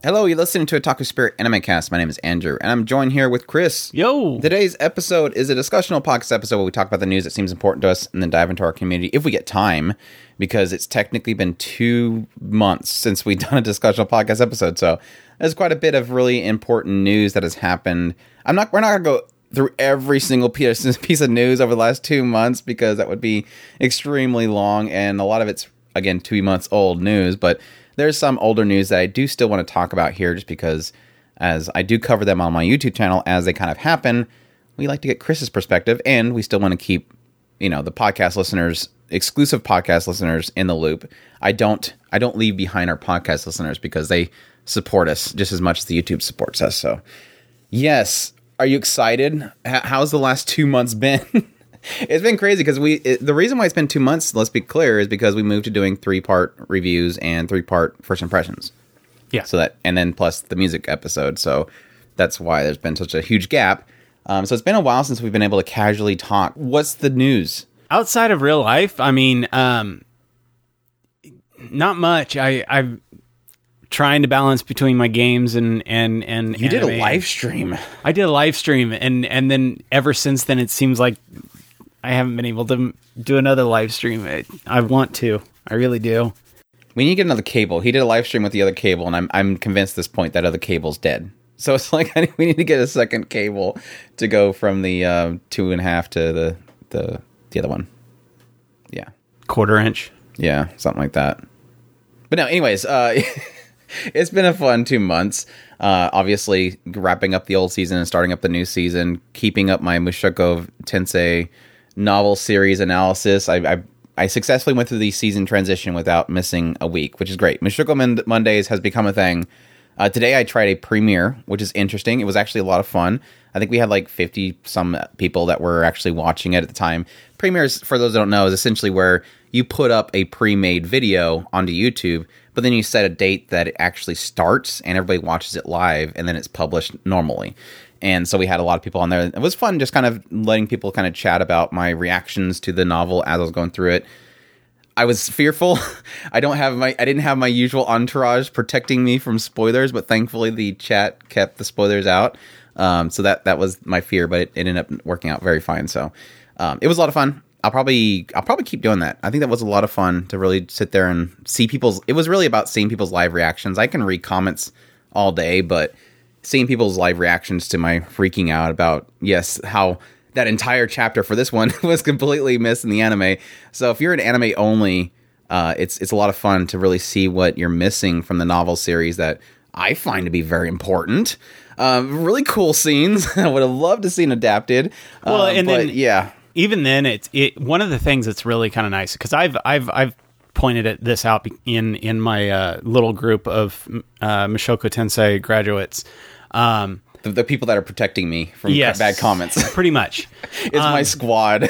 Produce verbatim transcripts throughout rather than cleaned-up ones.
Hello, you're listening to Otaku Spirit Anime Cast. My name is Andrew, and I'm joined here with Chris. Yo! Today's episode is a discussional podcast episode where we talk about the news that seems important to us and then dive into our community if we get time, because it's technically been two months since we've done a discussional podcast episode, so there's quite a bit of really important news that has happened. I'm not. We're not going to go through every single piece, piece of news over the last two months because that would be extremely long, and a lot of it's, again, two months old news, but there's some older news that I do still want to talk about here just because as I do cover them on my YouTube channel as they kind of happen, we like to get Chris's perspective, and we still want to keep, you know, the podcast listeners, exclusive podcast listeners in the loop. I don't I don't leave behind our podcast listeners because they support us just as much as the YouTube supports us. So, yes, are you excited? H- how's the last two months been? It's been crazy because we. It, the reason why it's been two months, let's be clear, is because we moved to doing three part reviews and three part first impressions. Yeah. So that, and then plus the music episode. So that's why there's been such a huge gap. Um, so it's been a while since we've been able to casually talk. What's the news outside of real life? I mean, um, not much. I I'm trying to balance between my games and and and. You anime. did a live stream. I did a live stream, and and then ever since then, it seems like I haven't been able to do another live stream. I, I want to. I really do. We need to get another cable. He did a live stream with the other cable, and I'm I'm convinced at this point that other cable's dead. So it's like we need to get a second cable to go from the uh, two and a half to the the the other one. Yeah, quarter inch. Yeah, something like that. But no, anyways, uh, it's been a fun two months. Uh, obviously, wrapping up the old season and starting up the new season, keeping up my Mushoku Tensei novel series analysis. I, I I successfully went through the season transition without missing a week, which is great. Mushoku Mondays has become a thing. Uh, today I tried a premiere, which is interesting. It was actually a lot of fun. I think we had like fifty some people that were actually watching it at the time. Premieres, for those that don't know, is essentially where you put up a pre-made video onto YouTube, but then you set a date that it actually starts and everybody watches it live, and then it's published normally. And so we had a lot of people on there. It was fun just kind of letting people kind of chat about my reactions to the novel as I was going through it. I was fearful. I don't have my I didn't have my usual entourage protecting me from spoilers, but thankfully the chat kept the spoilers out. Um, so that that was my fear, but it, it ended up working out very fine. So um, it was a lot of fun. I'll probably I'll probably keep doing that. I think that was a lot of fun to really sit there and see people's. It was really about seeing people's live reactions. I can read comments all day, but seeing people's live reactions to my freaking out about, yes, how that entire chapter for this one was completely missed in the anime. So if you're an anime only, uh, it's it's a lot of fun to really see what you're missing from the novel series that I find to be very important. Um, really cool scenes. I would have loved to seen adapted. Well, uh, and but then yeah, even then, it's it. One of the things that's really kind of nice because I've I've I've pointed at this out in in my uh, little group of uh, Mushoku Tensei graduates. Um, the, the people that are protecting me from yes, bad comments. Pretty much. It's um, my squad.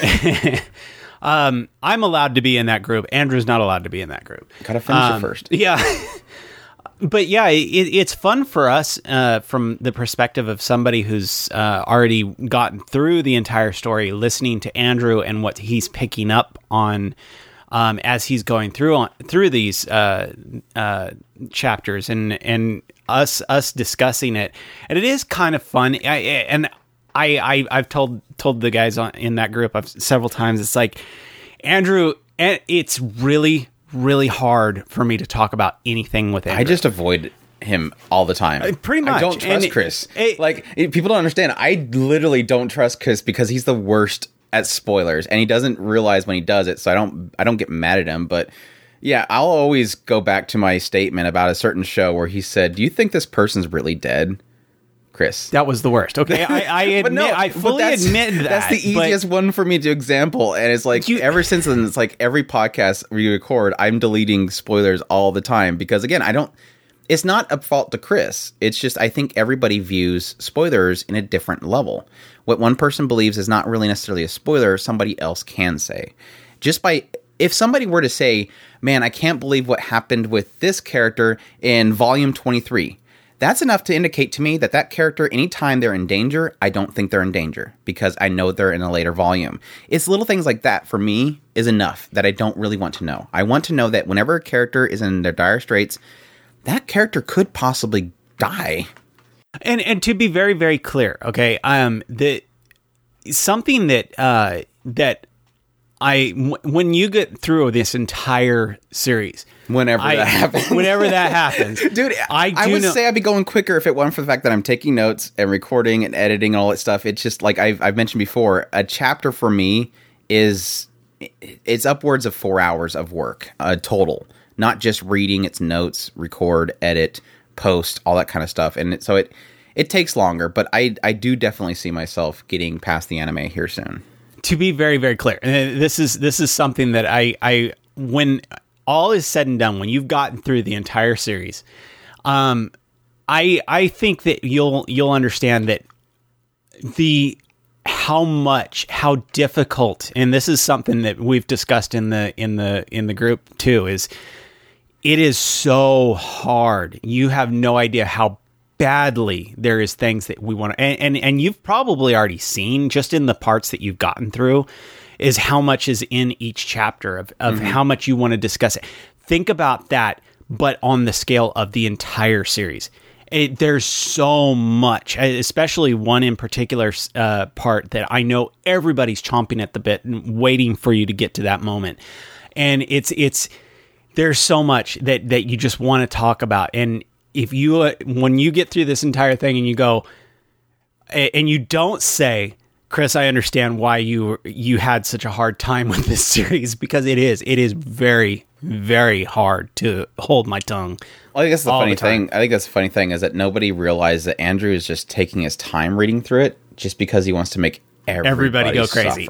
um, I'm allowed to be in that group. Andrew's not allowed to be in that group. Gotta finish um, it first. Yeah. But yeah, it, it's fun for us uh, from the perspective of somebody who's uh, already gotten through the entire story, listening to Andrew and what he's picking up on um, as he's going through on, through these uh, uh, chapters, and and us us discussing it, and it is kind of fun. I, and I, I I've told told the guys on, in that group I've, several times. It's like Andrew, it's really. really hard for me to talk about anything with Andrew. I just avoid him all the time. Uh, pretty much. I don't trust and Chris. It, it, like, it, people don't understand. I literally don't trust Chris because he's the worst at spoilers, and he doesn't realize when he does it, so I don't I don't get mad at him. But yeah, I'll always go back to my statement about a certain show where he said, do you think this person's really dead? Chris. That was the worst. Okay, I, I admit, no, I fully admit that. That's the easiest one for me to example, and it's like you, ever since then, it's like every podcast we record, I'm deleting spoilers all the time because again, I don't. It's not a fault to Chris. It's just I think everybody views spoilers in a different level. What one person believes is not really necessarily a spoiler, somebody else can say. Just by if somebody were to say, "Man, I can't believe what happened with this character in volume twenty-three." That's enough to indicate to me that that character, anytime they're in danger, I don't think they're in danger because I know they're in a later volume. It's little things like that for me is enough that I don't really want to know. I want to know that whenever a character is in their dire straits, that character could possibly die. And and to be very, very clear, okay, um, the something that uh, that I w- when you get through this entire series, Whenever I, that happens. whenever that happens, Dude, I, do I would know- say I'd be going quicker if it wasn't for the fact that I'm taking notes and recording and editing and all that stuff. It's just like I've, I've mentioned before, a chapter for me is, it's upwards of four hours of work uh, total. Not just reading its notes, record, edit, post, all that kind of stuff. And it, so it it takes longer, but I, I do definitely see myself getting past the anime here soon. To be very, very clear, and this is this is something that I, I when all is said and done, when you've gotten through the entire series, um, I I think that you'll you'll understand that the how much how difficult, and this is something that we've discussed in the in the in the group too, is it is so hard. You have no idea how badly there is things that we want to, and, and and you've probably already seen just in the parts that you've gotten through is how much is in each chapter of, of mm-hmm. how much you want to discuss it. Think about that, but on the scale of the entire series. It, there's so much, especially one in particular uh, part that I know everybody's chomping at the bit and waiting for you to get to that moment. And it's it's there's so much that that you just want to talk about. And if you, uh, when you get through this entire thing and you go, and you don't say, Chris, I understand why you you had such a hard time with this series, because it is, it is very, very hard to hold my tongue. Well, I think that's the funny the thing. I think that's the funny thing is that nobody realized that Andrew is just taking his time reading through it just because he wants to make everybody, everybody go crazy.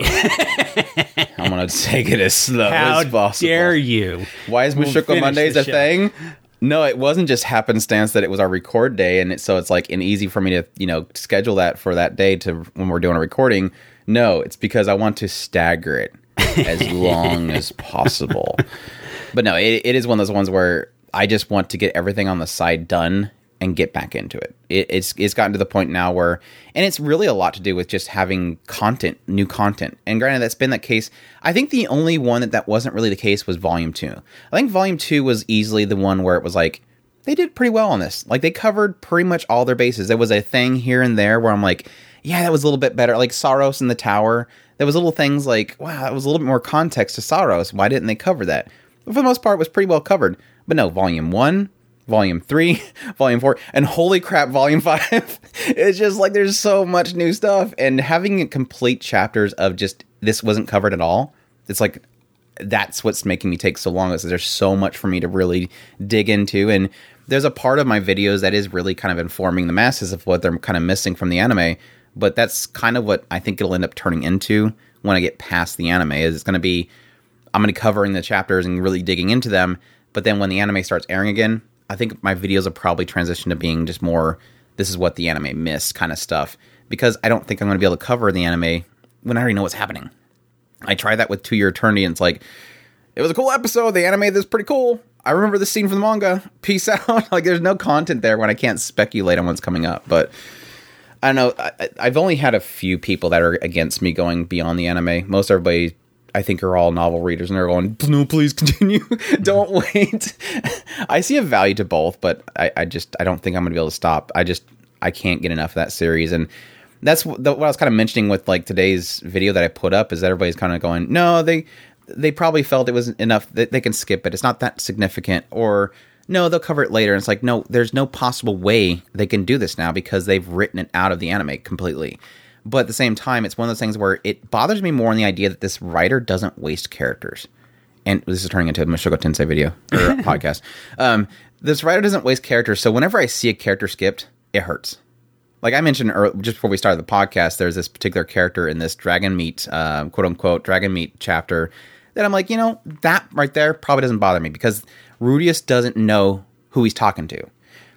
I'm going to take it as slow How as possible. How dare you? Why is we'll Mushoku Mondays a show. thing? No, it wasn't just happenstance that it was our record day, and it, so it's like an easy for me to, you know, schedule that for that day to when we're doing a recording. No, it's because I want to stagger it as long as possible. But no, it, it is one of those ones where I just want to get everything on the side done and get back into it. it. It's it's gotten to the point now where, and it's really a lot to do with just having content, new content. And granted, that's been that case. I think the only one that that wasn't really the case was Volume two. I think Volume two was easily the one where it was like, they did pretty well on this. Like, they covered pretty much all their bases. There was a thing here and there where I'm like, yeah, that was a little bit better. Like Saros in the tower, there was little things like, wow, that was a little bit more context to Saros. Why didn't they cover that? But for the most part, it was pretty well covered. But no, Volume one... Volume three, Volume four, and holy crap, Volume five. It's just like there's so much new stuff. And having complete chapters of just this wasn't covered at all, it's like that's what's making me take so long. Is there's so much for me to really dig into. And there's a part of my videos that is really kind of informing the masses of what they're kind of missing from the anime. But that's kind of what I think it'll end up turning into when I get past the anime. Is it's going to be, I'm going to be covering the chapters and really digging into them. But then when the anime starts airing again, I think my videos will probably transition to being just more, this is what the anime missed kind of stuff. Because I don't think I'm going to be able to cover the anime when I already know what's happening. I tried that with To Your Eternity, and it's like, it was a cool episode. They animated this pretty cool. I remember the scene from the manga. Peace out. Like, there's no content there when I can't speculate on what's coming up. But I don't know. I, I've only had a few people that are against me going beyond the anime. Most everybody, I think, are all novel readers, and they're going, no, please continue. Don't wait. I see a value to both, but I, I just, I don't think I'm going to be able to stop. I just, I can't get enough of that series. And that's what, the, what I was kind of mentioning with like today's video that I put up, is that everybody's kind of going, no, they, they probably felt it was enough that they can skip it. It's not that significant. Or no, they'll cover it later. And it's like, no, there's no possible way they can do this now because they've written it out of the anime completely. But at the same time, it's one of those things where it bothers me more in the idea that this writer doesn't waste characters. And this is turning into a Mushoku Tensei video or podcast. Um, this writer doesn't waste characters. So whenever I see a character skipped, it hurts. Like I mentioned earlier, just before we started the podcast, there's this particular character in this Dragon Meat, uh, quote unquote, Dragon Meat chapter that I'm like, you know, that right there probably doesn't bother me because Rudius doesn't know who he's talking to.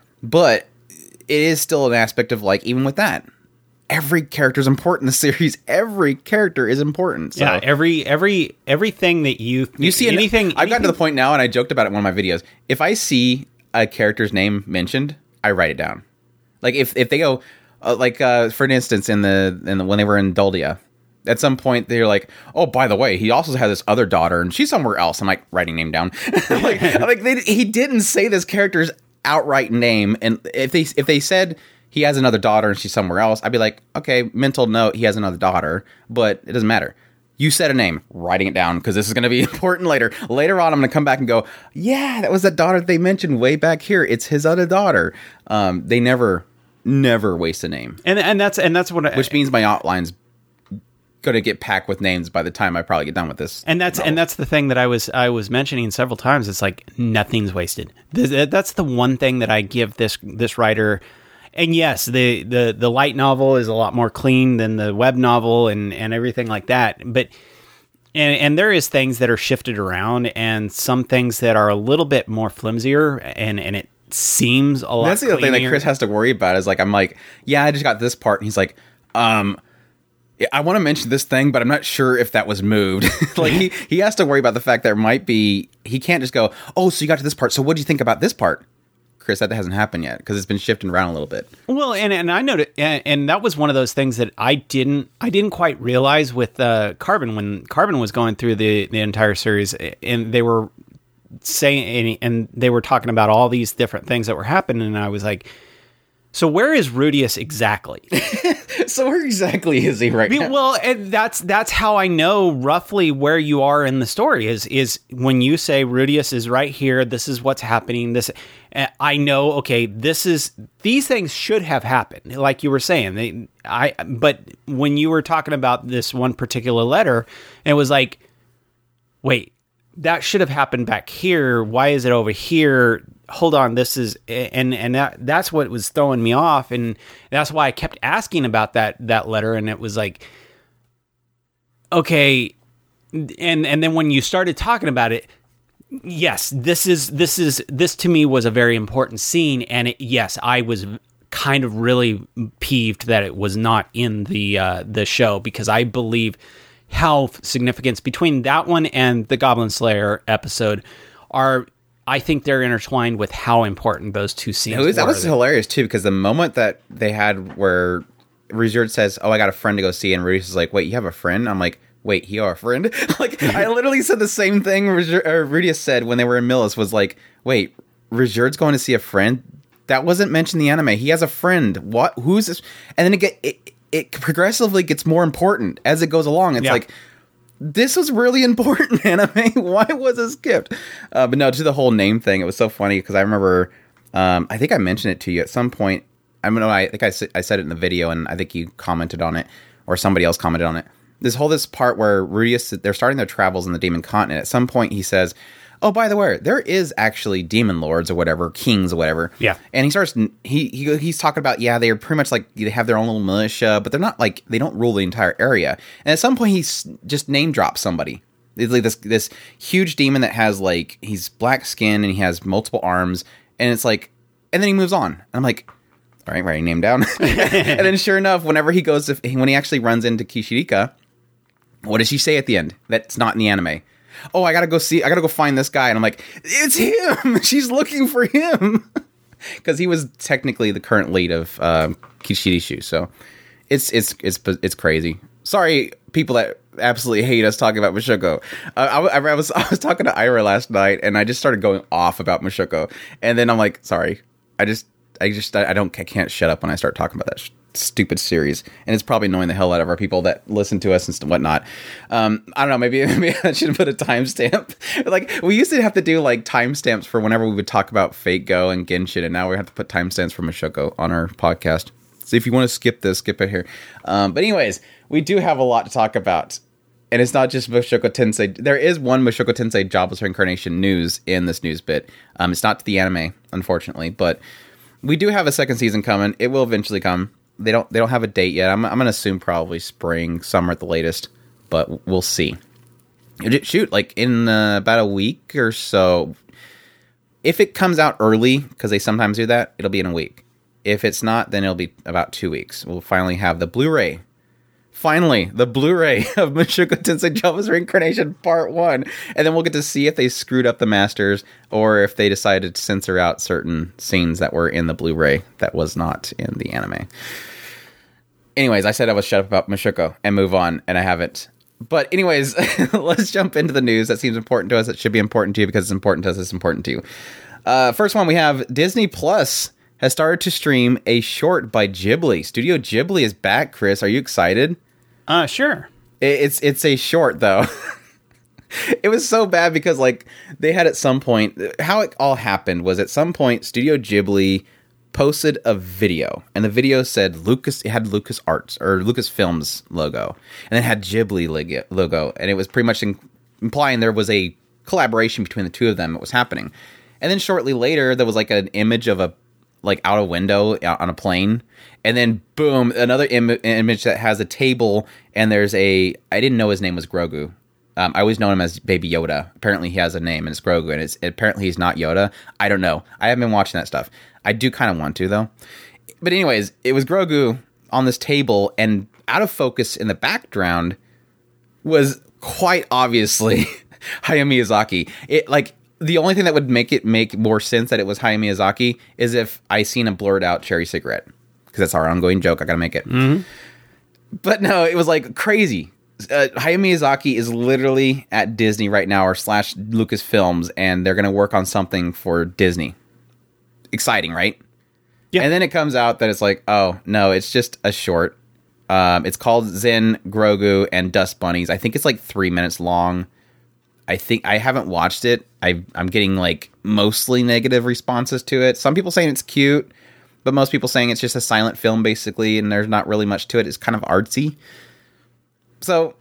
But it is still an aspect of like, even with that, every character is important in the series. Every character is important. So. Yeah, every every everything that you you see anything. I've anything, gotten to the point now, and I joked about it in one of my videos. If I see a character's name mentioned, I write it down. Like if, if they go, uh, like uh, for instance, in the in the when they were in Duldia, at some point they're like, oh, by the way, he also has this other daughter, and she's somewhere else. I'm like writing name down. like like they, he didn't say this character's outright name, and if they if they said he has another daughter and she's somewhere else, I'd be like, okay, mental note, he has another daughter, but it doesn't matter. You said a name, writing it down, because this is going to be important later. Later on, I'm going to come back and go, yeah, that was the daughter that they mentioned way back here. It's his other daughter. Um, they never, never waste a name. And and that's and that's what I, which means my outline's going to get packed with names by the time I probably get done with this. And that's novel. And that's the thing that I was I was mentioning several times. It's like nothing's wasted. That's the one thing that I give this this writer. And yes, the, the, the light novel is a lot more clean than the web novel and, and everything like that. But and and there is things that are shifted around and some things that are a little bit more flimsier and, and it seems a lot That's the other thing that Chris has to worry about is like, I'm like, yeah, I just got this part. And he's like, um, I want to mention this thing, but I'm not sure if that was moved. Like he, he has to worry about the fact there might be, he can't just go, oh, so you got to this part. So what do you think about this part? Chris, that hasn't happened yet because it's been shifting around a little bit. Well, and and I noticed, and, and that was one of those things that I didn't I didn't quite realize with uh, Carbon when Carbon was going through the, the entire series, and they were saying and they were talking about all these different things that were happening, and I was like, so where is Rudius exactly? So where exactly is he right now? Well, and that's that's how I know roughly where you are in the story is is when you say Rudius is right here. This is what's happening. This I know. Okay, this is these things should have happened, like you were saying. They, I but when you were talking about this one particular letter, it was like, wait, that should have happened back here. Why is it over here? Hold on, this is and and that that's what was throwing me off, and that's why I kept asking about that that letter, and it was like, okay, and and then when you started talking about it, yes, this is this is this to me was a very important scene, and it, yes, I was kind of really peeved that it was not in the uh, the show because I believe how significance between that one and the Goblin Slayer episode are. I think they're intertwined with how important those two scenes it was, were. That was hilarious, too, because the moment that they had where Rizard says, oh, I got a friend to go see, and Rudius is like, wait, you have a friend? I'm like, wait, you are a friend? Like, I literally said the same thing Rudius said when they were in Millis, was like, wait, Rizard's going to see a friend? That wasn't mentioned in the anime. He has a friend. What? Who's this? And then it, get, it, it progressively gets more important as it goes along. It's yeah. like, this was really important, anime. Why was it skipped? Uh, but no, to the whole name thing, it was so funny because I remember, um, I think I mentioned it to you at some point. I don't know, I think I, I said it in the video, and I think you commented on it, or somebody else commented on it. This whole this part where Rudius, they're starting their travels in the Demon Continent. At some point, he says, oh, by the way, there is actually demon lords or whatever, kings or whatever. Yeah. And he starts, he, he he's talking about, yeah, they're pretty much like, they have their own little militia, but they're not like, they don't rule the entire area. And at some point, he just name drops somebody. It's like this, this huge demon that has like, he's black skin and he has multiple arms. And it's like, and then he moves on. And I'm like, all right, writing name down. And then sure enough, whenever he goes, to, when he actually runs into Kishirika, what does she say at the end? That's not in the anime. Oh, I gotta go see, I gotta go find this guy. And I'm like, it's him! She's looking for him! Because he was technically the current lead of uh, Kishirishu. So it's, it's, it's, it's crazy. Sorry, people that absolutely hate us talking about Mushoku. Uh, I, I, I was I was talking to Ira last night, and I just started going off about Mushoku. And then I'm like, sorry, I just, I just, I don't, I can't shut up when I start talking about that sh- stupid series, and it's probably annoying the hell out of our people that listen to us and whatnot. Um, I don't know, maybe, maybe I should put a timestamp. Like, we used to have to do, like, timestamps for whenever we would talk about Fate Go and Genshin, and now we have to put timestamps for Mushoku on our podcast. So if you want to skip this, skip it here. Um, but anyways, we do have a lot to talk about, and it's not just Mushoku Tensei. There is one Mushoku Tensei Jobless Reincarnation news in this news bit. Um, it's not to the anime, unfortunately, but we do have a second season coming. It will eventually come. They don't. They don't have a date yet. I'm. I'm gonna assume probably spring, summer at the latest, but we'll see. Shoot, like in uh, about a week or so. If it comes out early, because they sometimes do that, it'll be in a week. If it's not, then it'll be about two weeks. We'll finally have the Blu-ray. Finally, the Blu-ray of Mushoku Tensei Jobless Reincarnation Part One, and then we'll get to see if they screwed up the masters or if they decided to censor out certain scenes that were in the Blu-ray that was not in the anime. Anyways, I said I would shut up about Mushoku and move on, and I haven't. But anyways, let's jump into the news that seems important to us. It should be important to you because it's important to us. It's important to you. Uh, first one we have Disney Plus has started to stream a short by Ghibli. Studio Ghibli is back, Chris. Are you excited? Uh, sure. It, it's it's a short, though. It was so bad because, like, they had at some point... How it all happened was at some point, Studio Ghibli posted a video, and the video said Lucas... It had Lucas Arts, or Lucasfilms logo, and it had Ghibli logo, and it was pretty much in, implying there was a collaboration between the two of them that was happening. And then shortly later, there was, like, an image of a... like, out a window on a plane, and then, boom, another Im- image that has a table, and there's a... I didn't know his name was Grogu. Um, I always know him as Baby Yoda. Apparently, he has a name, and it's Grogu, and it's apparently he's not Yoda. I don't know. I haven't been watching that stuff. I do kind of want to, though. But anyways, it was Grogu on this table, and out of focus in the background was quite obviously Hayao Miyazaki. It like the only thing that would make it make more sense that it was Hayao Miyazaki is if I seen a blurred out cherry cigarette, because that's our ongoing joke. I gotta make it. Mm-hmm. But no, it was like crazy. Uh, Hayao Miyazaki is literally at Disney right now, or slash Lucasfilms, and they're going to work on something for Disney. Exciting, right? Yeah. And then it comes out that it's like, oh, no, it's just a short. Um, it's called Zen, Grogu, and Dust Bunnies. I think it's like three minutes long. I think I haven't watched it. I, I'm getting like mostly negative responses to it. Some people saying it's cute, but most people saying it's just a silent film, basically, and there's not really much to it. It's kind of artsy. So,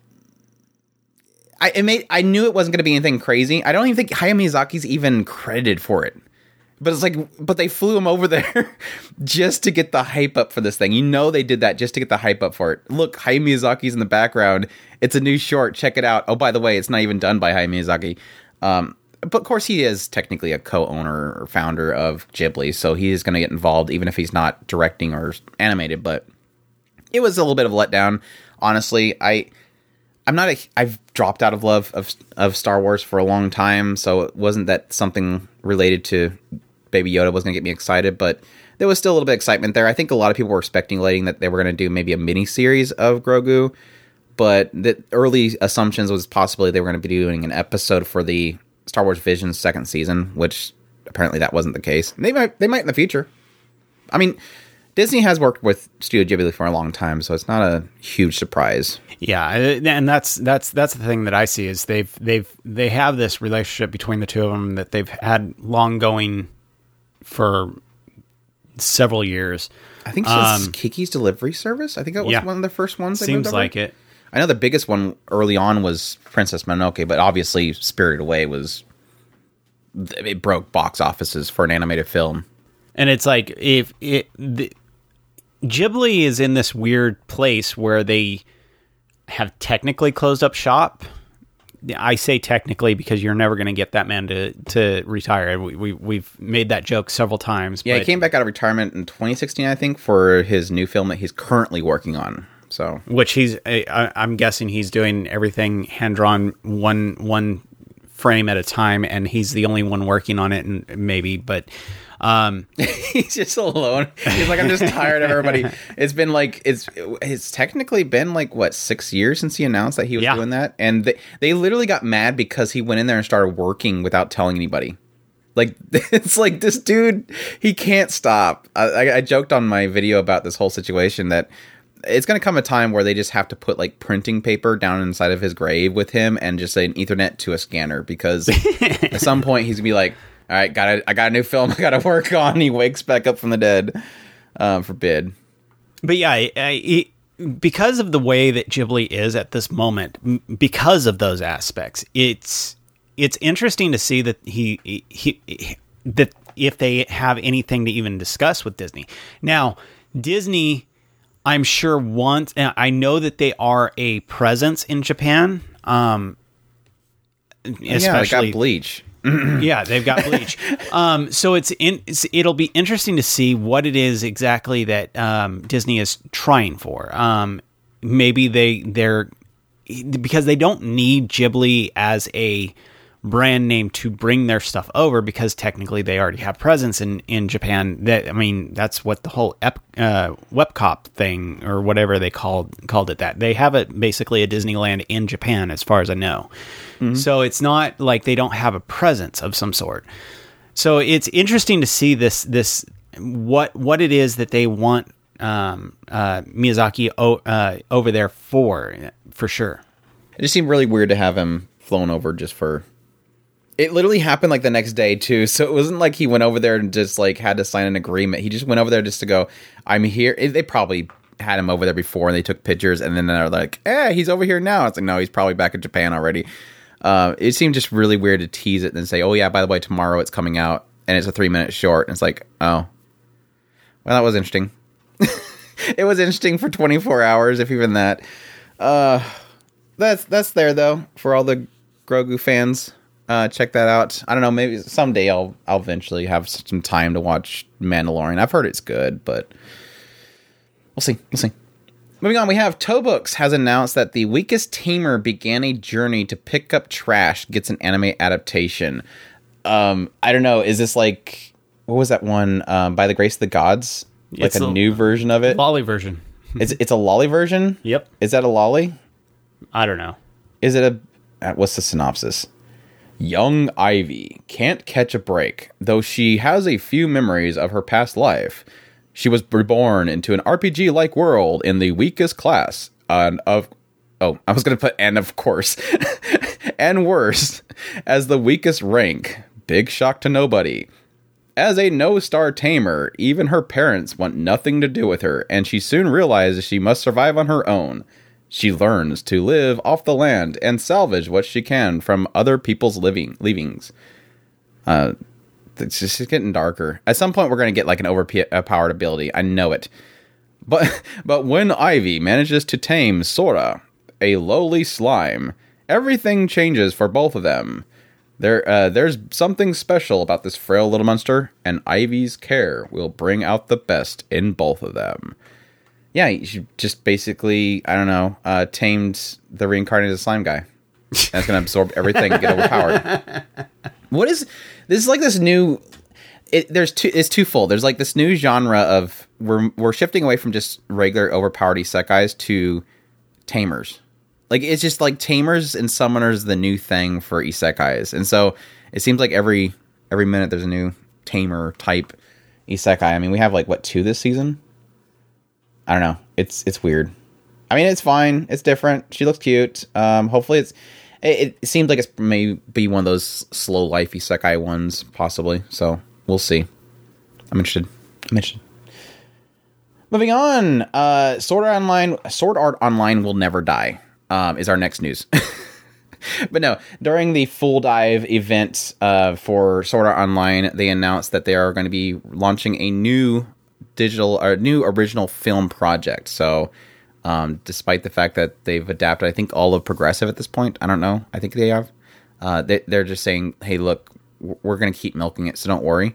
I it made I knew it wasn't going to be anything crazy. I don't even think Hayao Miyazaki's even credited for it. But it's like, but they flew him over there just to get the hype up for this thing. You know they did that just to get the hype up for it. Look, Hayao Miyazaki's in the background. It's a new short. Check it out. Oh, by the way, it's not even done by Hayao Miyazaki. Um, but of course, he is technically a co-owner or founder of Ghibli, so he is going to get involved, even if he's not directing or animated. But it was a little bit of a letdown. Honestly, I, I'm not a, I've dropped out of love of, of Star Wars for a long time, so it wasn't that something related to Baby Yoda was going to get me excited, but there was still a little bit of excitement there. I think a lot of people were speculating that they were going to do maybe a mini series of Grogu, but the early assumptions was possibly they were going to be doing an episode for the Star Wars Visions second season, which apparently that wasn't the case. They might, they might in the future. I mean, Disney has worked with Studio Ghibli for a long time, so it's not a huge surprise. Yeah, and that's that's that's the thing that I see is they've they've they have this relationship between the two of them that they've had long going for several years. I think since um, Kiki's Delivery Service. I think that was yeah, one of the first ones. They seems moved over. like it. I know the biggest one early on was Princess Mononoke, but obviously Spirited Away was it broke box offices for an animated film. And it's like if it. The, Ghibli is in this weird place where they have technically closed up shop. I say technically because you're never going to get that man to, to retire. We, we, we've made that joke several times. Yeah, but, he came back out of retirement in twenty sixteen, I think, for his new film that he's currently working on. So, which he's, I, I'm guessing he's doing everything hand-drawn, one one frame at a time, and he's the only one working on it, and maybe, but... Um, he's just alone. He's like, I'm just tired of everybody. It's been like, it's, it's technically been like, what, six years since he announced that he was yeah. doing that. And they, they literally got mad because he went in there and started working without telling anybody. Like, it's like, this dude, he can't stop. I, I, I joked on my video about this whole situation that it's going to come a time where they just have to put like printing paper down inside of his grave with him and just say an Ethernet to a scanner, because at some point he's gonna be like, all right, got I got a new film I got to work on. He wakes back up from the dead. Um, forbid. But yeah, I, I, because of the way that Ghibli is at this moment, because of those aspects, it's it's interesting to see that he, he, he that if they have anything to even discuss with Disney. Now, Disney, I'm sure wants. I know that they are a presence in Japan. Um, especially yeah, they got Bleach. Yeah, they've got Bleach. um, so it's, in, it's it'll be interesting to see what it is exactly that um, Disney is trying for. Um, maybe they they're because they don't need Ghibli as a brand name to bring their stuff over, because technically they already have presence in, in Japan. That I mean, that's what the whole ep, uh, Webcop thing or whatever they called called it. That they have a basically a Disneyland in Japan, as far as I know. Mm-hmm. So it's not like they don't have a presence of some sort. So it's interesting to see this this what what it is that they want um, uh, Miyazaki o- uh, over there for for sure. It just seemed really weird to have him flown over just for. It literally happened like the next day too, so it wasn't like he went over there and just like had to sign an agreement. He just went over there just to go, "I'm here." They probably had him over there before and they took pictures, and then they're like, "Eh, he's over here now." It's like, no, he's probably back in Japan already. Uh, it seemed just really weird to tease it and say, "Oh yeah, by the way, tomorrow it's coming out and it's a three minute short." And it's like, oh, well, that was interesting. It was interesting for twenty-four hours, if even that. Uh, that's that's there though for all the Grogu fans. Uh, check that out. I don't know. Maybe someday I'll I'll eventually have some time to watch Mandalorian. I've heard it's good, but we'll see. We'll see. Moving on, we have Toe Books has announced that The Weakest Tamer Began a Journey to Pick Up Trash gets an anime adaptation. Um, I don't know. Is this like what was that one? Um, By the Grace of the Gods, like It's a, a new version of it. Lolly version. It's it's a lolly version. Yep. Is that a lolly? I don't know. Is it a? uh, What's the synopsis? Young Ivy can't catch a break, though she has a few memories of her past life. She was reborn into an R P G-like world in the weakest class, and of oh, I was going to put and of course, and worse, as the weakest rank. Big shock to nobody. As a no-star tamer, even her parents want nothing to do with her, and she soon realizes she must survive on her own. She learns to live off the land and salvage what she can from other people's living leavings. Uh, it's just getting darker. At some point, we're going to get like an overpowered ability. I know it. But but when Ivy manages to tame Sora, a lowly slime, everything changes for both of them. There, uh, there's something special about this frail little monster, and Ivy's care will bring out the best in both of them. Yeah, she just basically, I don't know, uh, tamed the reincarnated slime guy. That's going to absorb everything and get overpowered. What is this? Is like this new. It, there's two. It's twofold. There's like this new genre of we're we're shifting away from just regular overpowered isekais to tamers. Like it's just like tamers and summoners the new thing for isekais, and so it seems like every every minute there's a new tamer type isekai. I mean, we have like what two this season. I don't know. It's it's weird. I mean, it's fine. It's different. She looks cute. Um, hopefully, it's. It, it seems like it's maybe one of those slow life isekai ones, possibly. So we'll see. I'm interested. I'm interested. Moving on. Uh, Sword Art Online. Sword Art Online will never die. Um, is our next news. But no, during the Full Dive event uh, for Sword Art Online, they announced that they are going to be launching a new digital or new original film project. So um, despite the fact that they've adapted, I think all of Progressive at this point, I don't know, I think they have, uh, they, they're just saying, hey, look, we're going to keep milking it, so don't worry.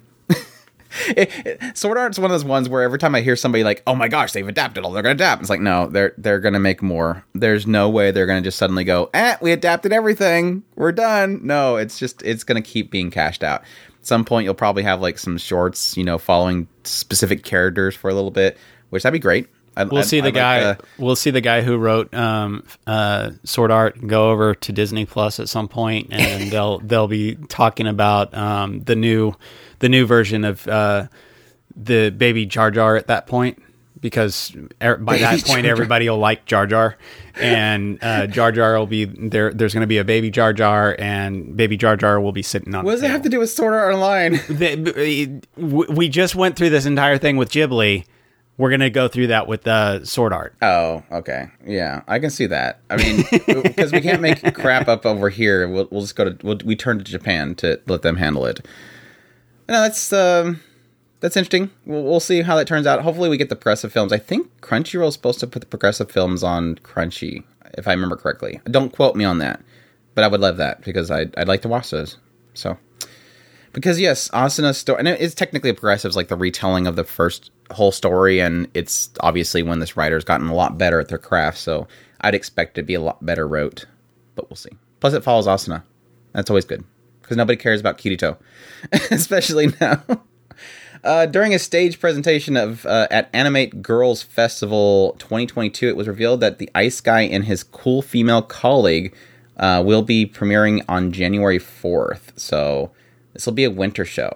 it, it, Sword Art's one of those ones where every time I hear somebody like, oh my gosh, they've adapted all, they're going to adapt. It's like, no, they're they're going to make more. There's no way they're going to just suddenly go, eh, we adapted everything, we're done. No, it's just, it's going to keep being cashed out. At some point, you'll probably have like some shorts, you know, following specific characters for a little bit, which that'd be great. I, we'll I, see the I guy. like the, we'll see the guy who wrote um, uh, Sword Art go over to Disney Plus at some point, and they'll they'll be talking about um, the new the new version of uh, the baby Jar Jar at that point, because er, by that point everybody will like Jar Jar, and uh, Jar Jar will be there. There's going to be a baby Jar Jar, and baby Jar Jar will be sitting on. What does it have to do with Sword Art Online? the, we just went through this entire thing with Ghibli. We're going to go through that with uh, Sword Art. Oh, okay. Yeah, I can see that. I mean, because we can't make crap up over here. We'll, we'll just go to, we'll, we turn to Japan to let them handle it. No, that's, um, that's interesting. We'll, we'll see how that turns out. Hopefully we get the Progressive films. I think Crunchyroll is supposed to put the Progressive films on Crunchy, if I remember correctly. Don't quote me on that, but I would love that because I'd, I'd like to watch those. So, because yes, Asuna's story, and it's technically a Progressive, it's like the retelling of the first whole story, and it's obviously when this writer's gotten a lot better at their craft, so I'd expect it to be a lot better wrote, but we'll see. Plus it follows Asuna. That's always good, because nobody cares about Kirito, especially now. Uh, during a stage presentation of uh, at Animate Girls Festival twenty twenty-two, it was revealed that the Ice Guy and his cool female colleague uh, will be premiering on January fourth, so this will be a winter show.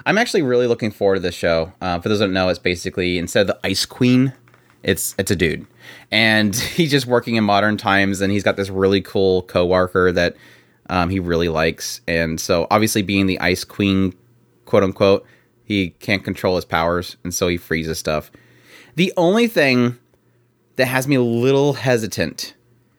I'm actually really looking forward to this show. Uh, for those who don't know, it's basically, instead of the Ice Queen, it's it's a dude. And he's just working in modern times, and he's got this really cool coworker that um, he really likes. And so, obviously, being the Ice Queen, quote-unquote, he can't control his powers, and so he freezes stuff. The only thing that has me a little hesitant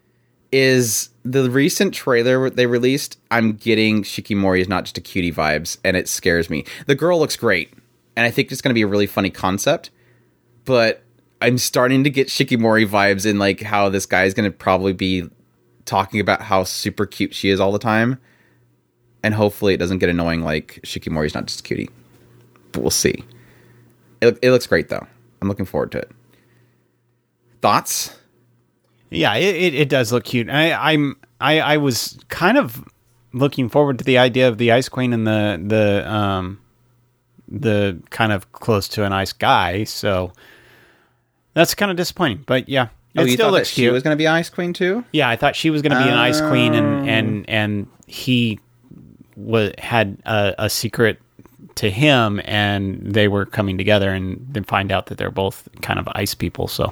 is the recent trailer they released. I'm getting Shikimori is not just a cutie vibes, and it scares me. The girl looks great, and I think it's going to be a really funny concept, but I'm starting to get Shikimori vibes in like how this guy is going to probably be talking about how super cute she is all the time, and hopefully it doesn't get annoying like Shikimori is not just a cutie, but we'll see. It, it looks great, though. I'm looking forward to it. Thoughts? Yeah, it, it, it does look cute. I, I'm I, I was kind of looking forward to the idea of the Ice Queen and the the um the kind of close to an ice guy. So that's kind of disappointing. But yeah, it oh, you still thought looks that cute. She was going to be Ice Queen too? Yeah, I thought she was going to be an Ice Queen, and Oh. and and he was had a, a secret to him, and they were coming together, and then find out that they're both kind of ice people. So.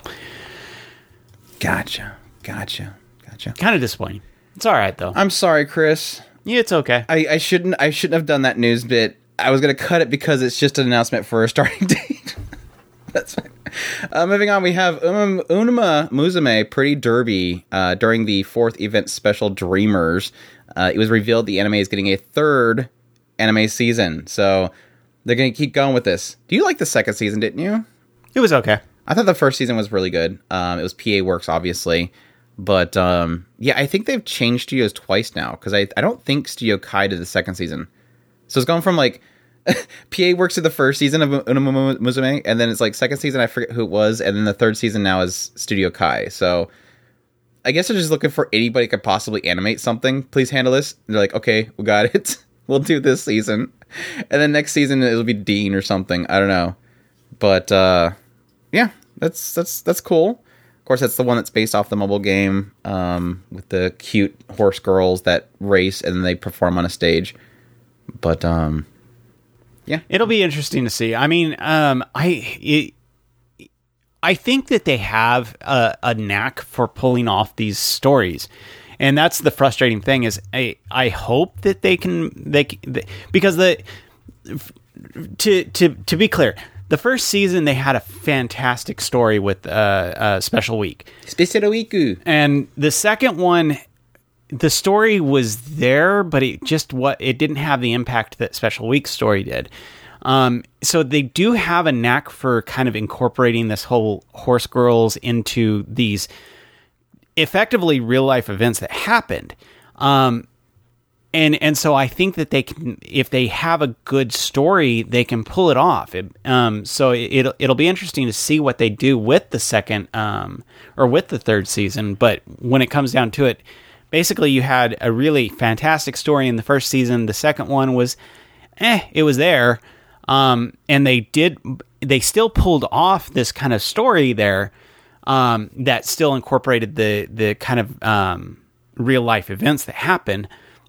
Gotcha. Gotcha. Gotcha. Kind of disappointing. It's all right though. I'm sorry, Chris. Yeah, it's okay. I, I shouldn't I shouldn't have done that news bit. I was going to cut it because it's just an announcement for a starting date. That's fine. Uh, moving on, we have um, Unuma Musume Pretty Derby uh, during the fourth event special Dreamers. Uh, it was revealed the anime is getting a third anime season. So they're going to keep going with this. Do you like the second season, didn't you? It was okay. I thought the first season was really good. Um, it was P A Works, obviously. But, um, yeah, I think they've changed studios twice now. Because I, I don't think Studio Kai did the second season. So it's gone from, like, P A Works to the first season of Unuma Musume. And then it's, like, second season, I forget who it was. And then the third season now is Studio Kai. So I guess they're just looking for anybody who could possibly animate something. Please handle this. And they're like, okay, we got it. We'll do this season. And then next season, it'll be Dean or something. I don't know. But, uh... yeah, that's that's that's cool. Of course, that's the one that's based off the mobile game um, with the cute horse girls that race and then they perform on a stage. But um, yeah, It'll be interesting to see. I mean, um, I it, I think that they have a, a knack for pulling off these stories, and that's the frustrating thing. Is I I hope that they can they, they because the to to to be clear. The first season, they had a fantastic story with uh, uh, Special Week. Special Weeku. And the second one, the story was there, but it just what it didn't have the impact that Special Week story did. Um, so they do have a knack for kind of incorporating this whole horse girls into these effectively real life events that happened. Um, And and so I think that they can, if they have a good story, they can pull it off. It, um, so it, it'll it'll be interesting to see what they do with the second um, or with the third season. But when it comes down to it, basically you had a really fantastic story in the first season. The second one was, eh, it was there, um, and they did they still pulled off this kind of story there um, that still incorporated the the kind of um, real life events that happened.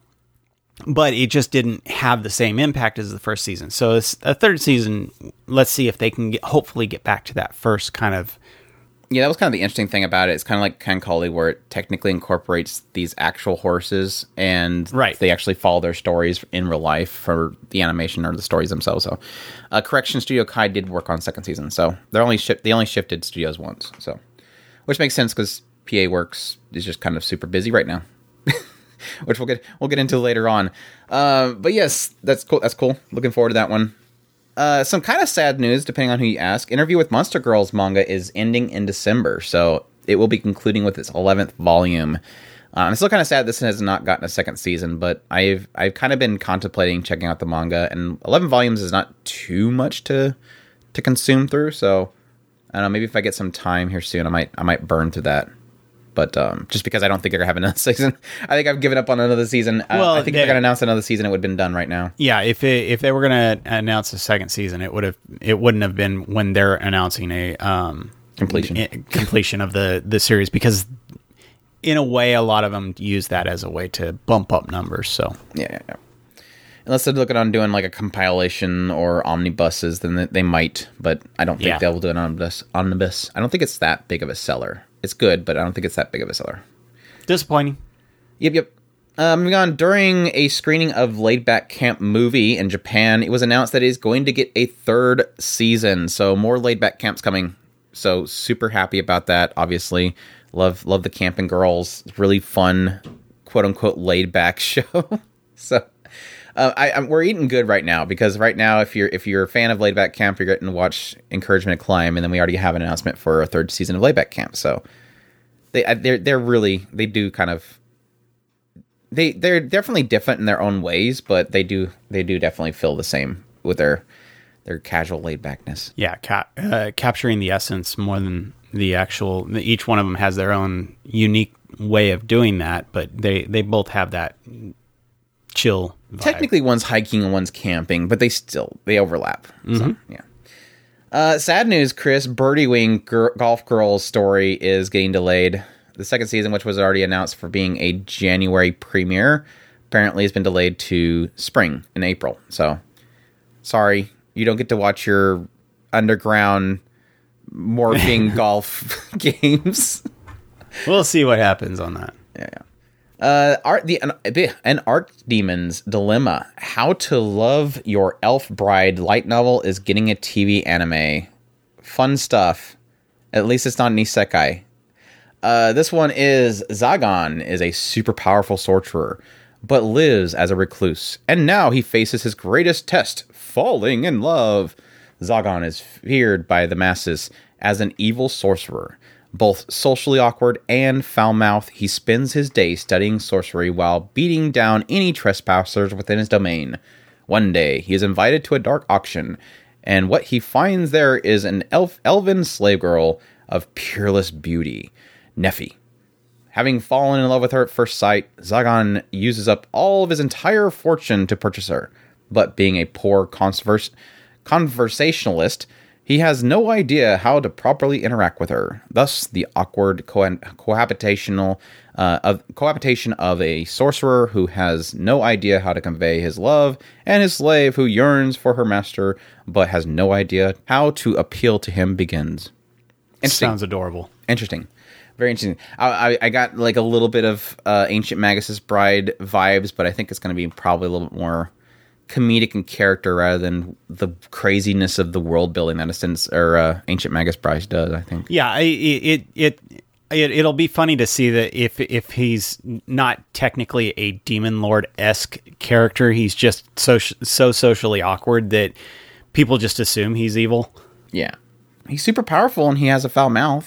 But it just didn't have the same impact as the first season. So it's a third season. Let's see if they can get, hopefully get back to that first kind of. Yeah, that was kind of the interesting thing about it. It's kind of like Kankali, where it technically incorporates these actual horses, and Right. they actually follow their stories in real life for the animation or the stories themselves. So, uh, correction, Studio Kai did work on second season, so they're only shi- they only shifted studios once. So, which makes sense because P A Works is just kind of super busy right now. Which we'll get we'll get into later on, uh, but yes, that's cool. That's cool. Looking forward to that one. Uh, some kind of sad news, depending on who you ask. Interview with Monster Girls manga is ending in December, so it will be concluding with its eleventh volume. Uh, I'm still kind of sad this has not gotten a second season, but I've I've kind of been contemplating checking out the manga, and eleven volumes is not too much to to consume through. So I don't know. Maybe if I get some time here soon, I might I might burn through that. But um, just because I don't think they're going to have another season. I think I've given up on another season. Uh, Well, I think if they- they're going to announce another season, it would have been done right now. Yeah, if it, if they were going to announce a second season, it would have it wouldn't have been when they're announcing a um, Completion. i- completion of the the series, because in a way, a lot of them use that as a way to bump up numbers. So Yeah, yeah, yeah. unless they're looking on doing like a compilation or omnibuses, then they, they might. But I don't think Yeah. they'll do an omnibus. Omnibus. I don't think it's that big of a seller. It's good, but I don't think it's that big of a seller. Disappointing. Yep, yep. Uh, moving on, during a screening of Laid Back Camp movie in Japan, it was announced that it is going to get a third season. So more Laid Back Camps coming. So super happy about that. Obviously, love love the Camping Girls. Really fun, quote unquote, laid back show. so uh, I, I'm, we're eating good right now because right now, if you're if you're a fan of Laid Back Camp, you're getting to watch Encouragement to Climb, and then we already have an announcement for a third season of Laid Back Camp. So they they're they're really they do kind of. They they're definitely different in their own ways, but they do they do definitely feel the same with their their casual laid backness. Yeah, ca- uh, capturing the essence more than the actual. Each one of them has their own unique way of doing that, but they they both have that chill vibe. Technically, one's hiking and one's camping, but they still they overlap. Mm-hmm. So, yeah. Uh, sad news, Chris. Birdie Wing Gir- Golf Girls story is getting delayed. The second season, which was already announced for being a January premiere, apparently has been delayed to spring in April. So, sorry, you don't get to watch your underground morphing golf games. We'll see what happens on that. Yeah, yeah. Uh, art the an, an Archdemon's Dilemma: How to Love Your Elf Bride light novel is getting a T V anime. Fun stuff. At least it's not an isekai. Uh, this one is Zagon is a super powerful sorcerer, but lives as a recluse. And now he faces his greatest test, falling in love. Zagon is feared by the masses as an evil sorcerer. Both socially awkward and foul-mouthed, he spends his day studying sorcery while beating down any trespassers within his domain. One day, he is invited to a dark auction, and what he finds there is an elf, elven slave girl of peerless beauty. Neffy. Having fallen in love with her at first sight, Zagon uses up all of his entire fortune to purchase her. But being a poor converse- conversationalist, he has no idea how to properly interact with her. Thus, the awkward co- cohabitational uh, of cohabitation of a sorcerer who has no idea how to convey his love, and his slave who yearns for her master but has no idea how to appeal to him begins. Sounds adorable. Interesting. Very interesting. I, I, I got like a little bit of uh, Ancient Magus' Bride vibes, but I think it's going to be probably a little bit more comedic in character rather than the craziness of the world building that Ascendance, or uh, Ancient Magus Bride does, I think. Yeah, it it, it it it'll be funny to see that if if he's not technically a demon lord-esque character, he's just so so socially awkward that people just assume he's evil. Yeah. He's super powerful and he has a foul mouth.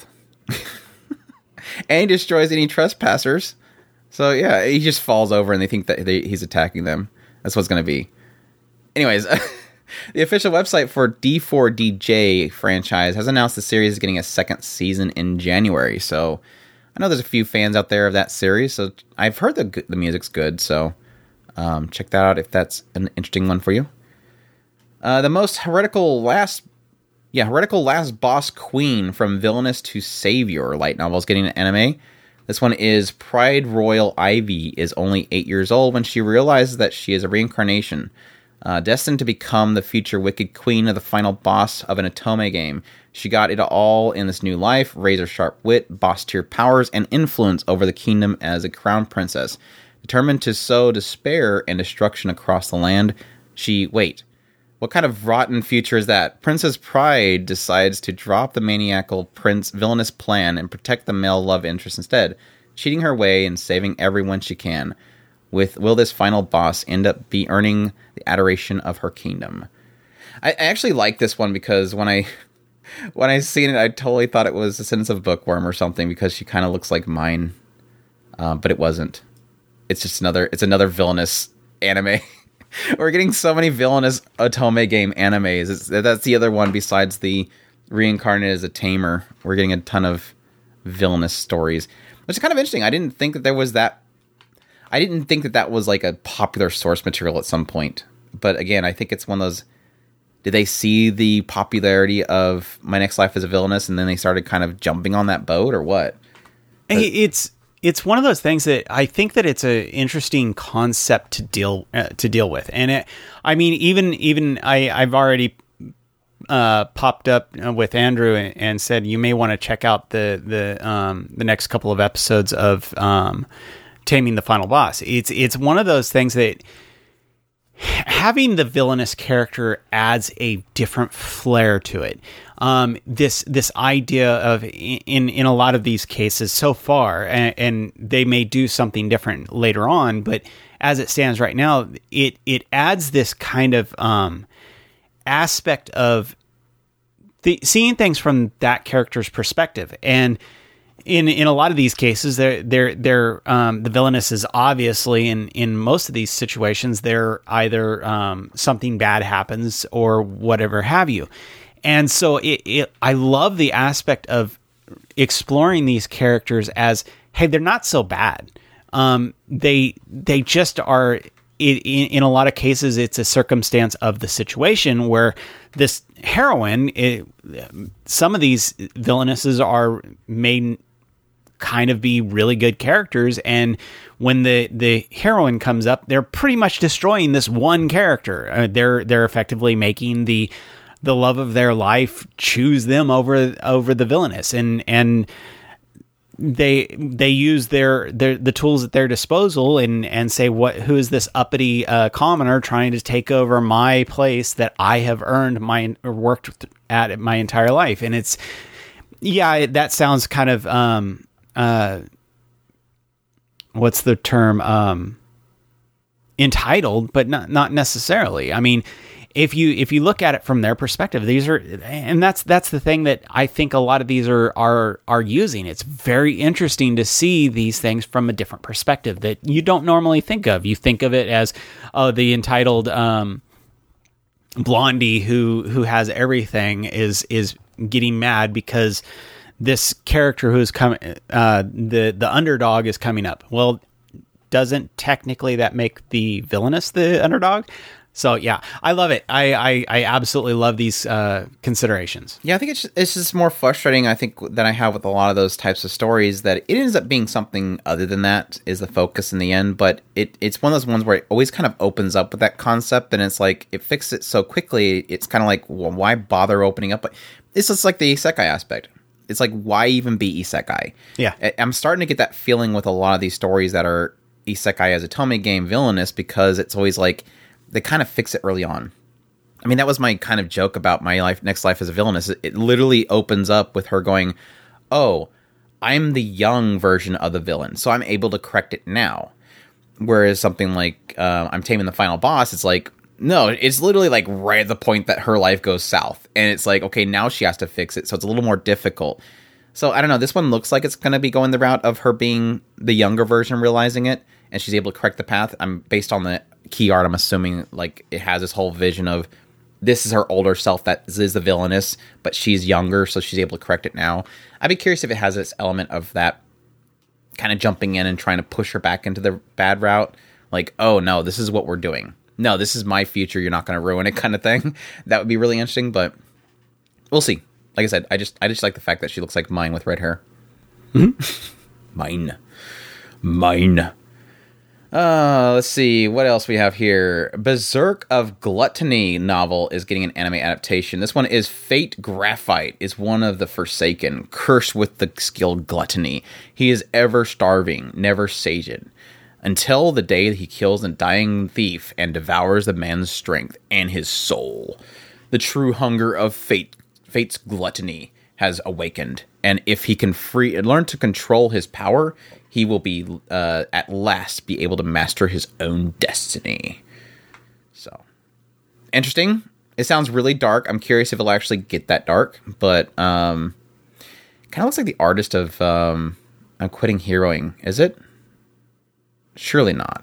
And he destroys any trespassers. So, yeah, he just falls over and they think that they, he's attacking them. That's what it's going to be. Anyways, the official website for D four D J franchise has announced the series is getting a second season in January. So, I know there's a few fans out there of that series. So, I've heard the, the music's good. So, um, check that out if that's an interesting one for you. Uh, the most heretical last... Yeah, Heretical Last Boss Queen from Villainous to Savior light novel is getting an anime. This one is Pride Royal Ivy is only eight years old when she realizes that she is a reincarnation, uh, destined to become the future wicked queen of the final boss of an Otome game. She got it all in this new life, razor-sharp wit, boss-tier powers, and influence over the kingdom as a crown princess. Determined to sow despair and destruction across the land, she... Wait. What kind of rotten future is that? Princess Pride decides to drop the maniacal prince villainous plan and protect the male love interest instead, cheating her way and saving everyone she can. With will this final boss end up be earning the adoration of her kingdom? I, I actually like this one because when I when I seen it, I totally thought it was Descendants of Bookworm or something because she kind of looks like mine, uh, but it wasn't. It's just another. It's another villainous anime. We're getting so many villainous Otome game animes. It's, that's the other one besides the reincarnated as a tamer. We're getting a ton of villainous stories, which is kind of interesting. I didn't think that there was that. I didn't think that that was like a popular source material at some point. But again, I think it's one of those. Did they see the popularity of My Next Life as a Villainous and then they started kind of jumping on that boat or what? But, it's it's one of those things that I think that it's an interesting concept to deal uh, to deal with, and it, I mean, even even I I've already uh, popped up with Andrew and, and said you may want to check out the the um, the next couple of episodes of um, Taming the Final Boss. It's it's one of those things that having the villainous character adds a different flair to it. Um, this this idea of in in a lot of these cases so far, and, and they may do something different later on, but as it stands right now, it it adds this kind of um, aspect of the, seeing things from that character's perspective. And in in a lot of these cases, they're they're they're um, the villainess is obviously in in most of these situations they're either um, something bad happens or whatever have you. And so it, it, I love the aspect of exploring these characters as, hey, they're not so bad. Um, they they just are. In, in a lot of cases, it's a circumstance of the situation where this heroine, it, some of these villainesses are made kind of be really good characters, and when the the heroine comes up, they're pretty much destroying this one character. Uh, they're they're effectively making the the love of their life choose them over over the villainess, and and they they use their their the tools at their disposal and and say, what who is this uppity uh, commoner trying to take over my place that I have earned my or worked at my entire life. And it's yeah that sounds kind of um uh what's the term um entitled, but not not necessarily. I mean, If you if you look at it from their perspective, these are, and that's that's the thing that I think a lot of these are are are using. It's very interesting to see these things from a different perspective that you don't normally think of. You think of it as, oh, the entitled um, blondie who who has everything is is getting mad because this character who's coming, uh, the the underdog is coming up. Well, doesn't technically that make the villainous the underdog? So yeah, I love it. I, I, I absolutely love these uh, considerations. Yeah, I think it's just, it's just more frustrating, I think, that I have with a lot of those types of stories, that it ends up being something other than that is the focus in the end. But it it's one of those ones where it always kind of opens up with that concept, and it's like it fixes it so quickly. It's kind of like, well, why bother opening up? It's just like the isekai aspect. It's like, why even be isekai? Yeah, I'm starting to get that feeling with a lot of these stories that are isekai as a Otome game villainous, because it's always like, they kind of fix it early on. I mean, that was my kind of joke about my life, next life as a villainess. It literally opens up with her going, oh, I'm the young version of the villain, so I'm able to correct it now. Whereas something like uh, I'm Taming the Final Boss, it's like, no, it's literally like right at the point that her life goes south. And it's like, okay, now she has to fix it, so it's a little more difficult. So I don't know, this one looks like it's going to be going the route of her being the younger version, realizing it, and she's able to correct the path. I'm based on the key art, I'm assuming like it has this whole vision of this is her older self that is the villainess, but she's younger, so she's able to correct it now. I'd be curious if it has this element of that kind of jumping in and trying to push her back into the bad route. Like, oh no, this is what we're doing. No, this is my future. You're not going to ruin it, kind of thing. That would be really interesting, but we'll see. Like I said, I just I just like the fact that she looks like mine with red hair. Mm-hmm. Mine, mine. Uh, let's see what else we have here. Berserk of Gluttony novel is getting an anime adaptation. This one is Fate Graphite is one of the Forsaken, cursed with the skill gluttony. He is ever starving, never sated, until the day that he kills a dying thief and devours the man's strength and his soul. The true hunger of fate, Fate's gluttony has awakened, and if he can free and learn to control his power, he will be uh, at last be able to master his own destiny. So, interesting. It sounds really dark. I'm curious if it'll actually get that dark, but um, kind of looks like the artist of um, I'm Quitting Heroing. Is it? Surely not.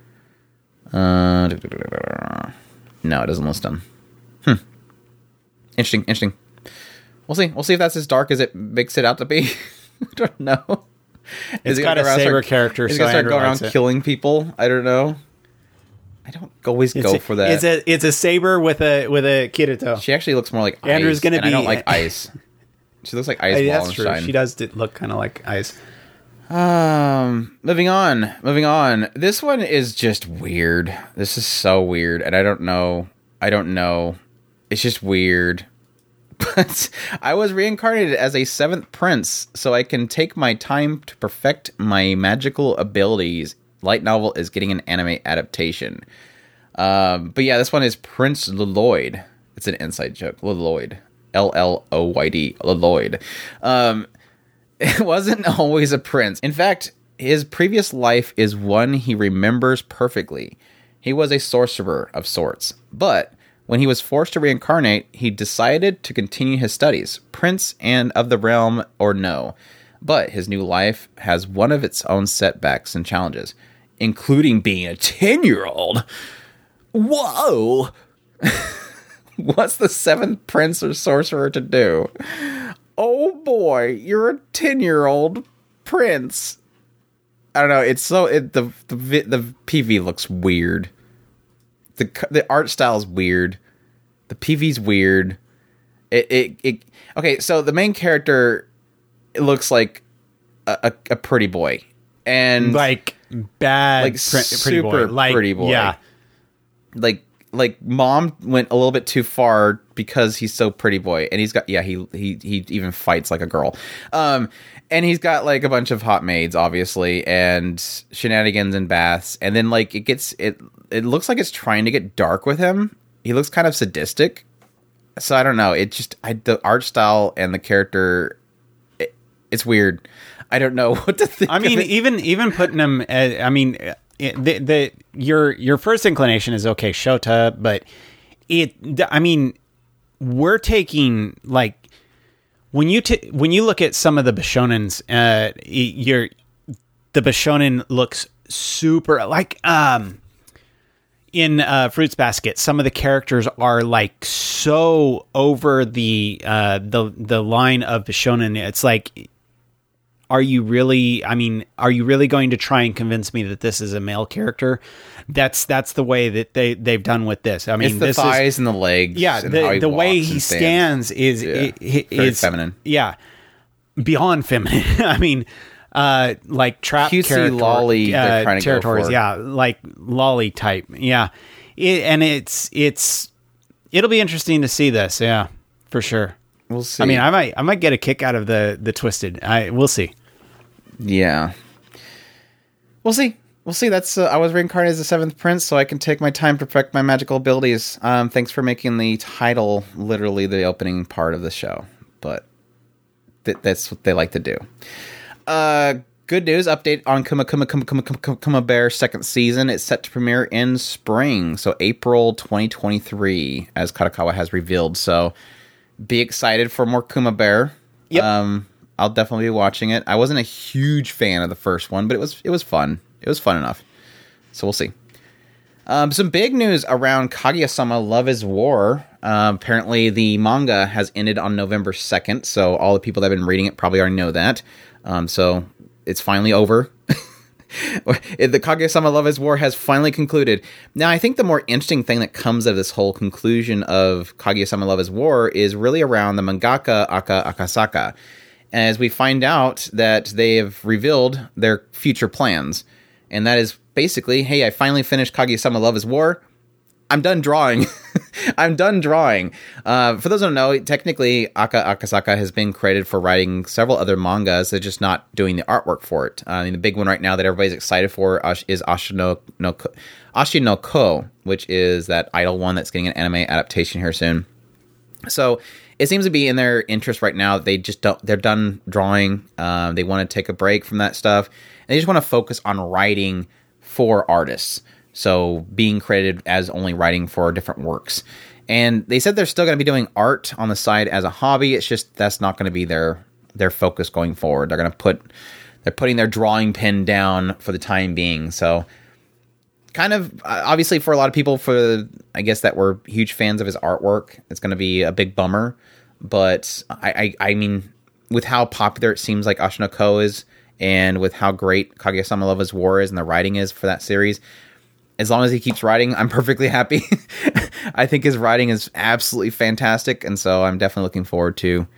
Uh, no, it doesn't list him. Hmm. Interesting. Interesting. We'll see. We'll see if that's as dark as it makes it out to be. I don't know. It's got a saber start, character, is so gonna start Andrew going around it. killing people. I don't know. I don't always it's go a, for that. It's a it's a saber with a with a Kirito. She actually looks more like Andrew's ice, gonna and be. I don't like ice. She looks like Ice Hey, that's true. Wallenstein. She does look kind of like ice. Um, moving on, moving on. This one is just weird. This is so weird, and I don't know. I don't know. It's just weird. But I was reincarnated as a seventh prince, so I can take my time to perfect my magical abilities. Light novel is getting an anime adaptation. Um, but yeah, this one is Prince Lloyd. It's an inside joke. Lloyd. L L O Y D. Lloyd. Um, it wasn't always a prince. In fact, his previous life is one he remembers perfectly. He was a sorcerer of sorts. But when he was forced to reincarnate, he decided to continue his studies, prince and of the realm or no. But his new life has one of its own setbacks and challenges, including being a ten-year-old. Whoa! What's the seventh prince or sorcerer to do? Oh boy, you're a ten-year-old prince. I don't know. It's so it, the the the P V looks weird. the The art style is weird. The P V's weird. It it, it okay. So the main character, it looks like a, a, a pretty boy, and like bad, like pre- super pretty boy. Like, pretty boy. Yeah, like like mom went a little bit too far because he's so pretty boy, and he's got yeah he he he even fights like a girl. Um. And he's got, like, a bunch of hot maids, obviously, and shenanigans and baths. And then, like, it gets... It it looks like it's trying to get dark with him. He looks kind of sadistic. So, I don't know. It just... I, the art style and the character... It, it's weird. I don't know what to think I mean, of it. even even putting him... Uh, I mean, it, the, the your your first inclination is, okay, Shota, but it... I mean, we're taking, like... When you t- when you look at some of the Bishonens, uh, you're the Bishonen looks super like um in uh, Fruits Basket. Some of the characters are like so over the uh, the the line of Bishonen. It's like, are you really? I mean, are you really going to try and convince me that this is a male character? That's that's the way that they they've done with this. I mean, it's the this thighs is, and the legs. Yeah, and the how he the way walks he and stands, is Yeah. i- i- Very is feminine. Yeah, beyond feminine. I mean, uh, like trap Cutesy territory, lolly they're uh, trying to go territories. for. Yeah, like lolly type. Yeah, it, and it's it's it'll be interesting to see this. Yeah, for sure. We'll see. I mean, I might I might get a kick out of the the twisted. I we'll see. Yeah. We'll see. We'll see. That's uh, I was reincarnated as the seventh prince, so I can take my time to perfect my magical abilities. Um, thanks for making the title literally the opening part of the show, but th- that's what they like to do. Uh, good news update on Kuma Kuma Kuma Kuma Kuma, Kuma Bear second season. It's set to premiere in spring, so April twenty twenty-three, as Kadokawa has revealed. So be excited for more Kuma Bear. Yep. Um, I'll definitely be watching it. I wasn't a huge fan of the first one, but it was it was fun. It was fun enough. So we'll see. Um, some big news around Kaguya-sama Love is War. Uh, apparently the manga has ended on November second, so all the people that have been reading it probably already know that. Um, so it's finally over. The Kaguya-sama Love is War has finally concluded. Now, I think the more interesting thing that comes of this whole conclusion of Kaguya-sama Love is War is really around the mangaka Aka Akasaka, as we find out that they have revealed their future plans. And that is basically, hey, I finally finished Kaguya-sama Love is War. I'm done drawing. I'm done drawing. Uh, for those who don't know, technically, Aka Akasaka has been credited for writing several other mangas. They're just not doing the artwork for it. Uh, I mean, the big one right now that everybody's excited for is Ashino no Ko, Ashi no Ko, which is that idol one that's getting an anime adaptation here soon. So it seems to be in their interest right now. They just don't. They're done drawing. Um, they want to take a break from that stuff. And they just want to focus on writing for artists. So being credited as only writing for different works. And they said they're still going to be doing art on the side as a hobby. It's just that's not going to be their their focus going forward. They're going to put they're putting their drawing pen down for the time being. So kind of obviously for a lot of people, for I guess that were huge fans of his artwork, it's going to be a big bummer. But I I, I mean, with how popular it seems like Ashino Ko is, and with how great Kaguya-sama Love is War is and the writing is for that series, as long as he keeps writing, I'm perfectly happy. I think his writing is absolutely fantastic, and so I'm definitely looking forward to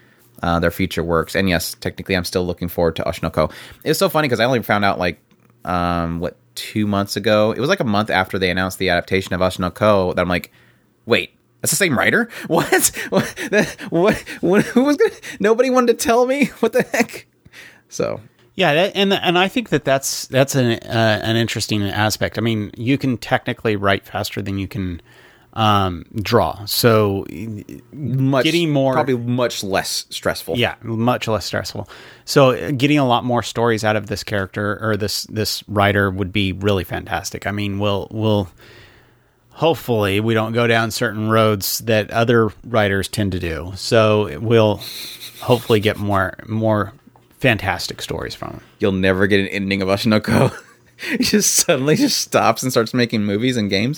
uh, their future works. And yes, technically, I'm still looking forward to Oshinoko. It's so funny because I only found out like um, what two months ago. It was like a month after they announced the adaptation of Oshinoko that I'm like, wait. That's the same writer? What? What? What? what who was gonna? Nobody wanted to tell me. What the heck? So yeah, that, and and I think that that's that's an uh, an interesting aspect. I mean, you can technically write faster than you can um, draw. So much, getting more, probably much less stressful. Yeah, much less stressful. So getting a lot more stories out of this character or this this writer would be really fantastic. I mean, we'll we'll. Hopefully we don't go down certain roads that other writers tend to do. So we'll hopefully get more more fantastic stories from it. You'll never get an ending of Oshinoko. He just suddenly just stops and starts making movies and games.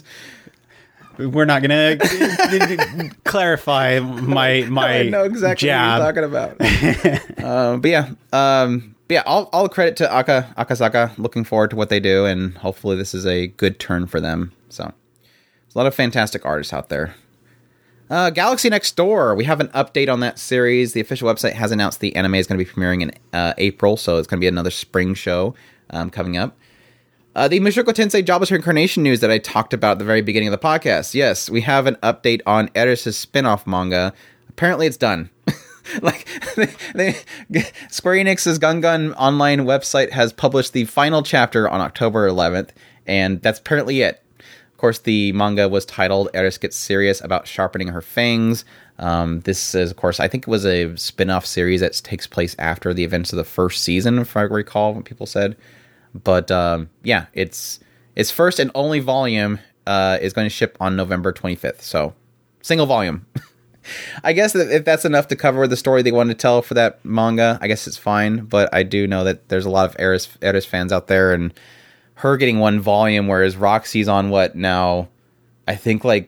We're not going to clarify my my I know exactly jab. what you're talking about. um, but yeah, um, but yeah, all, all the credit to Aka Akasaka. Looking forward to what they do, and hopefully this is a good turn for them. So. A lot of fantastic artists out there. Uh, Galaxy Next Door. We have an update on that series. The official website has announced the anime is going to be premiering in uh, April, so it's going to be another spring show um, coming up. Uh, the Mushoku Tensei Jobless Reincarnation news that I talked about at the very beginning of the podcast. Yes, we have an update on Eris' spin-off manga. Apparently it's done. like they, they, Square Enix's Gun Gun online website has published the final chapter on October eleventh, and that's apparently it. Of course, the manga was titled Eris Gets Serious About Sharpening Her Fangs. Um, this is, of course, I think it was a spin-off series that takes place after the events of the first season, if I recall what people said. But um, yeah, it's its first and only volume uh, is going to ship on November twenty-fifth. So, single volume. I guess that if that's enough to cover the story they wanted to tell for that manga, I guess it's fine. But I do know that there's a lot of Eris, Eris fans out there, and her getting one volume, whereas Roxy's on what now? I think like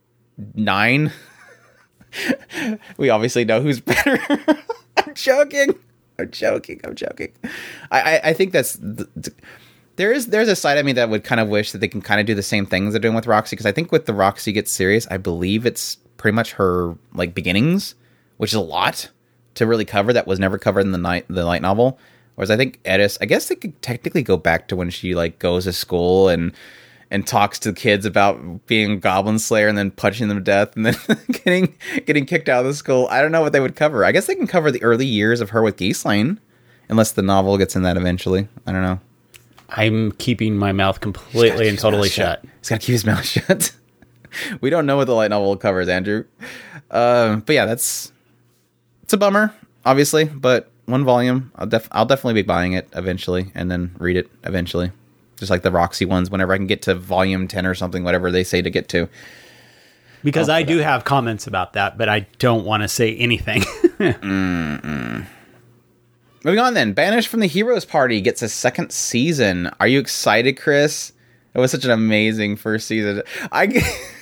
nine. We obviously know who's better. I'm joking. I'm joking. I'm joking. I, I, I think that's th- th- there is there's a side of me that would kind of wish that they can kind of do the same things they're doing with Roxy, because I think with the Roxy Gets Serious, I believe it's pretty much her like beginnings, which is a lot to really cover that was never covered in the night the light novel. Whereas I think Eris, I guess they could technically go back to when she like goes to school and and talks to kids about being a goblin slayer and then punching them to death and then getting getting kicked out of the school. I don't know what they would cover. I guess they can cover the early years of her with Ghislaine, unless the novel gets in that eventually. I don't know. I'm keeping my mouth completely and totally shut. shut. He's got to keep his mouth shut. We don't know what the light novel covers, Andrew. Uh, but yeah, that's it's a bummer, obviously, but one volume. I'll def I'll definitely be buying it eventually and then read it eventually. Just like the Roxy ones, whenever I can get to volume ten or something, whatever they say to get to. Because I do have comments about that, but I don't want to say anything. Mm-mm. Moving on then. Banished from the Heroes Party gets a second season. Are you excited, Chris? It was such an amazing first season. I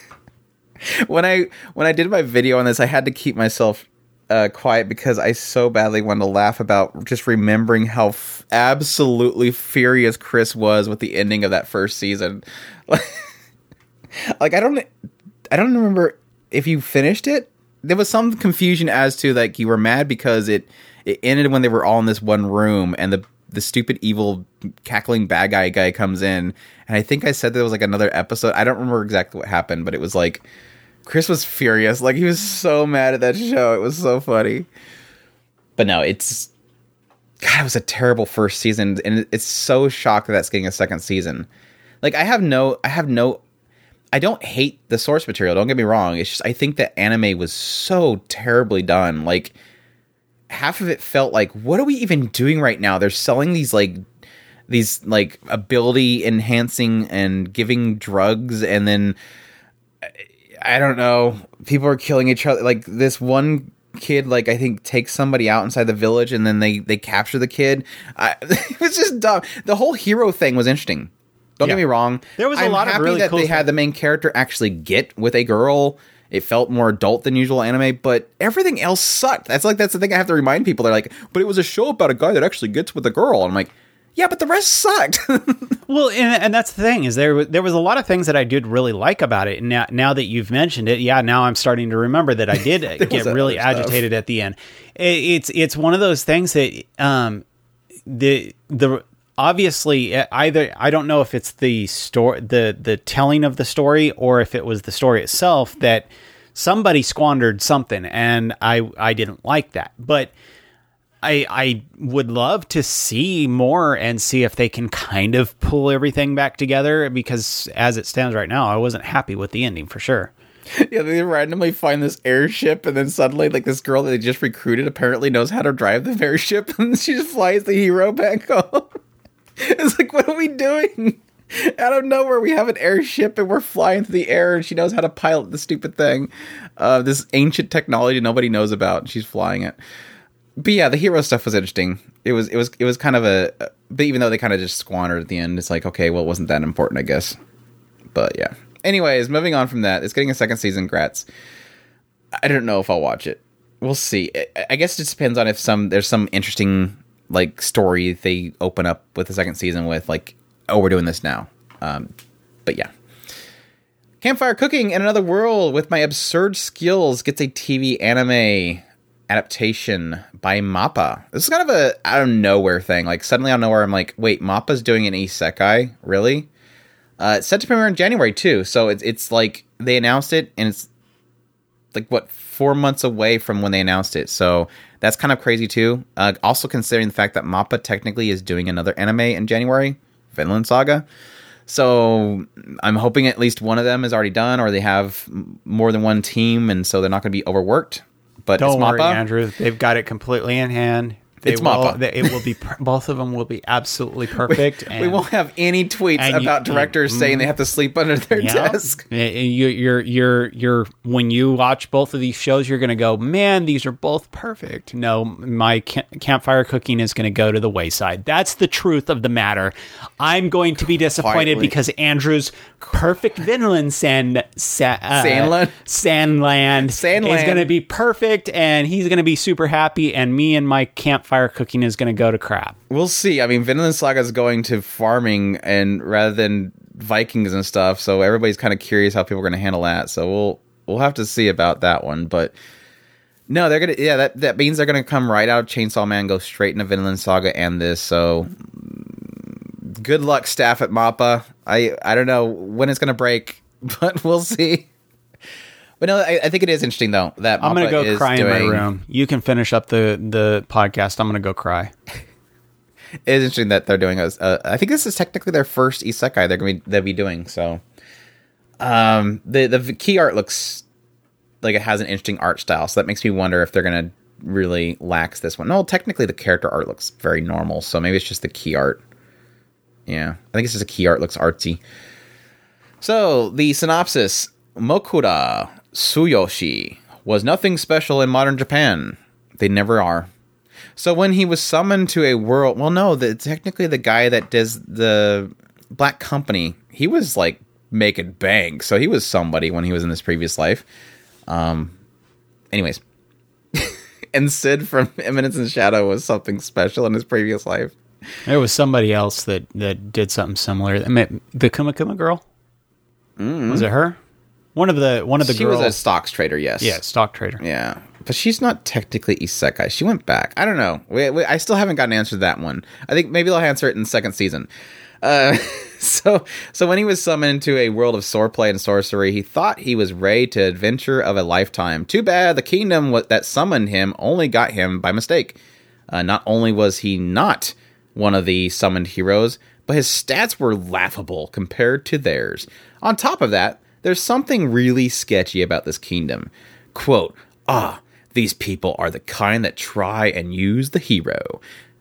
when I when I did my video on this, I had to keep myself Uh, quiet because I so badly wanted to laugh about just remembering how f- absolutely furious Chris was with the ending of that first season. Like, like I don't, I don't remember if you finished it. There was some confusion as to like you were mad because it it ended when they were all in this one room and the the stupid evil cackling bad guy guy comes in, and I think I said there was like another episode. I don't remember exactly what happened, but it was like. Chris was furious. Like, he was so mad at that show. It was so funny. But no, it's... God, it was a terrible first season. And it's so shocked that that's getting a second season. Like, I have no... I have no... I don't hate the source material. Don't get me wrong. It's just, I think that anime was so terribly done. Like, half of it felt like, what are we even doing right now? They're selling these, like... These, like, ability-enhancing and giving drugs, and then... I don't know. People are killing each other. Like this one kid, like I think takes somebody out inside the village, and then they they capture the kid. I, it was just dumb. The whole hero thing was interesting. Don't yeah. get me wrong. There was a I'm lot happy of really that cool they stuff. had the main character actually get with a girl. It felt more adult than usual anime, but everything else sucked. That's like that's the thing I have to remind people. They're like, but it was a show about a guy that actually gets with a girl. And I'm like, yeah, but the rest sucked. Well, and, and that's the thing is there there was a lot of things that I did really like about it. And now, now that you've mentioned it, yeah, now I'm starting to remember that I did get really agitated at the end. it, it's it's one of those things that um the the obviously either I don't know if it's the story the the telling of the story or if it was the story itself that somebody squandered something, and I I didn't like that, but I I would love to see more and see if they can kind of pull everything back together, because as it stands right now, I wasn't happy with the ending for sure. Yeah, they randomly find this airship, and then suddenly, like, this girl that they just recruited apparently knows how to drive the airship, and she just flies the hero back home. It's like, what are we doing? Out of nowhere, we have an airship, and we're flying through the air, and she knows how to pilot the stupid thing. Uh, this ancient technology nobody knows about, and she's flying it. But yeah, the hero stuff was interesting. It was, it was, it was kind of a. But even though they kind of just squandered at the end, it's like, okay, well, it wasn't that important, I guess. But yeah. Anyways, moving on from that, it's getting a second season. Grats. I don't know if I'll watch it. We'll see. I guess it just depends on if some there's some interesting like story they open up with the second season with, like, oh, we're doing this now. Um, but yeah. Campfire Cooking in Another World with My Absurd Skills gets a T V anime adaptation by MAPPA. This is kind of a out of nowhere thing. Like, suddenly out of nowhere, I'm like, wait, MAPPA's doing an isekai? Really? Uh, it's set to premiere in January, too. So it's, it's like, they announced it, and it's like, what, four months away from when they announced it. So that's kind of crazy, too. Uh, also considering the fact that MAPPA technically is doing another anime in January, Vinland Saga. So I'm hoping at least one of them is already done, or they have more than one team, and so they're not going to be overworked. But don't it's worry, MAPPA. Andrew. They've got it completely in hand. They It's will, MAPPA. they, it will be both of them will be absolutely perfect. We, and, we won't have any tweets and you- about directors mm, saying they have to sleep under their Yeah. desk. Y- You, you're, you're, you're. When you watch both of these shows, you're going to go, "Man, these are both perfect." No, my ca- Campfire Cooking is going to go to the wayside. That's the truth of the matter. I'm going to be disappointed Quietly. because Andrew's perfect Vinland Sand sa- uh, Sandland? Sandland Sandland. is going to be perfect, and he's going to be super happy. And me and my Campfire Cooking is going to go to crap. We'll see. I mean, Vinland Saga is going to farming and rather than Vikings and stuff, so everybody's kind of curious how people are going to handle that. So we'll we'll have to see about that one. But no, they're gonna. Yeah, that that means they're gonna come right out of Chainsaw Man, go straight into Vinland Saga, and this. So good luck, staff at MAPPA. I I don't know when it's gonna break, but we'll see. But no, I, I think it is interesting though that I'm going to MAPPA go is cry doing, in my room. You can finish up the, the podcast. I'm going to go cry. It is interesting that they're doing a. Uh, I think this is technically their first isekai they're going to be they'll be doing. So, um, the the key art looks like it has an interesting art style. So that makes me wonder if they're going to really lax this one. No, technically the character art looks very normal. So maybe it's just the key art. Yeah, I think it's just the key art looks artsy. So the synopsis: Mokura Tsuyoshi was nothing special in modern Japan. They never are. So when he was summoned to a world... Well, no, the, technically the guy that does the Black Company, he was, like, making bank. So he was somebody when he was in this previous life. Um. Anyways. And Sid from Eminence and Shadow was something special in his previous life. There was somebody else that, that did something similar. The Kuma Kuma girl? Mm-hmm. Was it her? One of the one of the she girls. was a stocks trader, yes. Yeah, stock trader. Yeah. But she's not technically isekai. She went back. I don't know. We, we, I still haven't gotten an answer to that one. I think maybe they'll answer it in the second season. Uh, so so when he was summoned to a world of swordplay and sorcery, he thought he was ready to adventure of a lifetime. Too bad the kingdom that summoned him only got him by mistake. Uh, not only was he not one of the summoned heroes, but his stats were laughable compared to theirs. On top of that, there's something really sketchy about this kingdom. Quote, ah, these people are the kind that try and use the hero.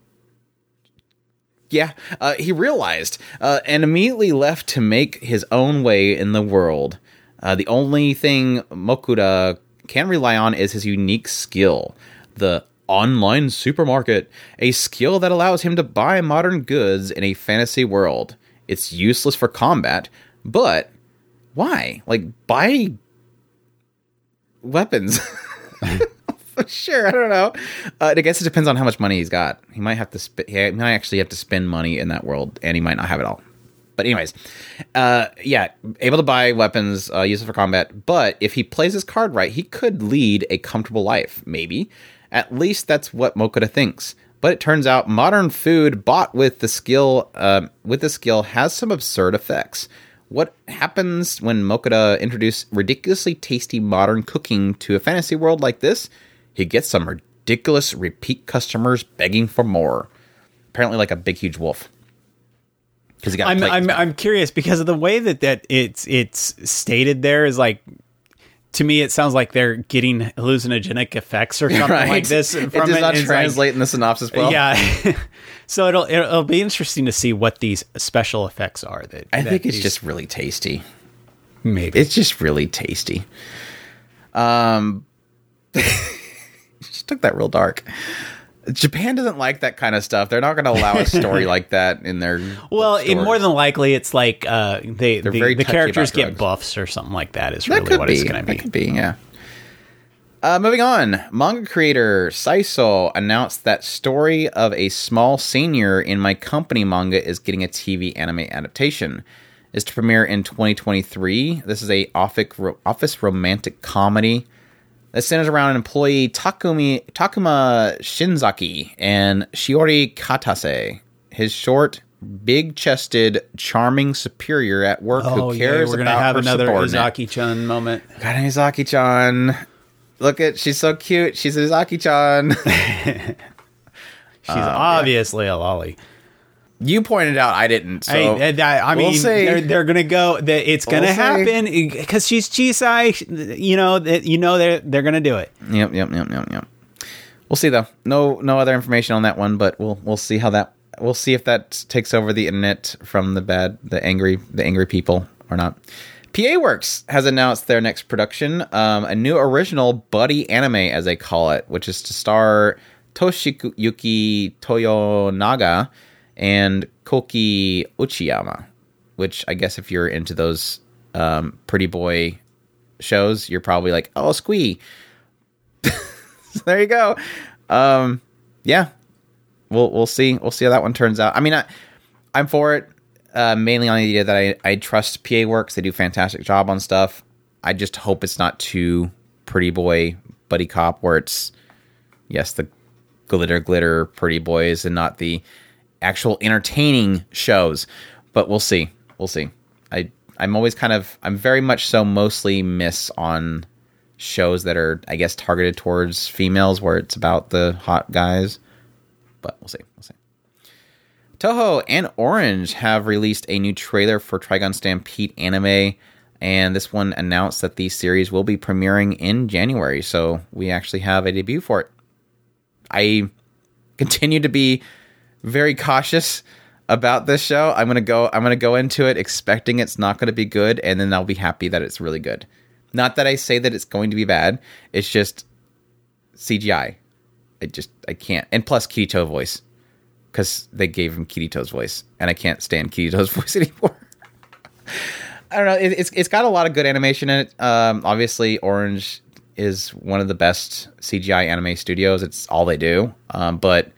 Yeah, uh, he realized uh, and immediately left to make his own way in the world. Uh, the only thing Mokura can rely on is his unique skill, the online supermarket, a skill that allows him to buy modern goods in a fantasy world. It's useless for combat, but why? Like, buy weapons. Sure, I don't know. Uh, I guess it depends on how much money he's got. He might have to. Sp- he might actually have to spend money in that world, and he might not have it all. But anyways, uh, yeah, able to buy weapons, uh, use it for combat. But if he plays his card right, he could lead a comfortable life, maybe. At least that's what Mokuda thinks. But it turns out modern food bought with the skill uh, with the skill has some absurd effects. What happens when Mokuda introduces ridiculously tasty modern cooking to a fantasy world like this? He gets some ridiculous repeat customers begging for more. Apparently, like a big, huge wolf. Because he got. I'm I'm I'm curious because of the way that that it's it's stated there is like. To me, it sounds like they're getting hallucinogenic effects or something right. like this. From it does it. not It's translate like, in the synopsis well. Yeah. So it'll it'll be interesting to see what these special effects are. That I that think it's these, just really tasty. maybe It's just really tasty. Um, just took that real dark. Japan doesn't like that kind of stuff. They're not going to allow a story like that in their. well, it, more than likely, it's like uh, they They're the, very the touchy characters about get drugs. buffs or something like that. Is That really could what be. it's going to That be. could be. Yeah. Uh, moving on, manga creator Saiso announced that Story of a Small Senior in My Company manga is getting a T V anime adaptation. Is to premiere in twenty twenty-three. This is a office romantic comedy that centers around an employee Takumi Takuma Shinzaki and Shiori Katase, his short, big-chested, charming superior at work Oh who yeah, cares we're gonna about have her another subordinate. Izaki-chan moment. God, Izaki-chan. Look at, she's so cute. She's Izaki-chan. She's uh, obviously yeah. a lolly. You pointed out, I didn't. So I, I, I mean, we'll see. they're, they're gonna go. That it's gonna We'll happen because she's Chisai. You know that you know they're they're gonna do it. Yep, yep, yep, yep, yep. We'll see though. No, no other information on that one, but we'll we'll see how that. We'll see if that takes over the internet from the bad, the angry, the angry people or not. P A Works has announced their next production, um, a new original buddy anime, as they call it, which is to star Toshiyuki Toyonaga and Koki Uchiyama, which I guess if you're into those um, pretty boy shows, you're probably like, oh, Squee. So there you go. Um, yeah, we'll we'll see. We'll see how that one turns out. I mean, I, I'm for it. Uh, mainly on the idea that I, I trust P A Works. They do a fantastic job on stuff. I just hope it's not too pretty boy buddy cop where it's, yes, the glitter, glitter pretty boys and not the actual entertaining shows. But we'll see. We'll see. I, I'm always kind of, I'm very much so mostly miss on shows that are, I guess, targeted towards females where it's about the hot guys. But we'll see. We'll see. Toho and Orange have released a new trailer for Trigun Stampede anime, and this one announced that the series will be premiering in January, so we actually have a debut for it. I continue to be very cautious about this show. I'm gonna go. I'm gonna go into it expecting it's not going to be good, and then I'll be happy that it's really good. Not that I say that it's going to be bad. It's just C G I. I just I can't. And plus Kirito voice. Because they gave him Kirito's voice, and I can't stand Kirito's voice anymore. I don't know. It, it's it's got a lot of good animation in it. Um, obviously, Orange is one of the best C G I anime studios. It's all they do. Um, but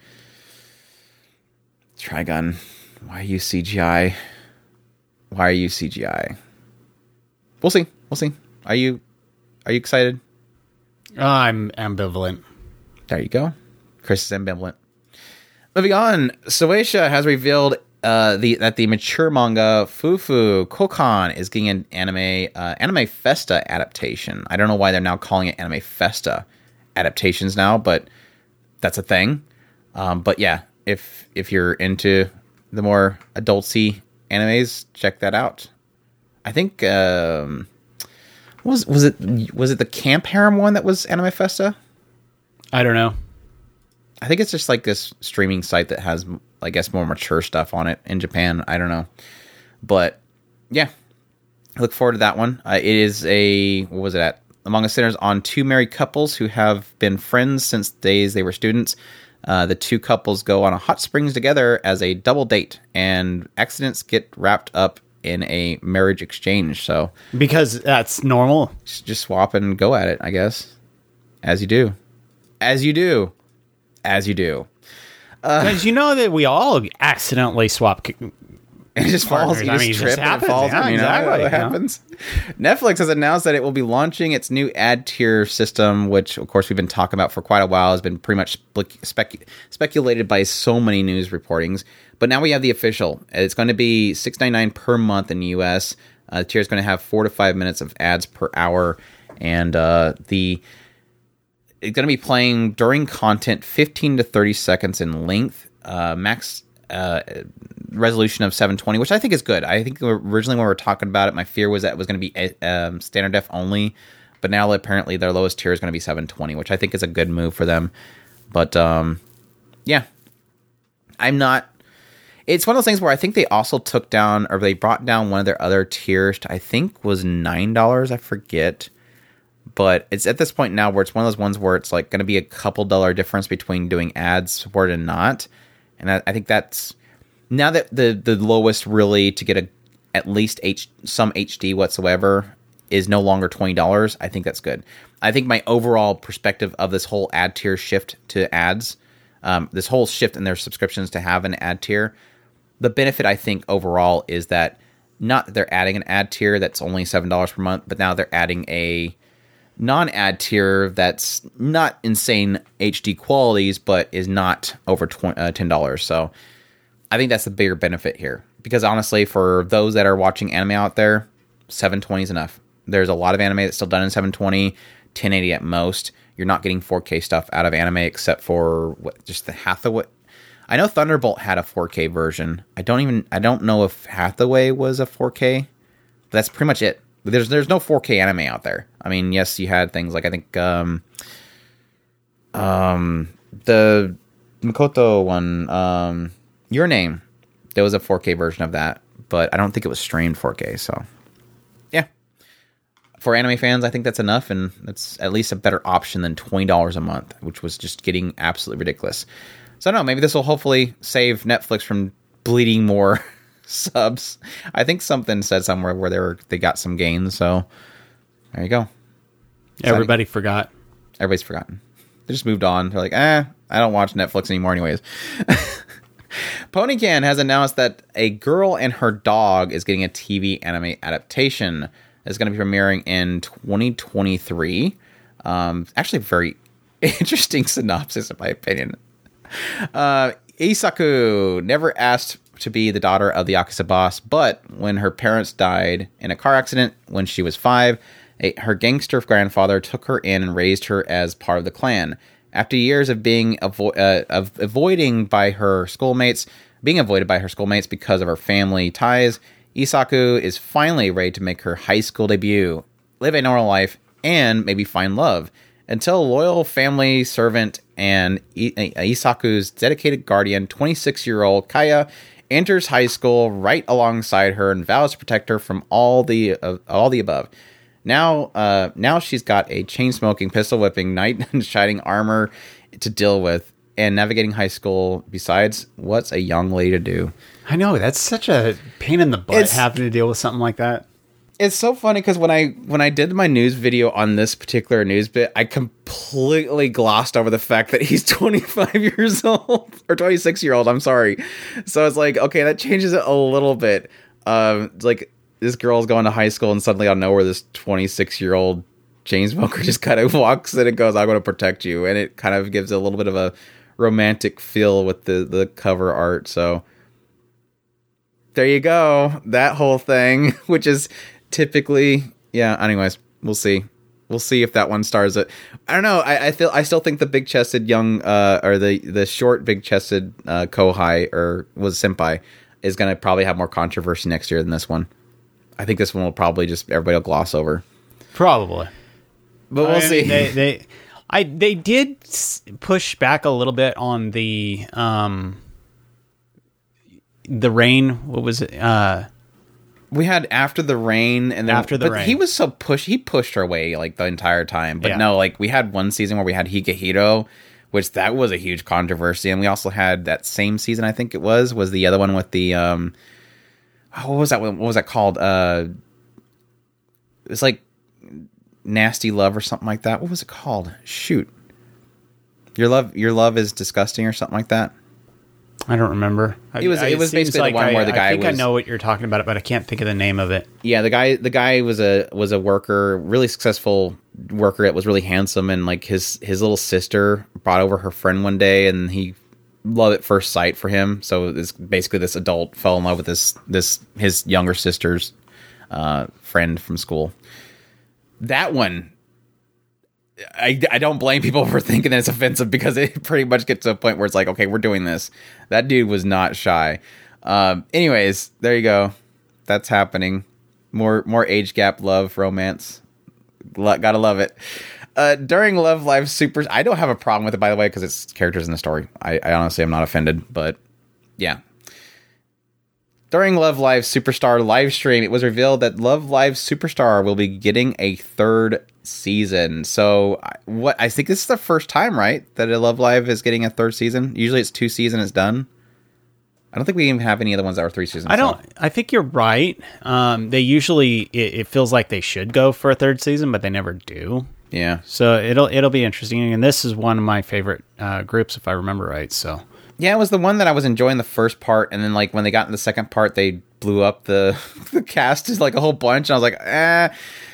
Trigun, why are you C G I? Why are you C G I? We'll see. We'll see. Are you are you excited? I'm ambivalent. There you go. Chris is ambivalent. Moving on, Shueisha has revealed uh, the that the mature manga Fufu Kokan is getting an anime uh, Anime Festa adaptation. I don't know why they're now calling it Anime Festa adaptations now, but that's a thing. Um, but yeah, if if you're into the more adulty animes, check that out. I think um, was was it was it the Camp Harem one that was Anime Festa? I don't know. I think it's just like this streaming site that has, I guess, more mature stuff on it in Japan. I don't know. But, yeah. I look forward to that one. Uh, it is a, what was it at? Among Us centers on two married couples who have been friends since the days they were students. Uh, the two couples go on a hot springs together as a double date, and accidents get wrapped up in a marriage exchange. So Because that's normal. just, just swap and go at it, I guess. As you do. As you do. As you do. Because uh, you know that we all accidentally swap And it just falls. Partners. You I just mean, it trip just and it happens. falls. Yeah, I mean, exactly, what you know? happens? Netflix has announced that it will be launching its new ad tier system, which, of course, we've been talking about for quite a while. Has been pretty much spec- speculated by so many news reportings. But now we have the official. It's going to be six ninety-nine per month in the U S. Uh, the tier is going to have four to five minutes of ads per hour, and uh, the it's going to be playing during content fifteen to thirty seconds in length. Uh, max. Uh, resolution of seven twenty, which I think is good. I think originally when we were talking about it, my fear was that it was going to be um, standard def only, but now apparently their lowest tier is going to be seven twenty, which I think is a good move for them. But um, yeah, I'm not. It's one of those things where I think they also took down, or they brought down one of their other tiers to, I think was nine dollars. I forget. But it's at this point now where it's one of those ones where it's like going to be a couple dollar difference between doing ads support and not. And I, I think that's now that the, the lowest really to get a at least H, some H D whatsoever is no longer twenty dollars. I think that's good. I think my overall perspective of this whole ad tier shift to ads, um, this whole shift in their subscriptions to have an ad tier, the benefit I think overall is that not that they're adding an ad tier that's only seven dollars per month, but now they're adding a non-ad tier that's not insane H D qualities, but is not over twenty, uh, ten dollars. So I think that's the bigger benefit here. Because honestly, for those that are watching anime out there, seven twenty is enough. There's a lot of anime that's still done in seven twenty, ten eighty at most. You're not getting four K stuff out of anime except for what, just the Hathaway. I know Thunderbolt had a four K version. I don't even I don't know if Hathaway was a four K. But that's pretty much it. There's there's no four K anime out there. I mean, yes, you had things like I think um, um, the Makoto one, um, Your Name. There was a four K version of that, but I don't think it was streamed four K. So, yeah, for anime fans, I think that's enough, and that's at least a better option than twenty dollars a month, which was just getting absolutely ridiculous. So, I don't know, maybe this will hopefully save Netflix from bleeding more subs. I think something said somewhere where they were they got some gains, so there you go. Everybody forgot. Everybody's forgotten. They just moved on. They're like, eh, I don't watch Netflix anymore anyways. Ponycan has announced that A Girl and Her Dog is getting a T V anime adaptation. It's going to be premiering in twenty twenty-three. Um, actually, a very interesting synopsis, in my opinion. Uh, Isaku never asked to be the daughter of the Yakuza boss, but when her parents died in a car accident when she was five, a, her gangster grandfather took her in and raised her as part of the clan. After years of being avo- uh, of avoiding by her schoolmates, being avoided by her schoolmates because of her family ties, Isaku is finally ready to make her high school debut, live a normal life, and maybe find love. Until loyal family servant and I- Isaku's dedicated guardian, twenty-six-year-old Kaya, enters high school right alongside her and vows to protect her from all the uh, all the above. Now, uh, now she's got a chain-smoking, pistol-whipping, knight in shining armor to deal with, and navigating high school. Besides, what's a young lady to do? I know, that's such a pain in the butt It's- having to deal with something like that. It's so funny because when I when I did my news video on this particular news bit, I completely glossed over the fact that he's twenty-five years old or twenty-six year old. I'm sorry. So it's like, okay, that changes it a little bit. Um, it's like this girl's going to high school and suddenly out of nowhere, this twenty-six year old chain smoker just kind of walks in and goes, "I'm going to protect you," and it kind of gives a little bit of a romantic feel with the the cover art. So there you go, that whole thing, which is. Typically, yeah. Anyways, we'll see. We'll see if that one stars it. I don't know. I, I feel. I still think the big chested young, uh, or the the short big chested uh, Kohai or was senpai is going to probably have more controversy next year than this one. I think this one will probably just everybody will gloss over. Probably, but we'll I see. mean, they, they, I they did push back a little bit on the um, the rain. What was it? Uh, We had After the Rain, and then After the but Rain. he was so push. He pushed her away like the entire time. But Yeah. no, like we had one season where we had Hikahiro, which that was a huge controversy, and we also had that same season. I think it was was the other one with the um, oh, what was that? What was that called? Uh, it was like Nasty Love or something like that. What was it called? Shoot, your love, your love is disgusting or something like that. I don't remember. It was I, it was seems basically like the one I, where the guy I think was. I know what you're talking about, but I can't think of the name of it. Yeah, the guy the guy was a was a worker, really successful worker that was really handsome, and like his his little sister brought over her friend one day, and he loved at first sight for him. So it's basically this adult fell in love with this this his younger sister's uh, friend from school. That one, I, I don't blame people for thinking that it's offensive because it pretty much gets to a point where it's like, okay, we're doing this. That dude was not shy. Um, anyways, there you go. That's happening. More more age gap love romance. Lo- gotta love it. Uh, during Love Live Super, I don't have a problem with it, by the way, because it's characters in the story. I, I honestly am not offended, but yeah. During Love Live Superstar live stream, it was revealed that Love Live Superstar will be getting a third season. So, what I think this is the first time, right, that a Love Live is getting a third season. Usually, it's two seasons, it's done. I don't think we even have any other ones that are three seasons. I don't. So. I think you're right. Um, they usually it, it feels like they should go for a third season, but they never do. Yeah. So it'll it'll be interesting, and this is one of my favorite uh, groups, if I remember right. So yeah, it was the one that I was enjoying the first part, and then like when they got in the second part, they blew up the the cast is like a whole bunch, and I was like, eh.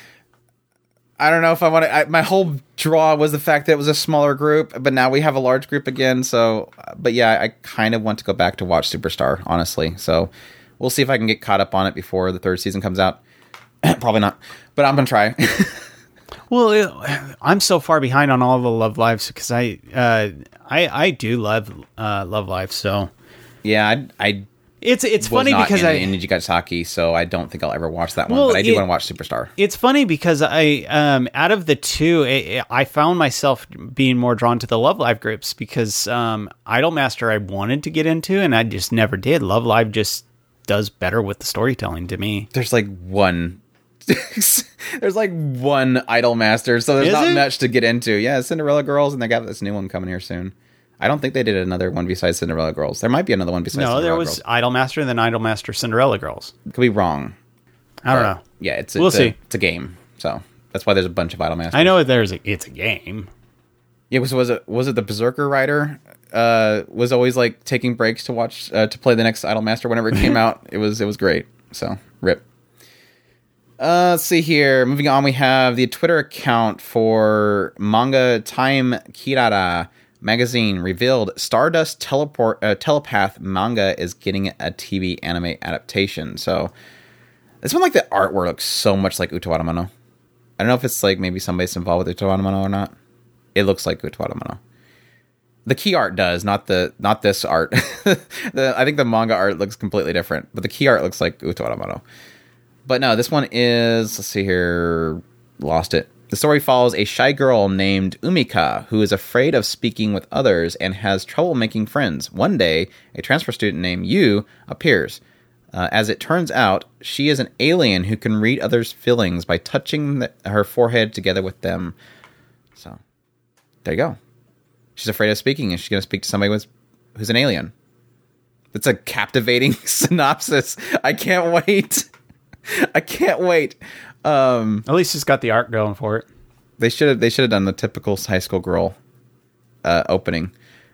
I don't know if I want to. I, my whole draw was the fact that it was a smaller group, but now we have a large group again. So, but yeah, I kind of want to go back to watch Superstar, honestly. So, we'll see if I can get caught up on it before the third season comes out. Probably not, but I'm gonna try. Well, it, I'm so far behind on all the Love Lives because I, uh, I, I do love uh, Love Live. So, yeah, I, I it's it's was funny not because in, I in Nijigasaki, so I don't think I'll ever watch that one. Well, but I do it- want to watch Superstar. It's funny because I, um, out of the two, I, I found myself being more drawn to the Love Live groups because um, Idolmaster I wanted to get into and I just never did. Love Live just does better with the storytelling to me. There's like one. There's like one Idolmaster, so there's Is not it? much to get into. Yeah, Cinderella Girls, and they got this new one coming here soon. I don't think they did another one besides Cinderella Girls. There might be another one besides No, there Cinderella was Girls. Idolmaster and then Idolmaster Cinderella Girls. Could be wrong. I don't But, know. Yeah, it's, We'll it's see. A, it's a game, so that's why there's a bunch of Idolmasters. I know there's a, it's a game. Yeah, was was it was it the Berserker writer? Uh, was always like taking breaks to watch uh, to play the next Idolmaster whenever it came out. It was it was great. So rip. Uh, let's see here. Moving on, we have the Twitter account for Manga Time Kirara magazine revealed Stardust Teleport uh, Telepath manga is getting a T V anime adaptation. So this one, like the artwork looks so much like Utoara Mono. I don't know if it's like maybe somebody's involved with Utoara Mono or not. It looks like Utoara Mono. The key art does, not the not this art. the, I think the manga art looks completely different, but the key art looks like Utoara Mono. But no, this one is, let's see here, lost it. The story follows a shy girl named Umika who is afraid of speaking with others and has trouble making friends. One day, a transfer student named Yu appears. Uh, as it turns out, she is an alien who can read others' feelings by touching the, her forehead together with them. So, there you go. She's afraid of speaking, and she's going to speak to somebody with, who's an alien. It's a captivating synopsis. I can't wait. I can't wait. Um, At least it's got the art going for it. they should have. They should have done the typical high school girl uh, opening.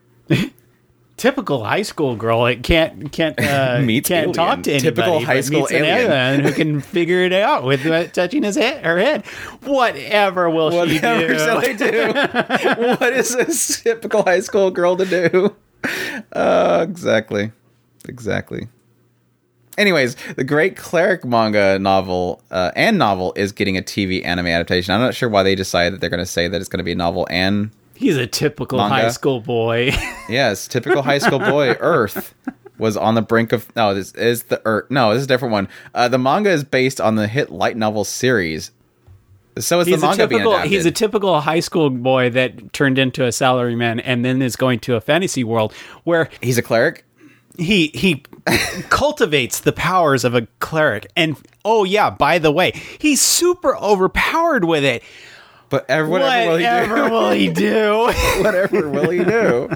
Typical high school girl. It can't can't uh, Meets can't alien. talk to anybody. Typical high but school meets an alien. who can figure it out with uh, touching his head, her head. Whatever will she Whatever do? shall I do? What is this typical high school girl to do? Uh, exactly, exactly. Anyways, the Great Cleric manga novel uh, and novel is getting a T V anime adaptation. I'm not sure why they decided that they're going to say that it's going to be a novel and He's a typical Manga. high school boy. yes, typical high school boy. Earth was on the brink of no. This is the Earth. No, this is a different one. Uh, the manga is based on the hit light novel series. So is He's the a manga being typical adapted. he's a typical high school boy that turned into a salaryman and then is going to a fantasy world where He's a cleric. he he cultivates the powers of a cleric. And oh yeah, by the way, he's super overpowered with it. But ever, whatever, Whatever will he do? whatever will he do?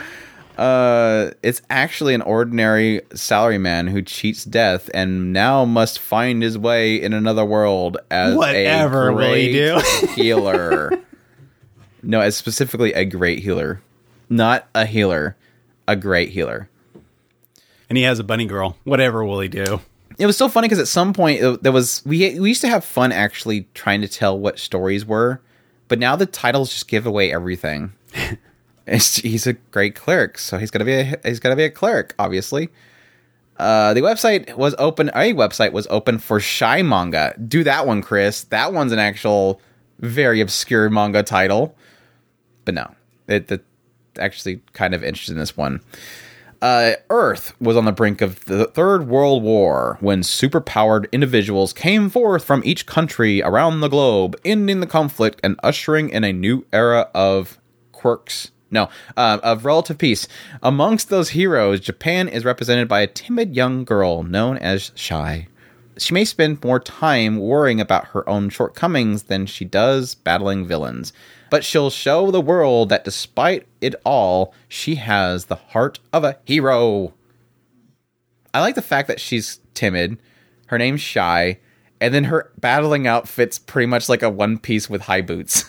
Uh, it's actually an ordinary salaryman who cheats death and now must find his way in another world as Whatever a will he great do? healer. No, as specifically a great healer, not a healer, a great healer. And he has a bunny girl. Whatever will he do? It was so funny because at some point it, there was we we used to have fun actually trying to tell what stories were, but now the titles just give away everything. It's, he's a great cleric, so he's gonna be a he's gonna be a cleric, obviously. Uh, the website was open. A website was open for Shy manga. Do that one, Chris. That one's an actual very obscure manga title, but no, it, it actually kind of interested in this one. Uh, Earth was on the brink of the Third World War when superpowered individuals came forth from each country around the globe, ending the conflict and ushering in a new era of quirks. No, uh, of relative peace. Amongst those heroes, Japan is represented by a timid young girl known as Shy. She may spend more time worrying about her own shortcomings than she does battling villains. But she'll show the world that despite it all, she has the heart of a hero. I like the fact that she's timid. Her name's Shy. And then her battling outfit's pretty much like a one piece with high boots.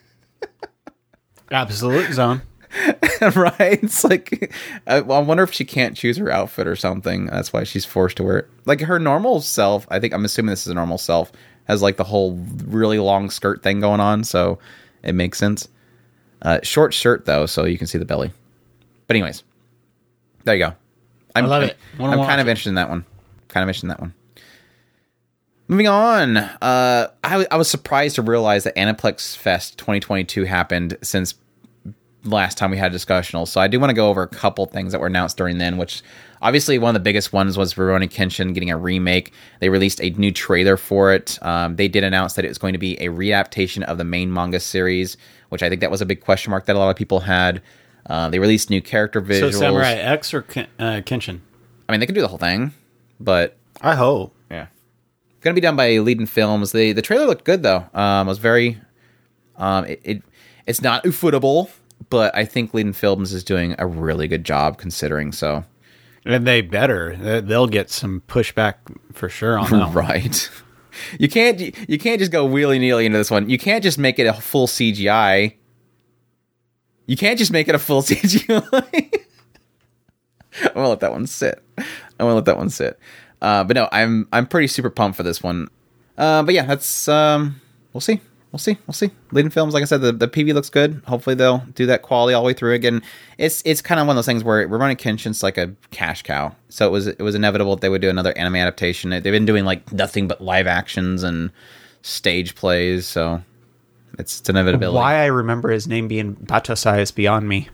Absolute zone. Right? It's like, I, I wonder if she can't choose her outfit or something. That's why she's forced to wear it. Like her normal self, I think, I'm assuming this is a normal self, has like the whole really long skirt thing going on. So it makes sense. Uh, short shirt, though, so you can see the belly. But anyways, there you go. I'm, I love I'm, it. I'm kind of interested in that one. Kind of interested in that one. Moving on. Uh, I, w- I was surprised to realize that Aniplex Fest twenty twenty-two happened since last time we had a discussional. So I do want to go over a couple things that were announced during then, which obviously one of the biggest ones was Rurouni Kenshin getting a remake. They released a new trailer for it. Um, they did announce that it was going to be a readaptation of the main manga series, which I think that was a big question mark that a lot of people had. Uh, they released new character visuals. So Samurai X or Ken- uh, Kenshin? I mean, they can do the whole thing, but I hope. yeah, going to be done by Leiden Films. The the trailer looked good though. Um, it was very, um, it, it it's not ufotable, but I think Leiden Films is doing a really good job considering. So, and they better. They'll get some pushback for sure on that. Right. You can't you can't just go willy nilly into this one. You can't just make it a full C G I. You can't just make it a full C G I. I'm gonna let that one sit. I'm gonna let that one sit. Uh, but no, I'm I'm pretty super pumped for this one. Uh, but yeah, that's um, we'll see, we'll see, we'll see. Leiden Films, like I said, the, the P V looks good. Hopefully they'll do that quality all the way through again. It's it's kind of one of those things where Rurouni Kenshin's like a cash cow, so it was it was inevitable that they would do another anime adaptation. They've been doing like nothing but live actions and stage plays, so it's, it's an inevitability. Why I remember his name being Batasai is beyond me.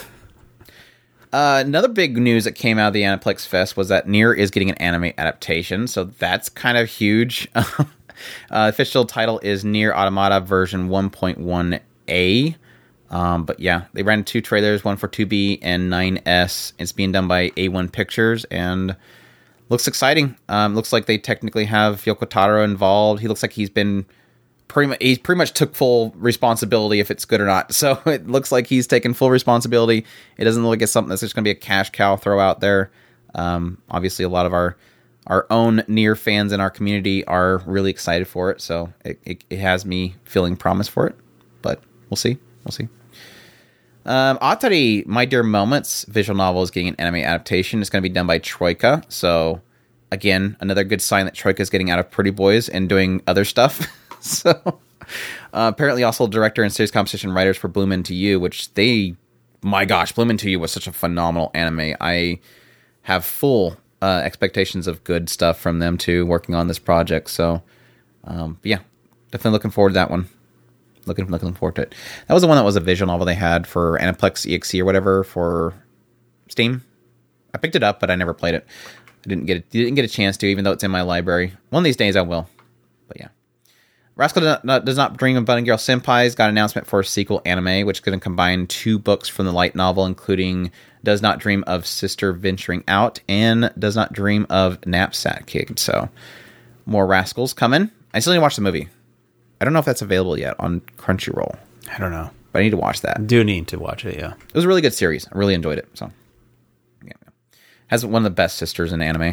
Uh, another big news that came out of the Aniplex Fest was that Nier is getting an anime adaptation, so that's kind of huge. uh, official title is Nier Automata version one point one A. Um, but yeah, they ran two trailers, one for two B and nine S. It's being done by A one Pictures and looks exciting. Um, looks like they technically have Yoko Taro involved. He looks like he's been pretty much, he pretty much took full responsibility if it's good or not. So it looks like he's taken full responsibility. It doesn't look like it's something that's just going to be a cash cow throw out there. Um, obviously a lot of our, our own Nier fans in our community are really excited for it. So it, it, it has me feeling promise for it, but we'll see. We'll see. Um, Atari, My Dear Moments visual novel is getting an anime adaptation. It's going to be done by Troika. So again, another good sign that Troika is getting out of Pretty Boys and doing other stuff. So, uh, apparently also director and series composition writers for Bloom Into You, which they, my gosh, Bloom Into You was such a phenomenal anime. I have full uh, expectations of good stuff from them too, working on this project. So, um, yeah, definitely looking forward to that one. Looking, looking forward to it. That was the one that was a visual novel they had for Aniplex E X E or whatever for Steam. I picked it up, but I never played it. I didn't get it, didn't get a chance to, even though it's in my library. One of these days I will. But yeah. Rascal Does Not, Does Not Dream of Bunny Girl Senpai's got an announcement for a sequel anime, which is going to combine two books from the light novel, including Does Not Dream of Sister Venturing Out and Does Not Dream of Knapsack Kid. So, more Rascals coming. I still need to watch the movie. I don't know if that's available yet on Crunchyroll. I don't know. But I need to watch that. Do need to watch it, yeah. It was a really good series. I really enjoyed it. So, yeah. Has one of the best sisters in anime.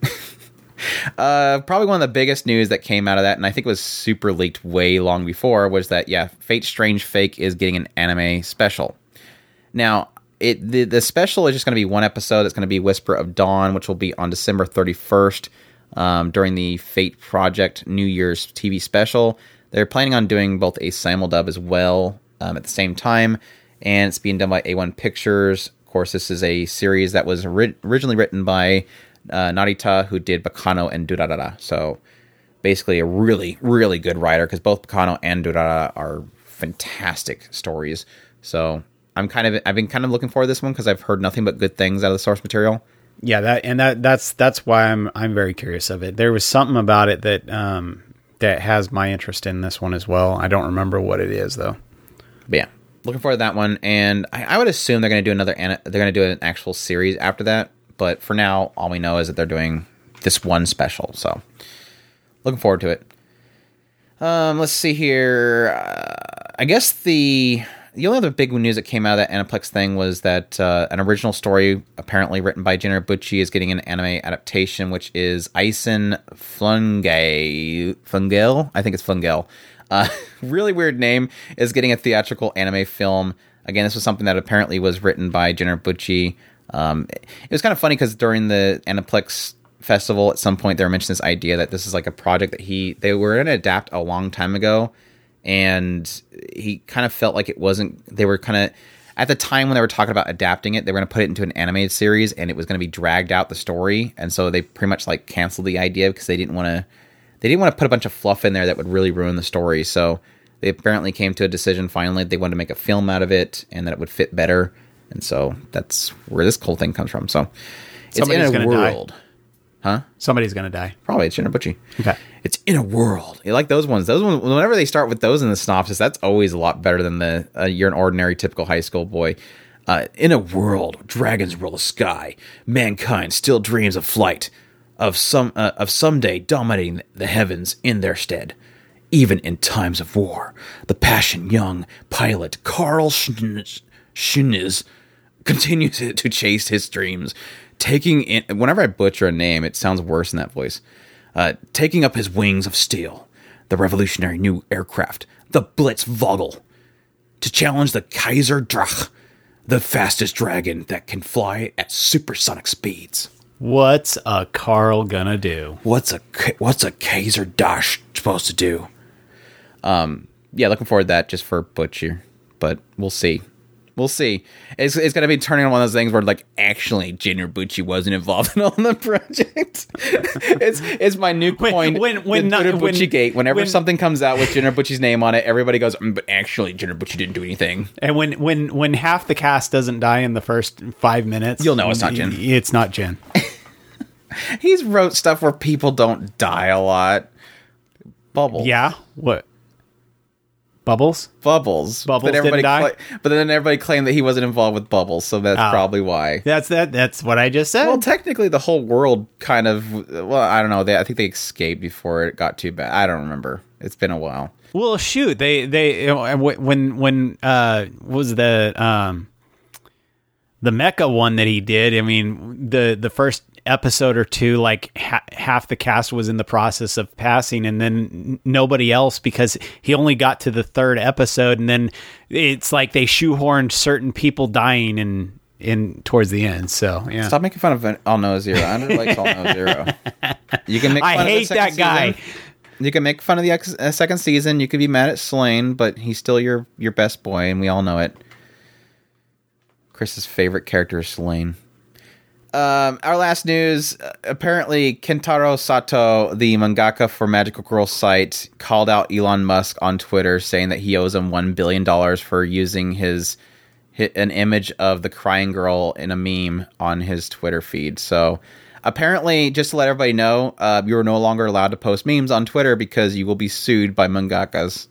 Uh, probably one of the biggest news that came out of that, and I think it was super leaked way long before, was that, yeah, Fate Strange Fake is getting an anime special. Now, it the, the special is just going to be one episode. It's going to be Whisper of Dawn, which will be on December thirty-first um, during the Fate Project New Year's T V special. They're planning on doing both a simuldub as well um, at the same time, and it's being done by A one Pictures. Of course, this is a series that was ri- originally written by uh, Narita, who did Bakano and Durarara. So basically a really, really good writer, because both Bakano and Durarara are fantastic stories. So I'm kind of I've been kind of looking forward to this one because I've heard nothing but good things out of the source material. Yeah, that and that that's that's why I'm I'm very curious of it. There was something about it that um that has my interest in this one as well. I don't remember what it is though. But yeah, looking forward to that one, and I, I would assume they're going to do another. They're going to do an actual series after that. But for now, all we know is that they're doing this one special. So looking forward to it. Um, let's see here. Uh, I guess the the only other big news that came out of that Aniplex thing was that uh, an original story, apparently written by Jin Buchi, is getting an anime adaptation, which is Eisen Flungel. Flungel? I think it's Flungel. Uh, really weird name, is getting a theatrical anime film. Again, this was something that apparently was written by Jin Buchi. Um, it, it was kind of funny because during the Aniplex festival, at some point they were mentioning this idea that this is like a project that he they were going to adapt a long time ago, and he kind of felt like it wasn't. They were kind of at the time when they were talking about adapting it, they were going to put it into an animated series, and it was going to be dragged out the story, and so they pretty much like canceled the idea because they didn't want to. They didn't want to put a bunch of fluff in there that would really ruin the story. So they apparently came to a decision finally. They wanted to make a film out of it and that it would fit better. And so that's where this whole thing comes from. So it's Somebody's in a world. Die. Huh? Somebody's going to die. Probably. It's Jin Buchi. Okay. It's in a world. You like those ones. Those ones, whenever they start with those in the synopsis, that's always a lot better than the uh, you're an ordinary, typical high school boy. Uh, in a world, dragons rule the sky. Mankind still dreams of flight. Of some uh, of someday dominating the heavens in their stead. Even in times of war, the passion young pilot Carl Schniz continues to chase his dreams, taking in. Whenever I butcher a name, it sounds worse in that voice. Uh, taking up his wings of steel, the revolutionary new aircraft, the Blitzvogel, to challenge the Kaiser Drach, the fastest dragon that can fly at supersonic speeds. What's a Carl gonna do? What's a what's a Kaiser Dash supposed to do? Um, yeah, looking forward to that just for Butcher, but we'll see. We'll see. It's it's gonna be turning on one of those things where like actually Jin Buchi wasn't involved in all the project. it's it's my new coin. When when not Buchi Gate. Whenever when, something comes out with Jin Buchi's name on it, everybody goes, mm, but actually Jin Buchi didn't do anything. And when when when half the cast doesn't die in the first five minutes, you'll know it's not Jin. It's not Jin. He's wrote stuff where people don't die a lot. Bubbles. Yeah. What? Bubbles? Bubbles. Bubbles but everybody didn't die? Cla- but then everybody claimed that he wasn't involved with Bubbles, so that's oh. probably why. That's that. That's what I just said. Well, technically, the whole world kind of. Well, I don't know. They, I think they escaped before it got too bad. I don't remember. It's been a while. Well, shoot. They they you know, when when uh what was the um the Mecha one that he did. I mean, the the first episode or two, like ha- half the cast was in the process of passing, and then n- nobody else, because he only got to the third episode, and then it's like they shoehorned certain people dying in in towards the end. So yeah, stop making fun of All No Zero. Andrew likes All No Zero. You can make. Fun I of hate the that guy. Season. You can make fun of the ex- uh, second season. You could be mad at Slane, but he's still your your best boy, and we all know it. Chris's favorite character is Slane. Um, our last news, uh, apparently Kentaro Sato, the mangaka for Magical Girl site, called out Elon Musk on Twitter, saying that he owes him one billion dollars for using his, his an image of the crying girl in a meme on his Twitter feed. So apparently, just to let everybody know, uh, you are no longer allowed to post memes on Twitter because you will be sued by mangakas.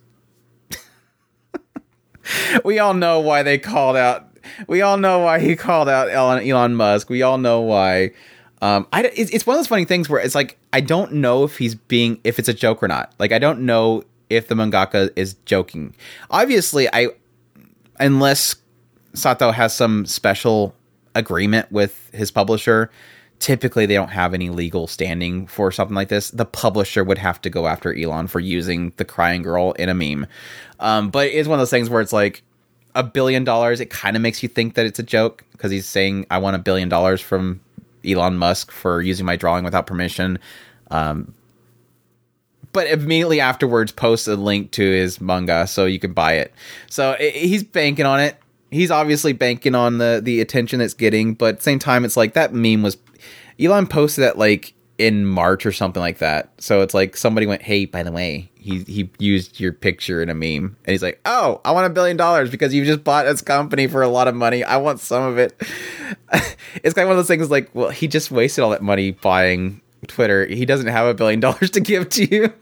We all know why they called out We all know why he called out Elon, Elon Musk. We all know why. Um, I, it's, it's one of those funny things where it's like, I don't know if he's being, if it's a joke or not. Like, I don't know if the mangaka is joking. Obviously, I, unless Sato has some special agreement with his publisher, typically they don't have any legal standing for something like this. The publisher would have to go after Elon for using the crying girl in a meme. Um, but it's one of those things where it's like, a billion dollars, it kind of makes you think that it's a joke because he's saying, I want a billion dollars from Elon Musk for using my drawing without permission. Um, but immediately afterwards posts a link to his manga so you can buy it. So it, he's banking on it. He's obviously banking on the, the attention that's getting, but at the same time, it's like that meme was, Elon posted that like in March or something like that. So it's like somebody went, hey, by the way, he, he used your picture in a meme. And he's like, oh, I want a billion dollars because you just bought this company for a lot of money. I want some of it. It's kind of one of those things like, well, he just wasted all that money buying Twitter. He doesn't have a billion dollars to give to you.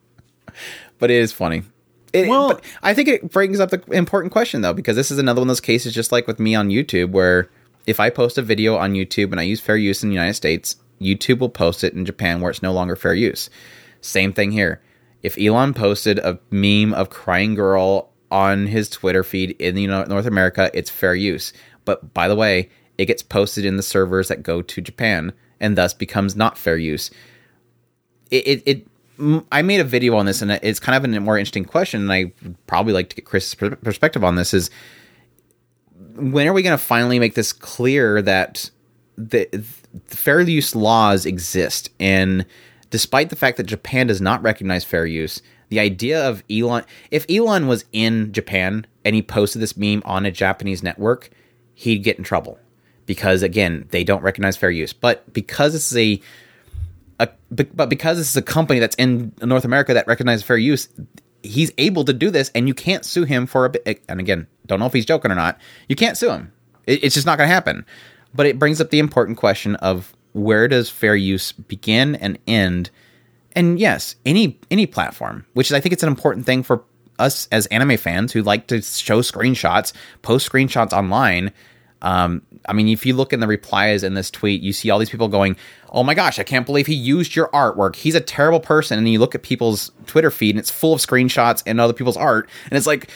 But it is funny. It, well, but I think it brings up the important question, though, because this is another one of those cases, just like with me on YouTube, where if I post a video on YouTube and I use fair use in the United States, YouTube will post it in Japan where it's no longer fair use. Same thing here. If Elon posted a meme of crying girl on his Twitter feed in the North America, it's fair use. But by the way, it gets posted in the servers that go to Japan and thus becomes not fair use. It, it, it I made a video on this, and it's kind of a more interesting question, and I probably like to get Chris's perspective on this, is when are we going to finally make this clear that the, the fair use laws exist? And despite the fact that Japan does not recognize fair use, the idea of Elon, if Elon was in Japan and he posted this meme on a Japanese network, he'd get in trouble because, again, they don't recognize fair use. But because this is a A, but because this is a company that's in North America that recognizes fair use, he's able to do this, and you can't sue him for a bit. And again, don't know if he's joking or not. You can't sue him. It, it's just not going to happen. But it brings up the important question of where does fair use begin and end? And yes, any any platform, which is, I think it's an important thing for us as anime fans who like to show screenshots, post screenshots online. Um, I mean, if you look in the replies in this tweet, you see all these people going, oh my gosh, I can't believe he used your artwork. He's a terrible person. And then you look at people's Twitter feed and it's full of screenshots and other people's art. And it's like,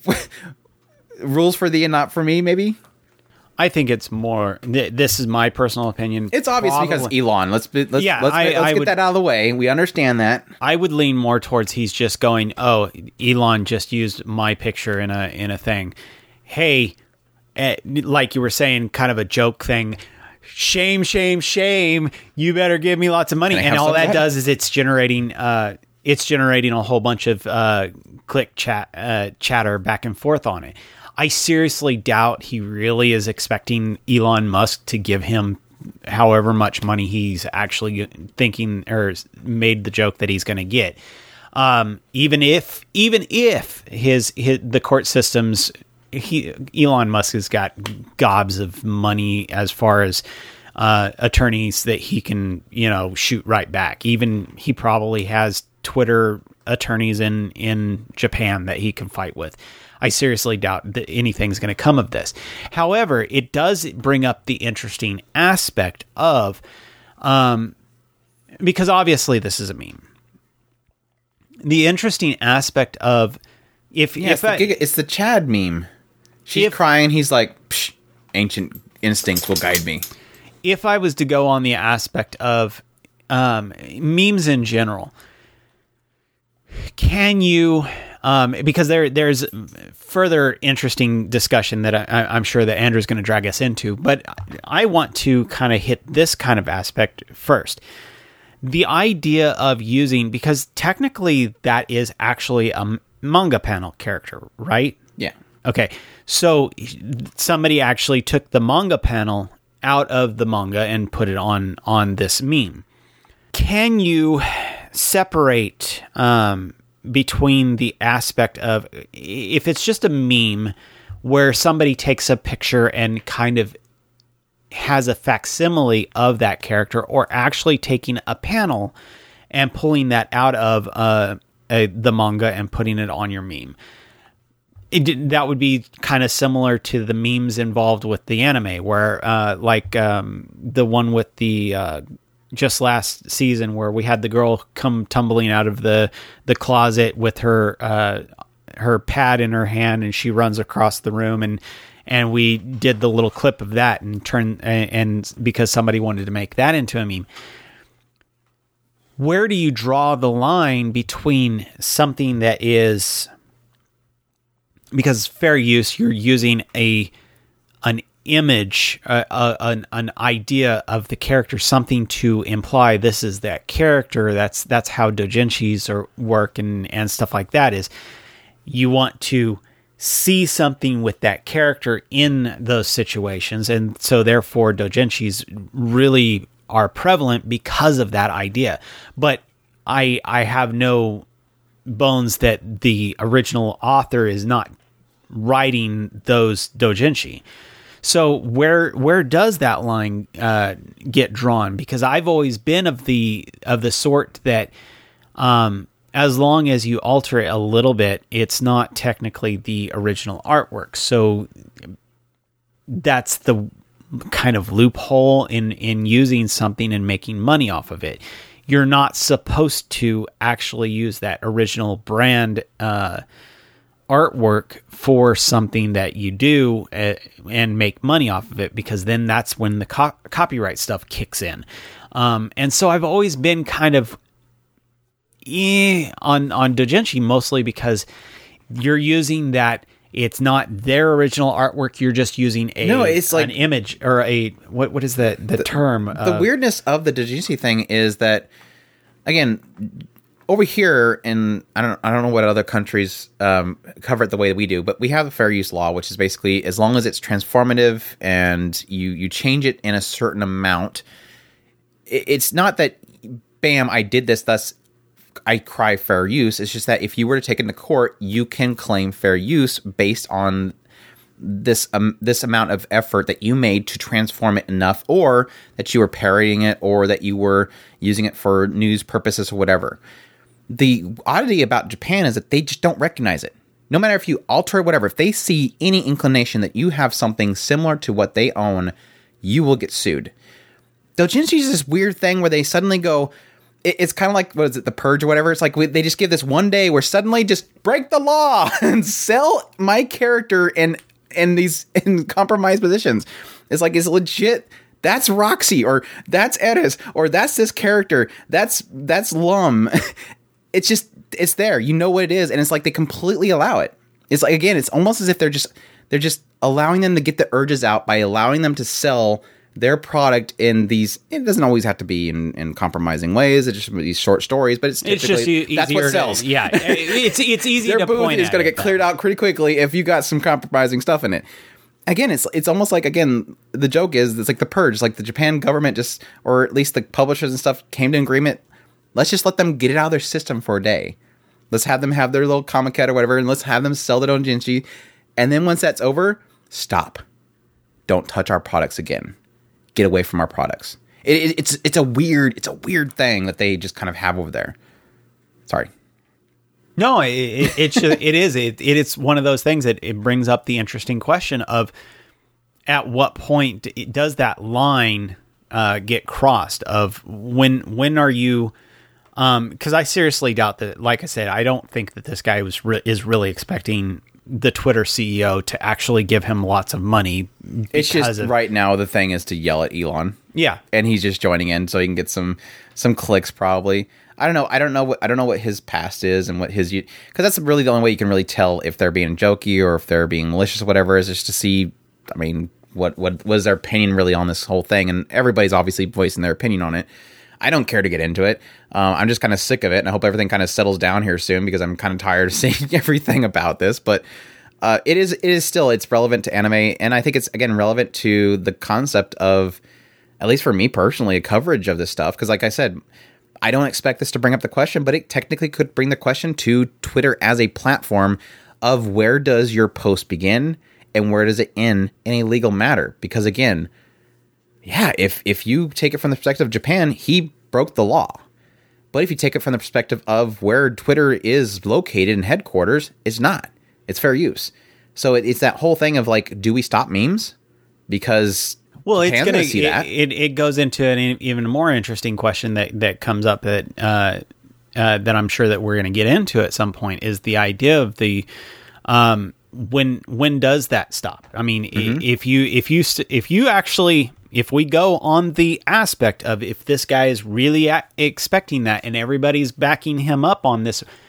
rules for thee and not for me, maybe? I think it's more, th- this is my personal opinion. It's obvious probably. Because Elon, let's, be, let's, yeah, let's, I, let's I get would, that out of the way. We understand that. I would lean more towards he's just going, oh, Elon just used my picture in a, in a thing. Hey, Uh, like you were saying, kind of a joke thing. Shame, shame, shame. You better give me lots of money. And all that does is it's generating, uh, it's generating a whole bunch of uh, click chat, uh, chatter back and forth on it. I seriously doubt he really is expecting Elon Musk to give him however much money he's actually thinking or made the joke that he's going to get. Um, even if, even if his, his the court systems. He, Elon Musk has got gobs of money as far as uh, attorneys that he can, you know, shoot right back. Even he probably has Twitter attorneys in, in Japan that he can fight with. I seriously doubt that anything's going to come of this. However, it does bring up the interesting aspect of, um, because obviously this is a meme. The interesting aspect of if, yeah, if it's, the I, Giga, it's the Chad meme. She's if, crying. He's like, psh, ancient instincts will guide me. If I was to go on the aspect of um, memes in general, can you, um, because there there's further interesting discussion that I, I'm sure that Andrew's going to drag us into, but I want to kind of hit this kind of aspect first. The idea of using, because technically that is actually a manga panel character, right? Yeah. Okay. So somebody actually took the manga panel out of the manga and put it on, on this meme. Can you separate um, between the aspect of, if it's just a meme where somebody takes a picture and kind of has a facsimile of that character, or actually taking a panel and pulling that out of uh, a, the manga and putting it on your meme? It, that would be kind of similar to the memes involved with the anime, where uh, like um, the one with the uh, just last season where we had the girl come tumbling out of the the closet with her uh, her pad in her hand, and she runs across the room, and and we did the little clip of that and turn and, and because somebody wanted to make that into a meme. Where do you draw the line between something that is because fair use, you're using a an image, uh, uh, an an idea of the character, something to imply this is that character. That's that's how doujinshis or work and and stuff like that is. You want to see something with that character in those situations, and so therefore doujinshis really are prevalent because of that idea. But I I have no bones that the original author is not writing those doujinshi. So where where does that line uh, get drawn? Because I've always been of the of the sort that um, as long as you alter it a little bit, it's not technically the original artwork. So that's the kind of loophole in in using something and making money off of it. You're not supposed to actually use that original brand uh, artwork for something that you do uh, and make money off of it, because then that's when the co- copyright stuff kicks in. Um, and so I've always been kind of eh, on on doujinshi, mostly because you're using that. It's not their original artwork. You're just using a no, it's like an image or a what what is the the, the term? The uh, weirdness of the doujinshi thing is that, again, over here in I don't I don't know what other countries um, cover it the way that we do, but we have the fair use law, which is basically as long as it's transformative and you you change it in a certain amount, it, it's not that bam I did this thus I cry fair use. It's just that if you were to take it to court, you can claim fair use based on this um, this amount of effort that you made to transform it enough, or that you were parodying it, or that you were using it for news purposes or whatever. The oddity about Japan is that they just don't recognize it. No matter if you alter it, whatever, if they see any inclination that you have something similar to what they own, you will get sued. Doujinshi is this weird thing where they suddenly go... It's kind of like, what is it, The Purge or whatever? It's like we, they just give this one day where suddenly just break the law and sell my character in in these in compromised positions. It's like, it's legit. That's Roxy, or that's Eris, or that's this character. That's that's Lum. It's just, it's there. You know what it is, and it's like they completely allow it. It's like, again, it's almost as if they're just they're just allowing them to get the urges out by allowing them to sell their product in these, it doesn't always have to be in, in compromising ways. It's just these short stories, but it's typically, it's just e- that's what sells. To, yeah, it's it's easy Their to booth point is going to get cleared out pretty quickly if you got some compromising stuff in it. Again, it's it's almost like, again, the joke is, it's like The Purge. Like the Japan government just, or at least the publishers and stuff, came to an agreement. Let's just let them get it out of their system for a day. Let's have them have their little comiket or whatever, and let's have them sell their own doujinshi. And then once that's over, stop. Don't touch our products again. Get away from our products. It, it, it's it's a weird it's a weird thing that they just kind of have over there. Sorry. No, it it, it, should, it is it, it it's one of those things that it brings up the interesting question of at what point does that line uh, get crossed? Of when when are you? Because um, I seriously doubt that. Like I said, I don't think that this guy was re- is really expecting the Twitter C E O to actually give him lots of money. It's just of, right now the thing is to yell at Elon. Yeah, and he's just joining in so he can get some some clicks probably. I don't know. I don't know what I don't know what his past is and what his, because that's really the only way you can really tell if they're being jokey or if they're being malicious or whatever, is just to see. I mean, what what was their opinion really on this whole thing? And everybody's obviously voicing their opinion on it. I don't care to get into it. Uh, I'm just kind of sick of it, and I hope everything kind of settles down here soon, because I'm kind of tired of seeing everything about this. But uh, it is it is still, it's relevant to anime, and I think it's, again, relevant to the concept of, at least for me personally, a coverage of this stuff. Because like I said, I don't expect this to bring up the question, but it technically could bring the question to Twitter as a platform of where does your post begin and where does it end in a legal matter? Because again, yeah, if if you take it from the perspective of Japan, he broke the law. But if you take it from the perspective of where Twitter is located in headquarters, it's not. It's fair use. So it, it's that whole thing of like, do we stop memes? Because well, Japan's it's gonna, gonna see it, that. It, it goes into an even more interesting question that, that comes up that uh, uh, that I'm sure that we're going to get into at some point, is the idea of the um, when when does that stop? I mean, mm-hmm. if you if you if you actually if we go on the aspect of if this guy is really a- expecting that and everybody's backing him up on this,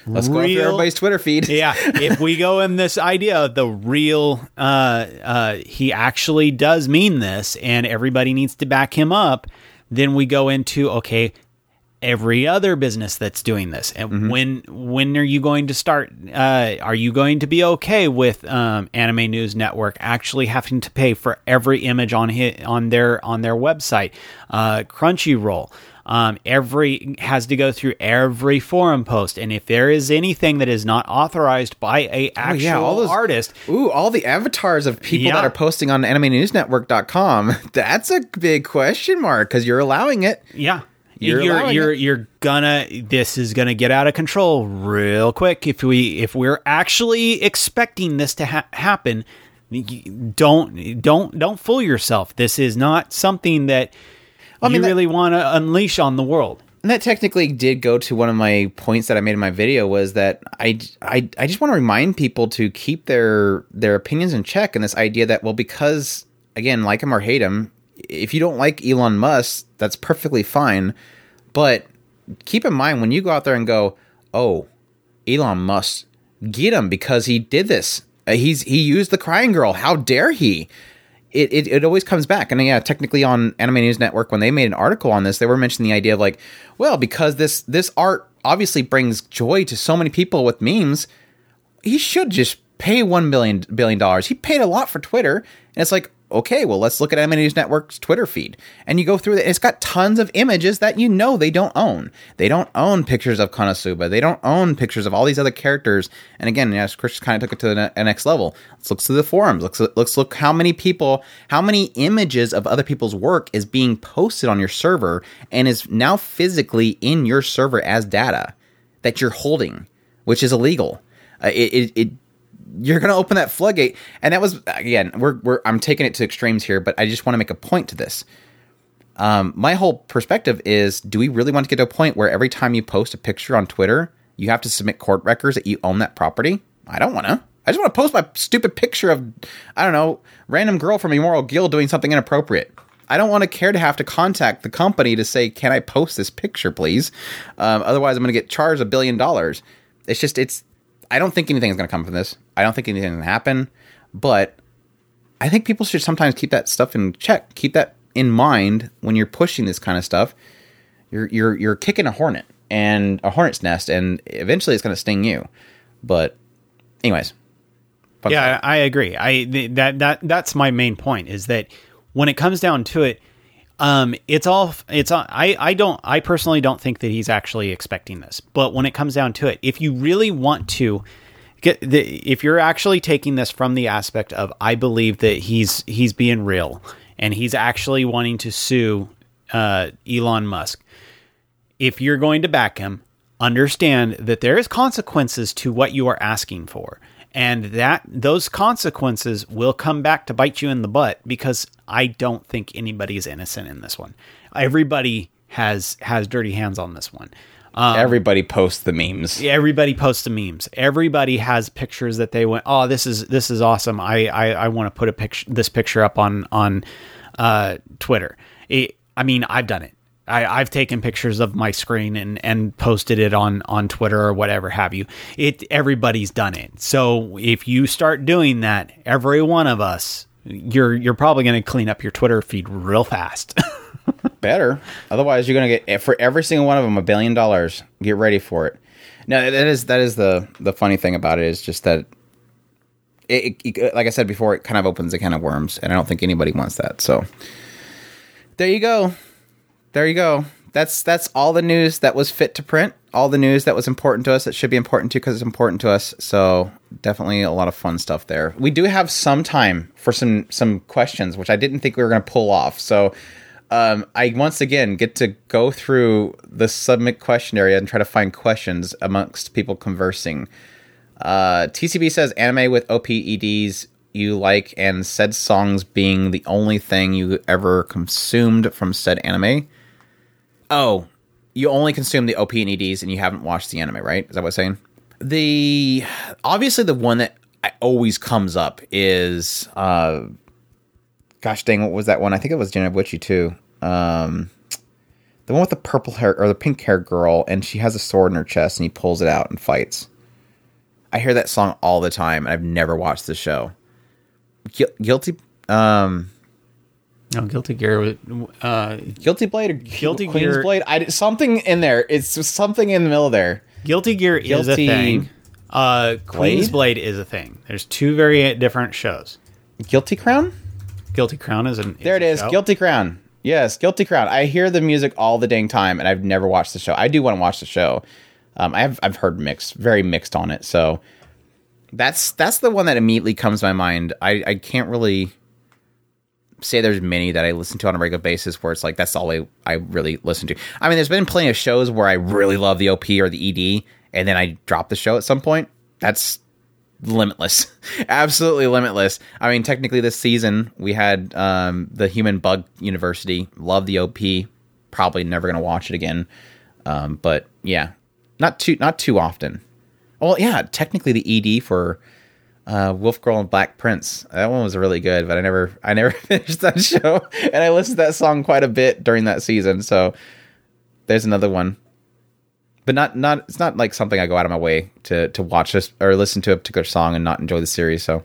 Let's go through everybody's Twitter feed. Yeah, if we go in this idea of the real, uh, uh, he actually does mean this, and everybody needs to back him up, then we go into, okay, every other business that's doing this. And mm-hmm. when when are you going to start? Uh, are you going to be okay with um, Anime News Network actually having to pay for every image on his, on their on their website? Uh, Crunchyroll. Um, every has to go through every forum post, and if there is anything that is not authorized by a actual oh, yeah, all those, artist, ooh, all the avatars of people yeah. that are posting on anime news network dot com, that's a big question mark because you're allowing it. Yeah, you're you're you're, you're gonna. This is gonna get out of control real quick if we if we're actually expecting this to ha- happen. Don't don't don't fool yourself. This is not something that. I mean, you really that, want to unleash on the world. And that technically did go to one of my points that I made in my video was that I, I, I just want to remind people to keep their their opinions in check. And this idea that, well, because, again, like him or hate him, if you don't like Elon Musk, that's perfectly fine. But keep in mind, when you go out there and go, oh, Elon Musk, get him because he did this. Uh, he's he used the crying girl. How dare he? It, it it always comes back. And yeah, technically on Anime News Network, when they made an article on this, they were mentioning the idea of like, well, because this this art obviously brings joy to so many people with memes, he should just pay one billion billion dollars. He paid a lot for Twitter. And it's like, okay, well, let's look at Anime News Network's Twitter feed. And you go through it. It's got tons of images that you know they don't own. They don't own pictures of Konosuba. They don't own pictures of all these other characters. And again, yes, Chris kind of took it to the next level. Let's look through the forums. Let's, let's look how many people, how many images of other people's work is being posted on your server and is now physically in your server as data that you're holding, which is illegal. Uh, it, it, it You're going to open that floodgate. And that was, again, we're, we're, I'm taking it to extremes here, but I just want to make a point to this. Um, my whole perspective is, do we really want to get to a point where every time you post a picture on Twitter, you have to submit court records that you own that property? I don't want to. I just want to post my stupid picture of, I don't know, random girl from Immoral Guild doing something inappropriate. I don't want to care to have to contact the company to say, can I post this picture, please? Um, otherwise, I'm going to get charged a billion dollars. It's just, it's, I don't think anything is going to come from this. I don't think anything is going to happen, but I think people should sometimes keep that stuff in check. Keep that in mind when you're pushing this kind of stuff. You're you're you're kicking a hornet and a hornet's nest, and eventually it's going to sting you. But, anyways, yeah, I agree. I that that that's my main point is that when it comes down to it, Um, it's all, it's, I, I don't, I personally don't think that he's actually expecting this, but when it comes down to it, if you really want to get the, if you're actually taking this from the aspect of, I believe that he's, he's being real and he's actually wanting to sue, uh, Elon Musk. If you're going to back him, understand that there is consequences to what you are asking for. And that those consequences will come back to bite you in the butt because I don't think anybody is innocent in this one. Everybody has has dirty hands on this one. Um, everybody posts the memes. Everybody posts the memes. Everybody has pictures that they went, oh, this is this is awesome. I I, I want to put a picture this picture up on on uh, Twitter. It, I mean, I've done it. I, I've taken pictures of my screen and, and posted it on, on Twitter or whatever have you. It everybody's done it. So if you start doing that, every one of us, you're you're probably going to clean up your Twitter feed real fast. Better. Otherwise, you're going to get, for every single one of them, a billion dollars. Get ready for it. No, that is that is the, the funny thing about it is just that, it, it, like I said before, it kind of opens a can of worms, and I don't think anybody wants that. So there you go. There you go. That's that's all the news that was fit to print. All the news that was important to us. That should be important to because it's important to us. So definitely a lot of fun stuff there. We do have some time for some some questions, which I didn't think we were going to pull off. So um, I once again get to go through the submit question area and try to find questions amongst people conversing. Uh, T C B says anime with O P E Ds you like and said songs being the only thing you ever consumed from said anime. Oh, you only consume the O P and E Ds and you haven't watched the anime, right? Is that what I'm saying? The obviously the one that always comes up is uh, gosh dang, what was that one? I think it was Genobuchi too. Um, The one with the purple hair or the pink hair girl, and she has a sword in her chest, and he pulls it out and fights. I hear that song all the time, and I've never watched the show. Gu- guilty, um, no, Guilty Gear, uh, Guilty Blade or Guilty Queen's Gear, Blade. I something in there. It's something in the middle there. Guilty Gear Guilty is a thing. Uh, Queen's Blade is a thing. There's two very different shows. Guilty Crown. Guilty Crown is an. Is there it is. Show. Guilty Crown. Yes, Guilty Crown. I hear the music all the dang time, and I've never watched the show. I do want to watch the show. Um, I've I've heard mixed, very mixed on it. So that's that's the one that immediately comes to my mind. I, I can't really say there's many that I listen to on a regular basis where it's like that's all I, I really listen to. I mean, there's been plenty of shows where I really love the O P or the E D, and then I drop the show at some point. That's limitless. Absolutely limitless. I mean, technically this season we had um, the Human Bug University. Love the O P. Probably never going to watch it again. Um, but yeah, not too not too often. Well, yeah, technically the E D for uh, Wolf Girl and Black Prince. That one was really good, but I never I never finished that show, and I listened to that song quite a bit during that season. So there's another one. But not, not it's not like something I go out of my way to, to watch this or listen to a particular song and not enjoy the series. So,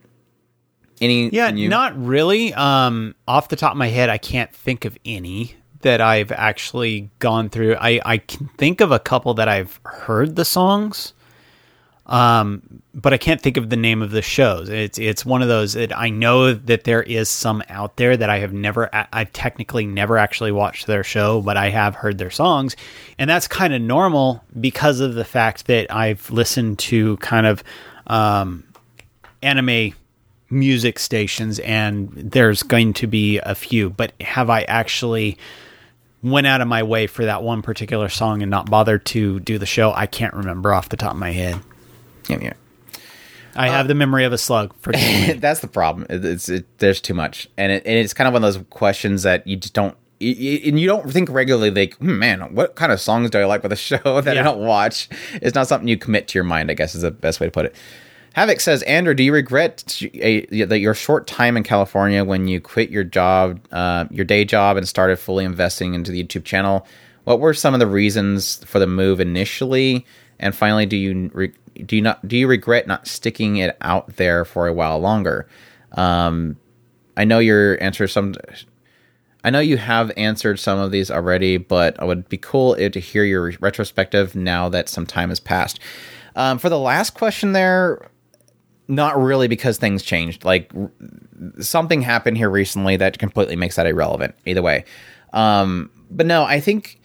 any yeah, new? Not really. Um, off the top of my head, I can't think of any that I've actually gone through. I, I can think of a couple that I've heard the songs, um, but I can't think of the name of the shows. It's it's one of those that I know that there is some out there that I have never, I've technically never actually watched their show, but I have heard their songs. And that's kind of normal because of the fact that I've listened to kind of um, anime music stations, and there's going to be a few. But have I actually went out of my way for that one particular song and not bothered to do the show? I can't remember off the top of my head. Yeah, yeah. I have uh, the memory of a slug. For that's the problem. It's it, there's too much, and it, and it's kind of one of those questions that you just don't. And you don't think regularly, like, hmm, man, what kind of songs do I like with a show that yeah. I don't watch? It's not something you commit to your mind, I guess is the best way to put it. Havoc says, Andrew, do you regret a, that your short time in California when you quit your job, uh, your day job, and started fully investing into the YouTube channel? What were some of the reasons for the move initially? And finally, do you re- do you not do you regret not sticking it out there for a while longer? Um, I know your answer some. I know you have answered some of these already, but it would be cool to hear your retrospective now that some time has passed. Um, for the last question there, not really, because things changed. Like, something happened here recently that completely makes that irrelevant either way. Um, but no, I think,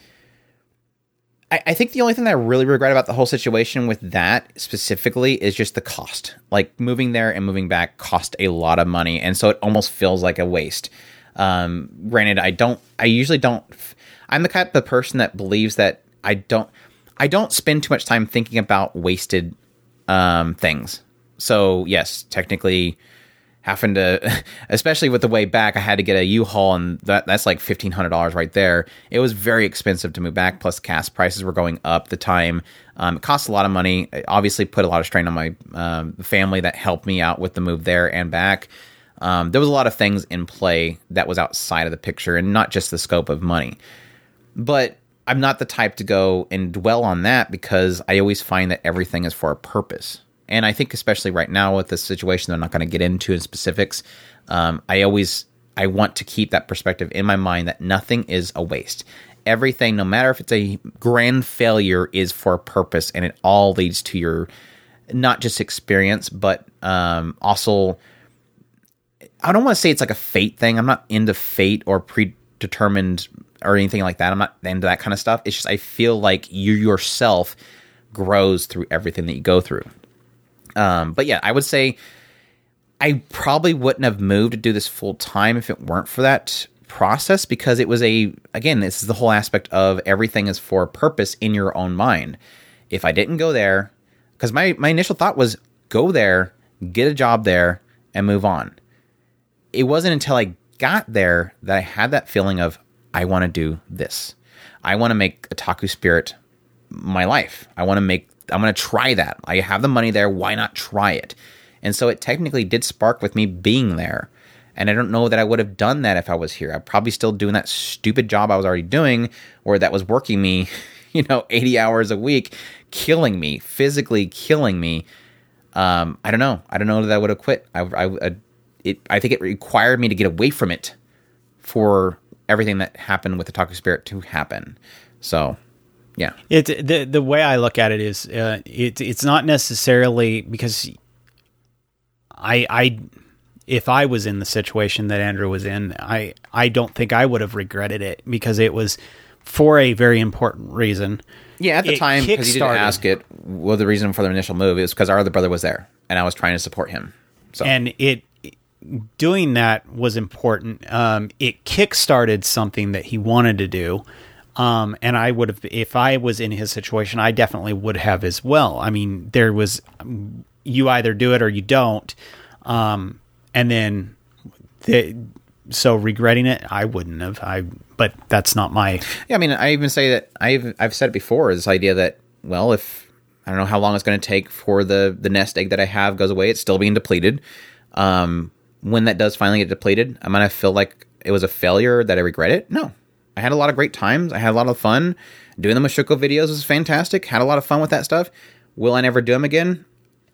I, I think the only thing that I really regret about the whole situation with that specifically is just the cost. Like, moving there and moving back cost a lot of money, and so it almost feels like a waste. Um, granted, I don't, I usually don't, I'm the type of person that believes that I don't, I don't spend too much time thinking about wasted, um, things. So yes, technically having to, especially with the way back, I had to get a U-Haul, and that that's like fifteen hundred dollars right there. It was very expensive to move back. Plus gas prices were going up at the time. Um, it cost a lot of money. It obviously put a lot of strain on my, um, family that helped me out with the move there and back. Um, there was a lot of things in play that was outside of the picture, and not just the scope of money. But I'm not the type to go and dwell on that, because I always find that everything is for a purpose. And I think especially right now with the situation I'm not going to get into in specifics, um, I always I want to keep that perspective in my mind that nothing is a waste. Everything, no matter if it's a grand failure, is for a purpose, and it all leads to your not just experience, but um, also... I don't want to say it's like a fate thing. I'm not into fate or predetermined or anything like that. I'm not into that kind of stuff. It's just I feel like you yourself grows through everything that you go through. Um, but yeah, I would say I probably wouldn't have moved to do this full time if it weren't for that process, because it was a, again, this is the whole aspect of everything is for a purpose in your own mind. If I didn't go there, because my, my initial thought was go there, get a job there, and move on. It wasn't until I got there that I had that feeling of, I want to do this. I want to make Otaku Spirit my life. I want to make, I'm going to try that. I have the money there. Why not try it? And so it technically did spark with me being there. And I don't know that I would have done that if I was here. I'd probably still doing that stupid job I was already doing, or that was working me, you know, eighty hours a week, killing me, physically killing me. Um, I don't know. I don't know that I would have quit. I, I, I, it, I think it required me to get away from it for everything that happened with the Otaku Spirit to happen. So, yeah. It the the way I look at it is, uh, it it's not necessarily because I I. If I was in the situation that Andrew was in, I, I don't think I would have regretted it because it was for a very important reason. Yeah, at the It time, because you didn't kickstarted- ask it, well, the reason for the initial move is because our other brother was there, and I was trying to support him. So And it doing that was important. Um, it kickstarted something that he wanted to do. Um, and I would have, if I was in his situation, I definitely would have as well. I mean, there was, you either do it or you don't. Um, And then, the, so regretting it, I wouldn't have. I, but that's not my. yeah, I mean, I even say that I've I've said it before. This idea that, well, if I don't know how long it's going to take for the the nest egg that I have goes away, it's still being depleted. Um, when that does finally get depleted, I'm gonna feel like it was a failure that I regret it. No, I had a lot of great times. I had a lot of fun doing the Mushoku videos. Was fantastic. Had a lot of fun with that stuff. Will I never do them again?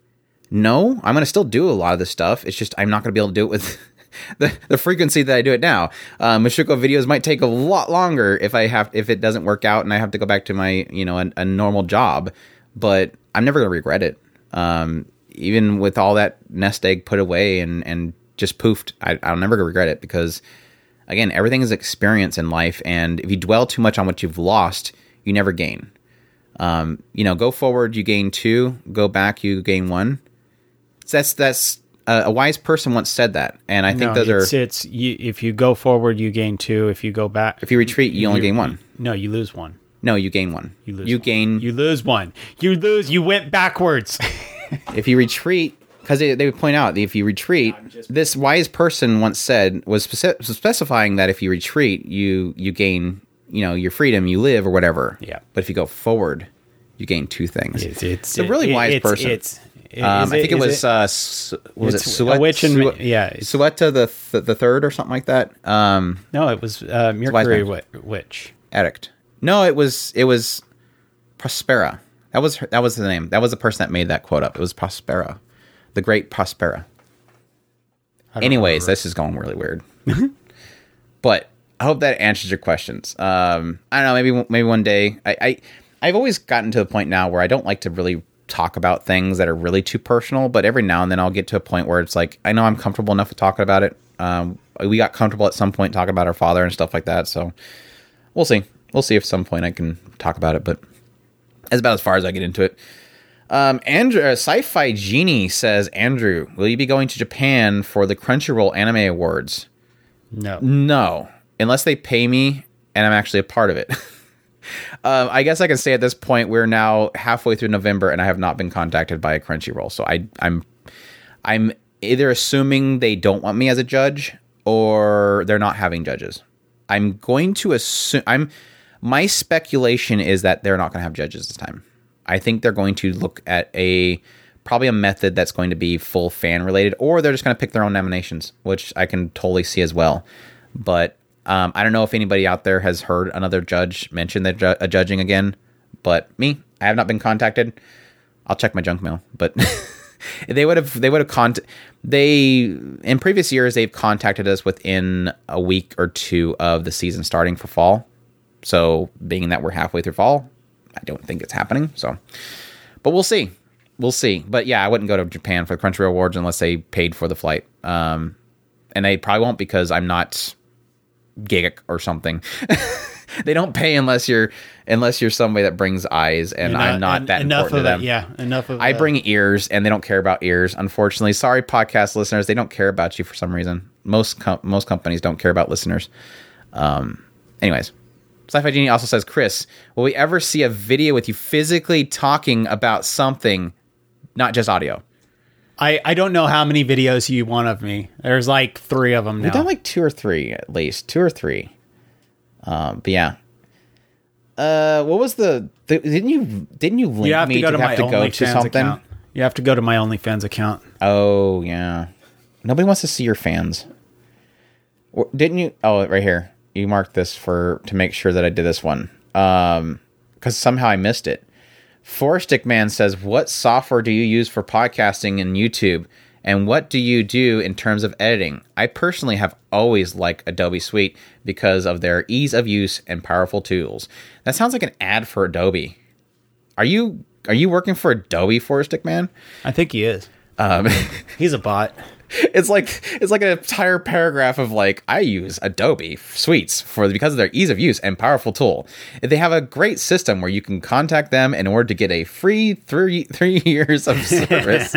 No, I'm going to still do a lot of this stuff. It's just I'm not going to be able to do it with the, the frequency that I do it now. Uh, Mushoku videos might take a lot longer if I have if it doesn't work out and I have to go back to my you know a, a normal job. But I'm never going to regret it. Um, even with all that nest egg put away and and just poofed, I, I'll never regret it because again, everything is experience in life, and if you dwell too much on what you've lost, you never gain. Um, you know, go forward, you gain two. Go back, you gain one. That's that's uh, a wise person once said that, and I think No, those it's, are. It's you, if you go forward, you gain two. If you go back, If you retreat, you only gain one. No, you lose one. No, you gain one. You lose. You one. gain. You lose one. You lose. You went backwards. If you retreat, because they, they would point out that if you retreat, this wise person once said was speci- specifying that if you retreat, you you gain you know your freedom, you live or whatever. Yeah. But if you go forward, you gain two things. It's, it's a really it- wise it's, person. It's. Is Um, I think it is was uh, Su- what was it it's Suet, a witch and Suet- yeah, it's- Sueta the th- the third or something like that. Um, no, it was uh, wise Mercury man. wi- Witch. Edict. No, it was it was Prospera. That was her, that was the name. That was the person that made that quote up. It was Prospera, the great Prospera. I don't Anyways, remember. this is going really weird. But I hope that answers your questions. Um, I don't know. Maybe maybe one day. I, I I've always gotten to the point now where I don't like to really talk about things that are really too personal. But every now and then I'll get to a point where it's like I know I'm comfortable enough with talking about it. Um, we got comfortable at some point talking about our father and stuff like that. So we'll see. We'll see if at some point I can talk about it. But that's about as far as I get into it. Um, Andrew, uh, Sci-Fi Genie says, Andrew, will you be going to Japan for the Crunchyroll Anime Awards? No. No, unless they pay me and I'm actually a part of it. um, I guess I can say at this point we're now halfway through November and I have not been contacted by Crunchyroll. So I, I'm, I'm either assuming they don't want me as a judge or they're not having judges. I'm going to assume. I'm. My speculation is that they're not going to have judges this time. I think they're going to look at a probably a method that's going to be full fan related, or they're just going to pick their own nominations, which I can totally see as well. But um, I don't know if anybody out there has heard another judge mention that ju- a judging again. But me, I have not been contacted. I'll check my junk mail, but they would have. They would have cont. They in previous years they've contacted us within a week or two of the season starting for fall. So being that we're halfway through fall, I don't think it's happening. So, but we'll see. We'll see. But yeah, I wouldn't go to Japan for the Crunchyroll Awards unless they paid for the flight. Um, and they probably won't because I'm not Giga or something. They don't pay unless you're unless you're somebody that brings eyes, and Enough- I'm not en- that enough important of to them. it, yeah, enough of. I the- bring ears, and they don't care about ears. Unfortunately, sorry, podcast listeners, they don't care about you for some reason. Most com- most companies don't care about listeners. Um, anyways. Sci-Fi Genie also says, Chris, will we ever see a video with you physically talking about something, not just audio? I, I don't know how many videos you want of me. There's like three of them now. We've done like two or three at least, two or three. Um, but yeah. Uh, what was the, the didn't you didn't you link you have me to go to, have my to go to OnlyFans something? account. You have to go to my OnlyFans account. Oh yeah, nobody wants to see your fans. Or- Didn't you? Oh, right here. You marked this for to make sure that I did this one. Um, because somehow I missed it. Four Stick Man says, "What software do you use for podcasting and YouTube, and what do you do in terms of editing?" I personally have always liked Adobe Suite because of their ease of use and powerful tools. That sounds like an ad for Adobe. Are you are you working for Adobe, Four Stick Man? I think he is. Um, He's a bot. It's like it's like an entire paragraph of like, I use Adobe Suites for because of their ease of use and powerful tool. They have a great system where you can contact them in order to get a free three three years of service.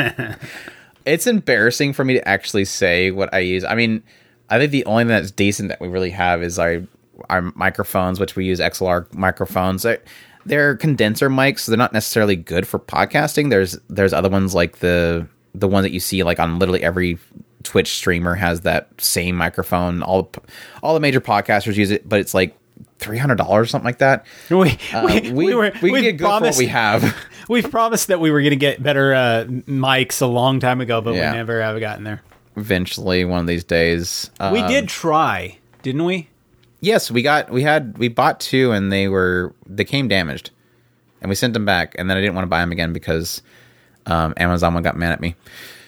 It's embarrassing for me to actually say what I use. I mean, I think the only thing that's decent that we really have is our our microphones, which we use X L R microphones. They're, they're condenser mics, so they're not necessarily good for podcasting. There's there's other ones like the the one that you see like on literally every Twitch streamer has that same microphone. All all the major podcasters use it, but it's like three hundred dollars or something like that. We uh, we, we, we, were, we we get good for what we have. We've promised that we were going to get better uh, mics a long time ago, but Yeah. we never have gotten there. Eventually, one of these days. Um, We did try, didn't we? Yes, we got we had we bought two and they were they came damaged, and we sent them back, and then I didn't want to buy them again because um, Amazon one got mad at me.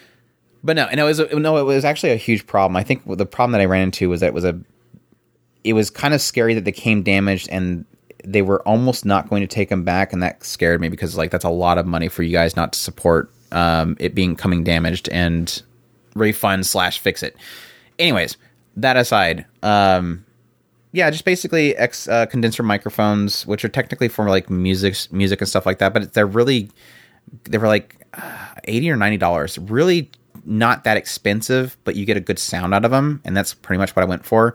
But no, and it was no, it was actually a huge problem. I think the problem that I ran into was that it was a it was kind of scary that they came damaged and they were almost not going to take them back, and that scared me because like that's a lot of money for you guys not to support um, it being coming damaged and refund slash fix it. Anyways, that aside, um, yeah, just basically X uh, condenser microphones, which are technically for like music, music and stuff like that, but they're really they were like uh, eighty or ninety dollars. Really not that expensive, but you get a good sound out of them, and that's pretty much what I went for.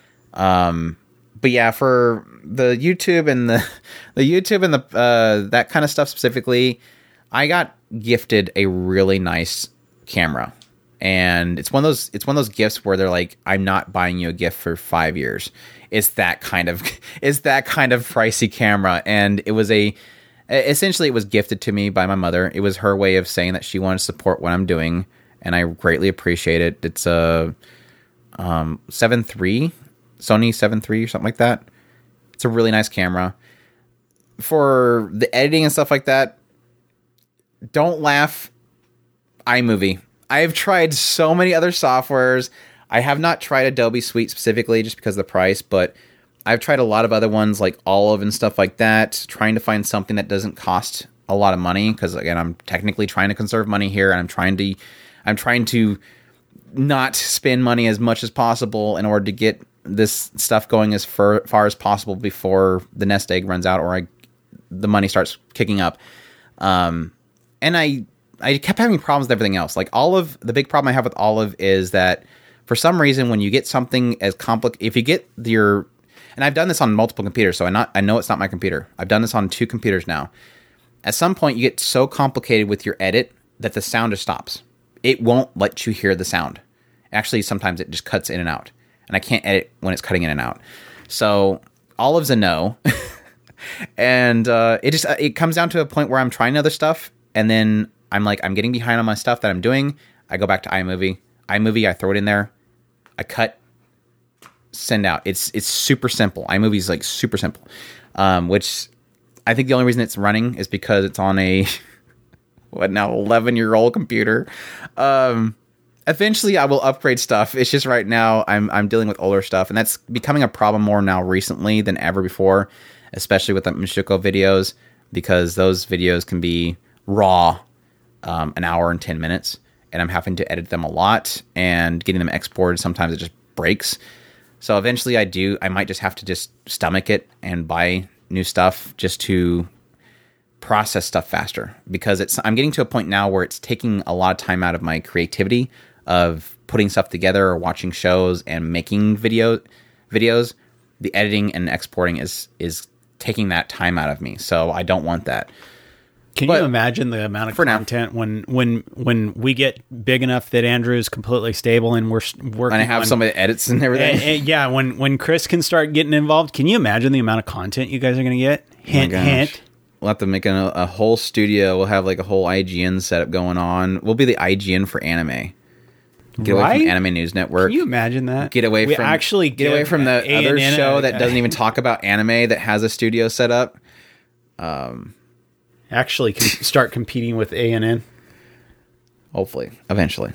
Um, but yeah, for the YouTube and the the YouTube and the uh, that kind of stuff specifically, I got gifted a really nice camera. And it's one of those it's one of those gifts where they're like, I'm not buying you a gift for five years. It's that kind of it's that kind of pricey camera. And it was a essentially it was gifted to me by my mother. It was her way of saying that she wanted to support what I'm doing, and I greatly appreciate it. It's a um seven three, Sony seven three or something like that. It's a really nice camera. For the editing and stuff like that, don't laugh. iMovie. I've tried so many other softwares. I have not tried Adobe Suite specifically just because of the price, but I've tried a lot of other ones like Olive and stuff like that, trying to find something that doesn't cost a lot of money because again, I'm technically trying to conserve money here, and I'm trying to I'm trying to not spend money as much as possible in order to get this stuff going as far, far as possible before the nest egg runs out or I, the money starts kicking up. Um, and I I kept having problems with everything else. Like Olive, the big problem I have with Olive is that for some reason, when you get something as complicated, if you get your, and I've done this on multiple computers, so I not I know it's not my computer. I've done this on two computers now. At some point, you get so complicated with your edit that the sound just stops. It won't let you hear the sound. Actually, sometimes it just cuts in and out, and I can't edit when it's cutting in and out. So Olive's a no, and uh, it just it comes down to a point where I'm trying other stuff, and then I'm like, I'm getting behind on my stuff that I'm doing. I go back to iMovie. iMovie, I throw it in there. I cut, send out. It's it's super simple. iMovie is like super simple, um, which I think the only reason it's running is because it's on a, what now, eleven-year-old computer. Um, eventually, I will upgrade stuff. It's just right now I'm I'm dealing with older stuff, and that's becoming a problem more now recently than ever before, especially with the Michiko videos, because those videos can be raw. Um, an hour and ten minutes, and I'm having to edit them a lot and getting them exported. Sometimes it just breaks. So eventually I do, I might just have to just stomach it and buy new stuff just to process stuff faster, because it's, I'm getting to a point now where it's taking a lot of time out of my creativity of putting stuff together or watching shows and making video videos. The editing and exporting is, is taking that time out of me. So I don't want that. Can but you imagine the amount of content now, when when when we get big enough that Andrew is completely stable and we're working and I have on, somebody that edits and everything? And, and yeah, when when Chris can start getting involved, can you imagine the amount of content you guys are going to get? Hint, oh hint. We'll have to make a, a whole studio. We'll have like a whole I G N setup going on. We'll be the I G N for anime. Get away Right? from Anime News Network. Can you imagine that? Get away we from actually get away give from the A and other N show a- that doesn't even talk about anime that has a studio set up. actually com- start competing with A and N. Hopefully, eventually.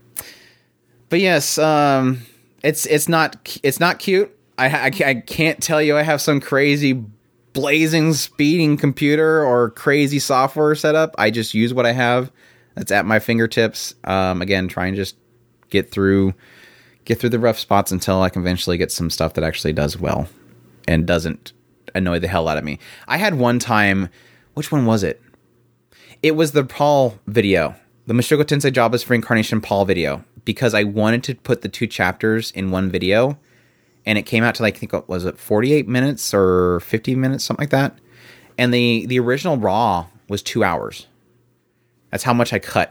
But yes, um, it's it's not it's not cute. I, I I can't tell you I have some crazy blazing speeding computer or crazy software setup. I just use what I have that's at my fingertips. Um, again, try and just get through get through the rough spots until I can eventually get some stuff that actually does well and doesn't annoy the hell out of me. I had one time, which one was it? It was the Paul video, the Mushoku Tensei Jobless Reincarnation Paul video, because I wanted to put the two chapters in one video, and it came out to like, I think, what was it, forty-eight minutes or fifty minutes, something like that. And the, the original raw was two hours. That's how much I cut.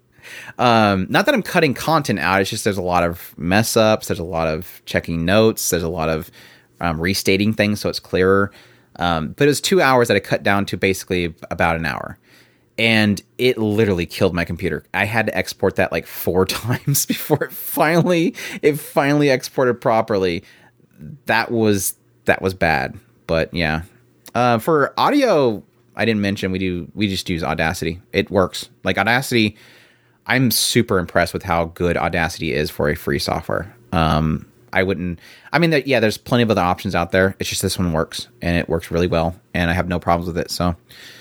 Um, not that I'm cutting content out. It's just there's a lot of mess ups. There's a lot of checking notes. There's a lot of um, restating things so it's clearer. Um, but it was two hours that I cut down to basically about an hour. And it literally killed my computer. I had to export that like four times before it finally it finally exported properly. That was that was bad. But yeah, uh, for audio, I didn't mention we do we just use Audacity. It works. Like Audacity, I'm super impressed with how good Audacity is for a free software. Um, I wouldn't. I mean, yeah, there's plenty of other options out there. It's just this one works, and it works really well, and I have no problems with it. So,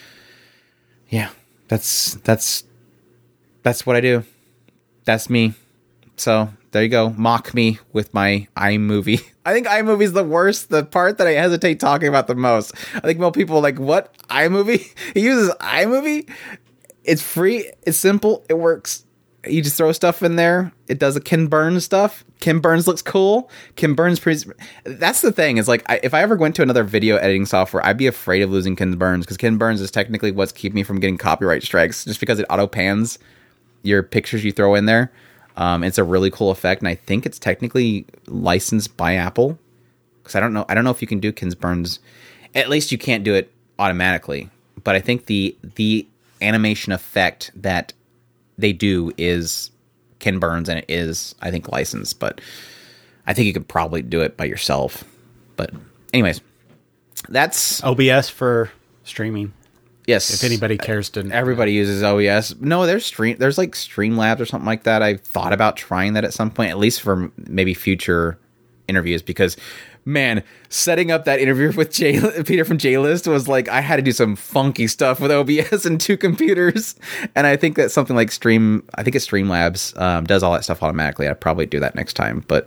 yeah, that's that's that's what I do. That's me. So there you go. Mock me with my iMovie. I think iMovie is the worst. The part that I hesitate talking about the most. I think most people are like, what? iMovie? He uses iMovie? It's free. It's simple. It works. You just throw stuff in there. It does the Ken Burns stuff. Ken Burns looks cool. Ken Burns, pre- that's the thing. Is like, I, if I ever went to another video editing software, I'd be afraid of losing Ken Burns, because Ken Burns is technically what's keeping me from getting copyright strikes, just because it auto pans your pictures you throw in there. Um, it's a really cool effect, and I think it's technically licensed by Apple, because I don't know. I don't know if you can do Ken Burns. At least you can't do it automatically. But I think the the animation effect that they do is Ken Burns, and it is, I think, licensed, but I think you could probably do it by yourself. But anyways, that's O B S for streaming. Yes. If anybody cares to, everybody uses O B S. No, there's stream. There's like Streamlabs or something like that. I thought about trying that at some point, at least for maybe future interviews, because man, setting up that interview with J- Peter from J-List was like, I had to do some funky stuff with O B S and two computers. And I think that something like Stream, I think it's Streamlabs, um, does all that stuff automatically. I'd probably do that next time. But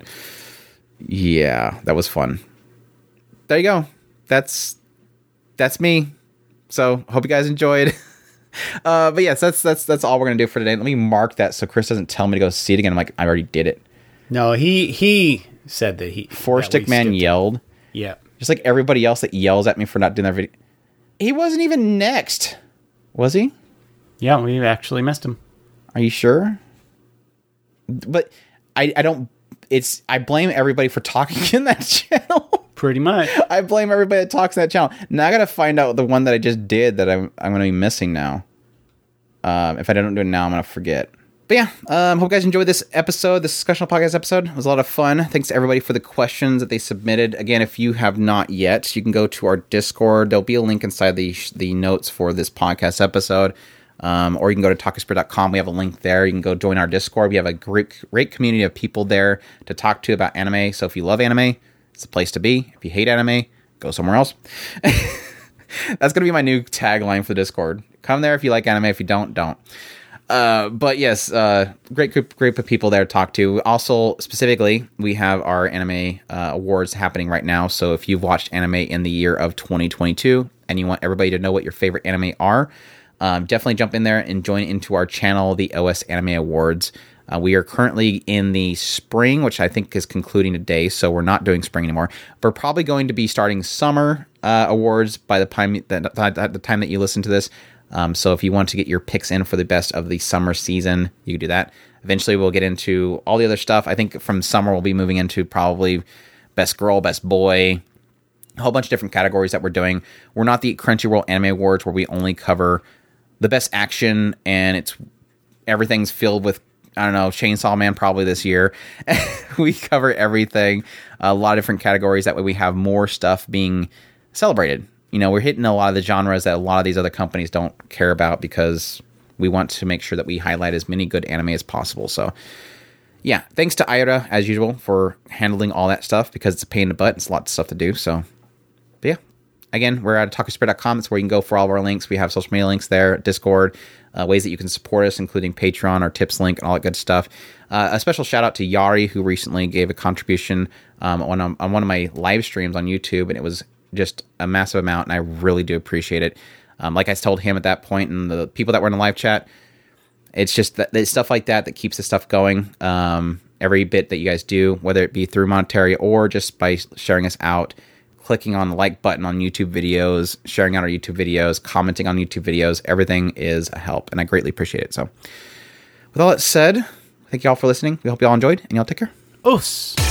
yeah, that was fun. There you go. That's, that's me. So hope you guys enjoyed. uh, but yes, that's, that's, that's all we're going to do for today. Let me mark that so Chris doesn't tell me to go see it again. I'm like, I already did it. No, he, he said that he, Four that Stick we Man skipped it. yelled. Yeah. Just like everybody else that yells at me for not doing their video. He wasn't even next. Was he? Yeah, we actually missed him. Are you sure? But I, I don't, it's, I blame everybody for talking in that channel. Pretty much. I blame everybody that talks in that channel. Now I got to find out the one that I just did that I'm, I'm going to be missing now. Um, if I don't do it now, I'm going to forget. But yeah, um, hope you guys enjoyed this episode, this Discussional Podcast episode. It was a lot of fun. Thanks to everybody for the questions that they submitted. Again, if you have not yet, you can go to our Discord. There'll be a link inside the the notes for this podcast episode. Um, or you can go to talkaspirit dot com. We have a link there. You can go join our Discord. We have a great, great community of people there to talk to about anime. So if you love anime, it's the place to be. If you hate anime, go somewhere else. That's going to be my new tagline for the Discord. Come there if you like anime. If you don't, don't. Uh, but yes, uh, great group, group of people there to talk to. Also, specifically, we have our anime uh, awards happening right now. So if you've watched anime in the year of twenty twenty-two and you want everybody to know what your favorite anime are, um, definitely jump in there and join into our channel, the O S Anime Awards. Uh, we are currently in the spring, which I think is concluding today, so we're not doing spring anymore. We're probably going to be starting summer uh, awards by the time that, at the time that you listen to this. Um, so if you want to get your picks in for the best of the summer season, you can do that. Eventually, we'll get into all the other stuff. I think from summer, we'll be moving into probably best girl, best boy, a whole bunch of different categories that we're doing. We're not the Crunchyroll Anime Awards where we only cover the best action and it's everything's filled with I don't know, Chainsaw Man probably this year. We cover everything, a lot of different categories. That way we have more stuff being celebrated. You know, we're hitting a lot of the genres that a lot of these other companies don't care about because we want to make sure that we highlight as many good anime as possible. So, yeah, thanks to Ira, as usual, for handling all that stuff because it's a pain in the butt. It's a lot of stuff to do. So, but yeah. Again, we're at otaku spirit dot com. That's where you can go for all of our links. We have social media links there, Discord, uh, ways that you can support us, including Patreon, our tips link, and all that good stuff. Uh, a special shout out to Yari, who recently gave a contribution um, on, on one of my live streams on YouTube, and it was just a massive amount, and I really do appreciate it. Um, like I told him at that point, and the people that were in the live chat, it's just that, it's stuff like that that keeps the stuff going. Um, every bit that you guys do, whether it be through monetary or just by sharing us out, clicking on the like button on YouTube videos, sharing out our YouTube videos, commenting on YouTube videos, everything is a help, and I greatly appreciate it. So, with all that said, thank you all for listening. We hope you all enjoyed, and y'all take care. Os.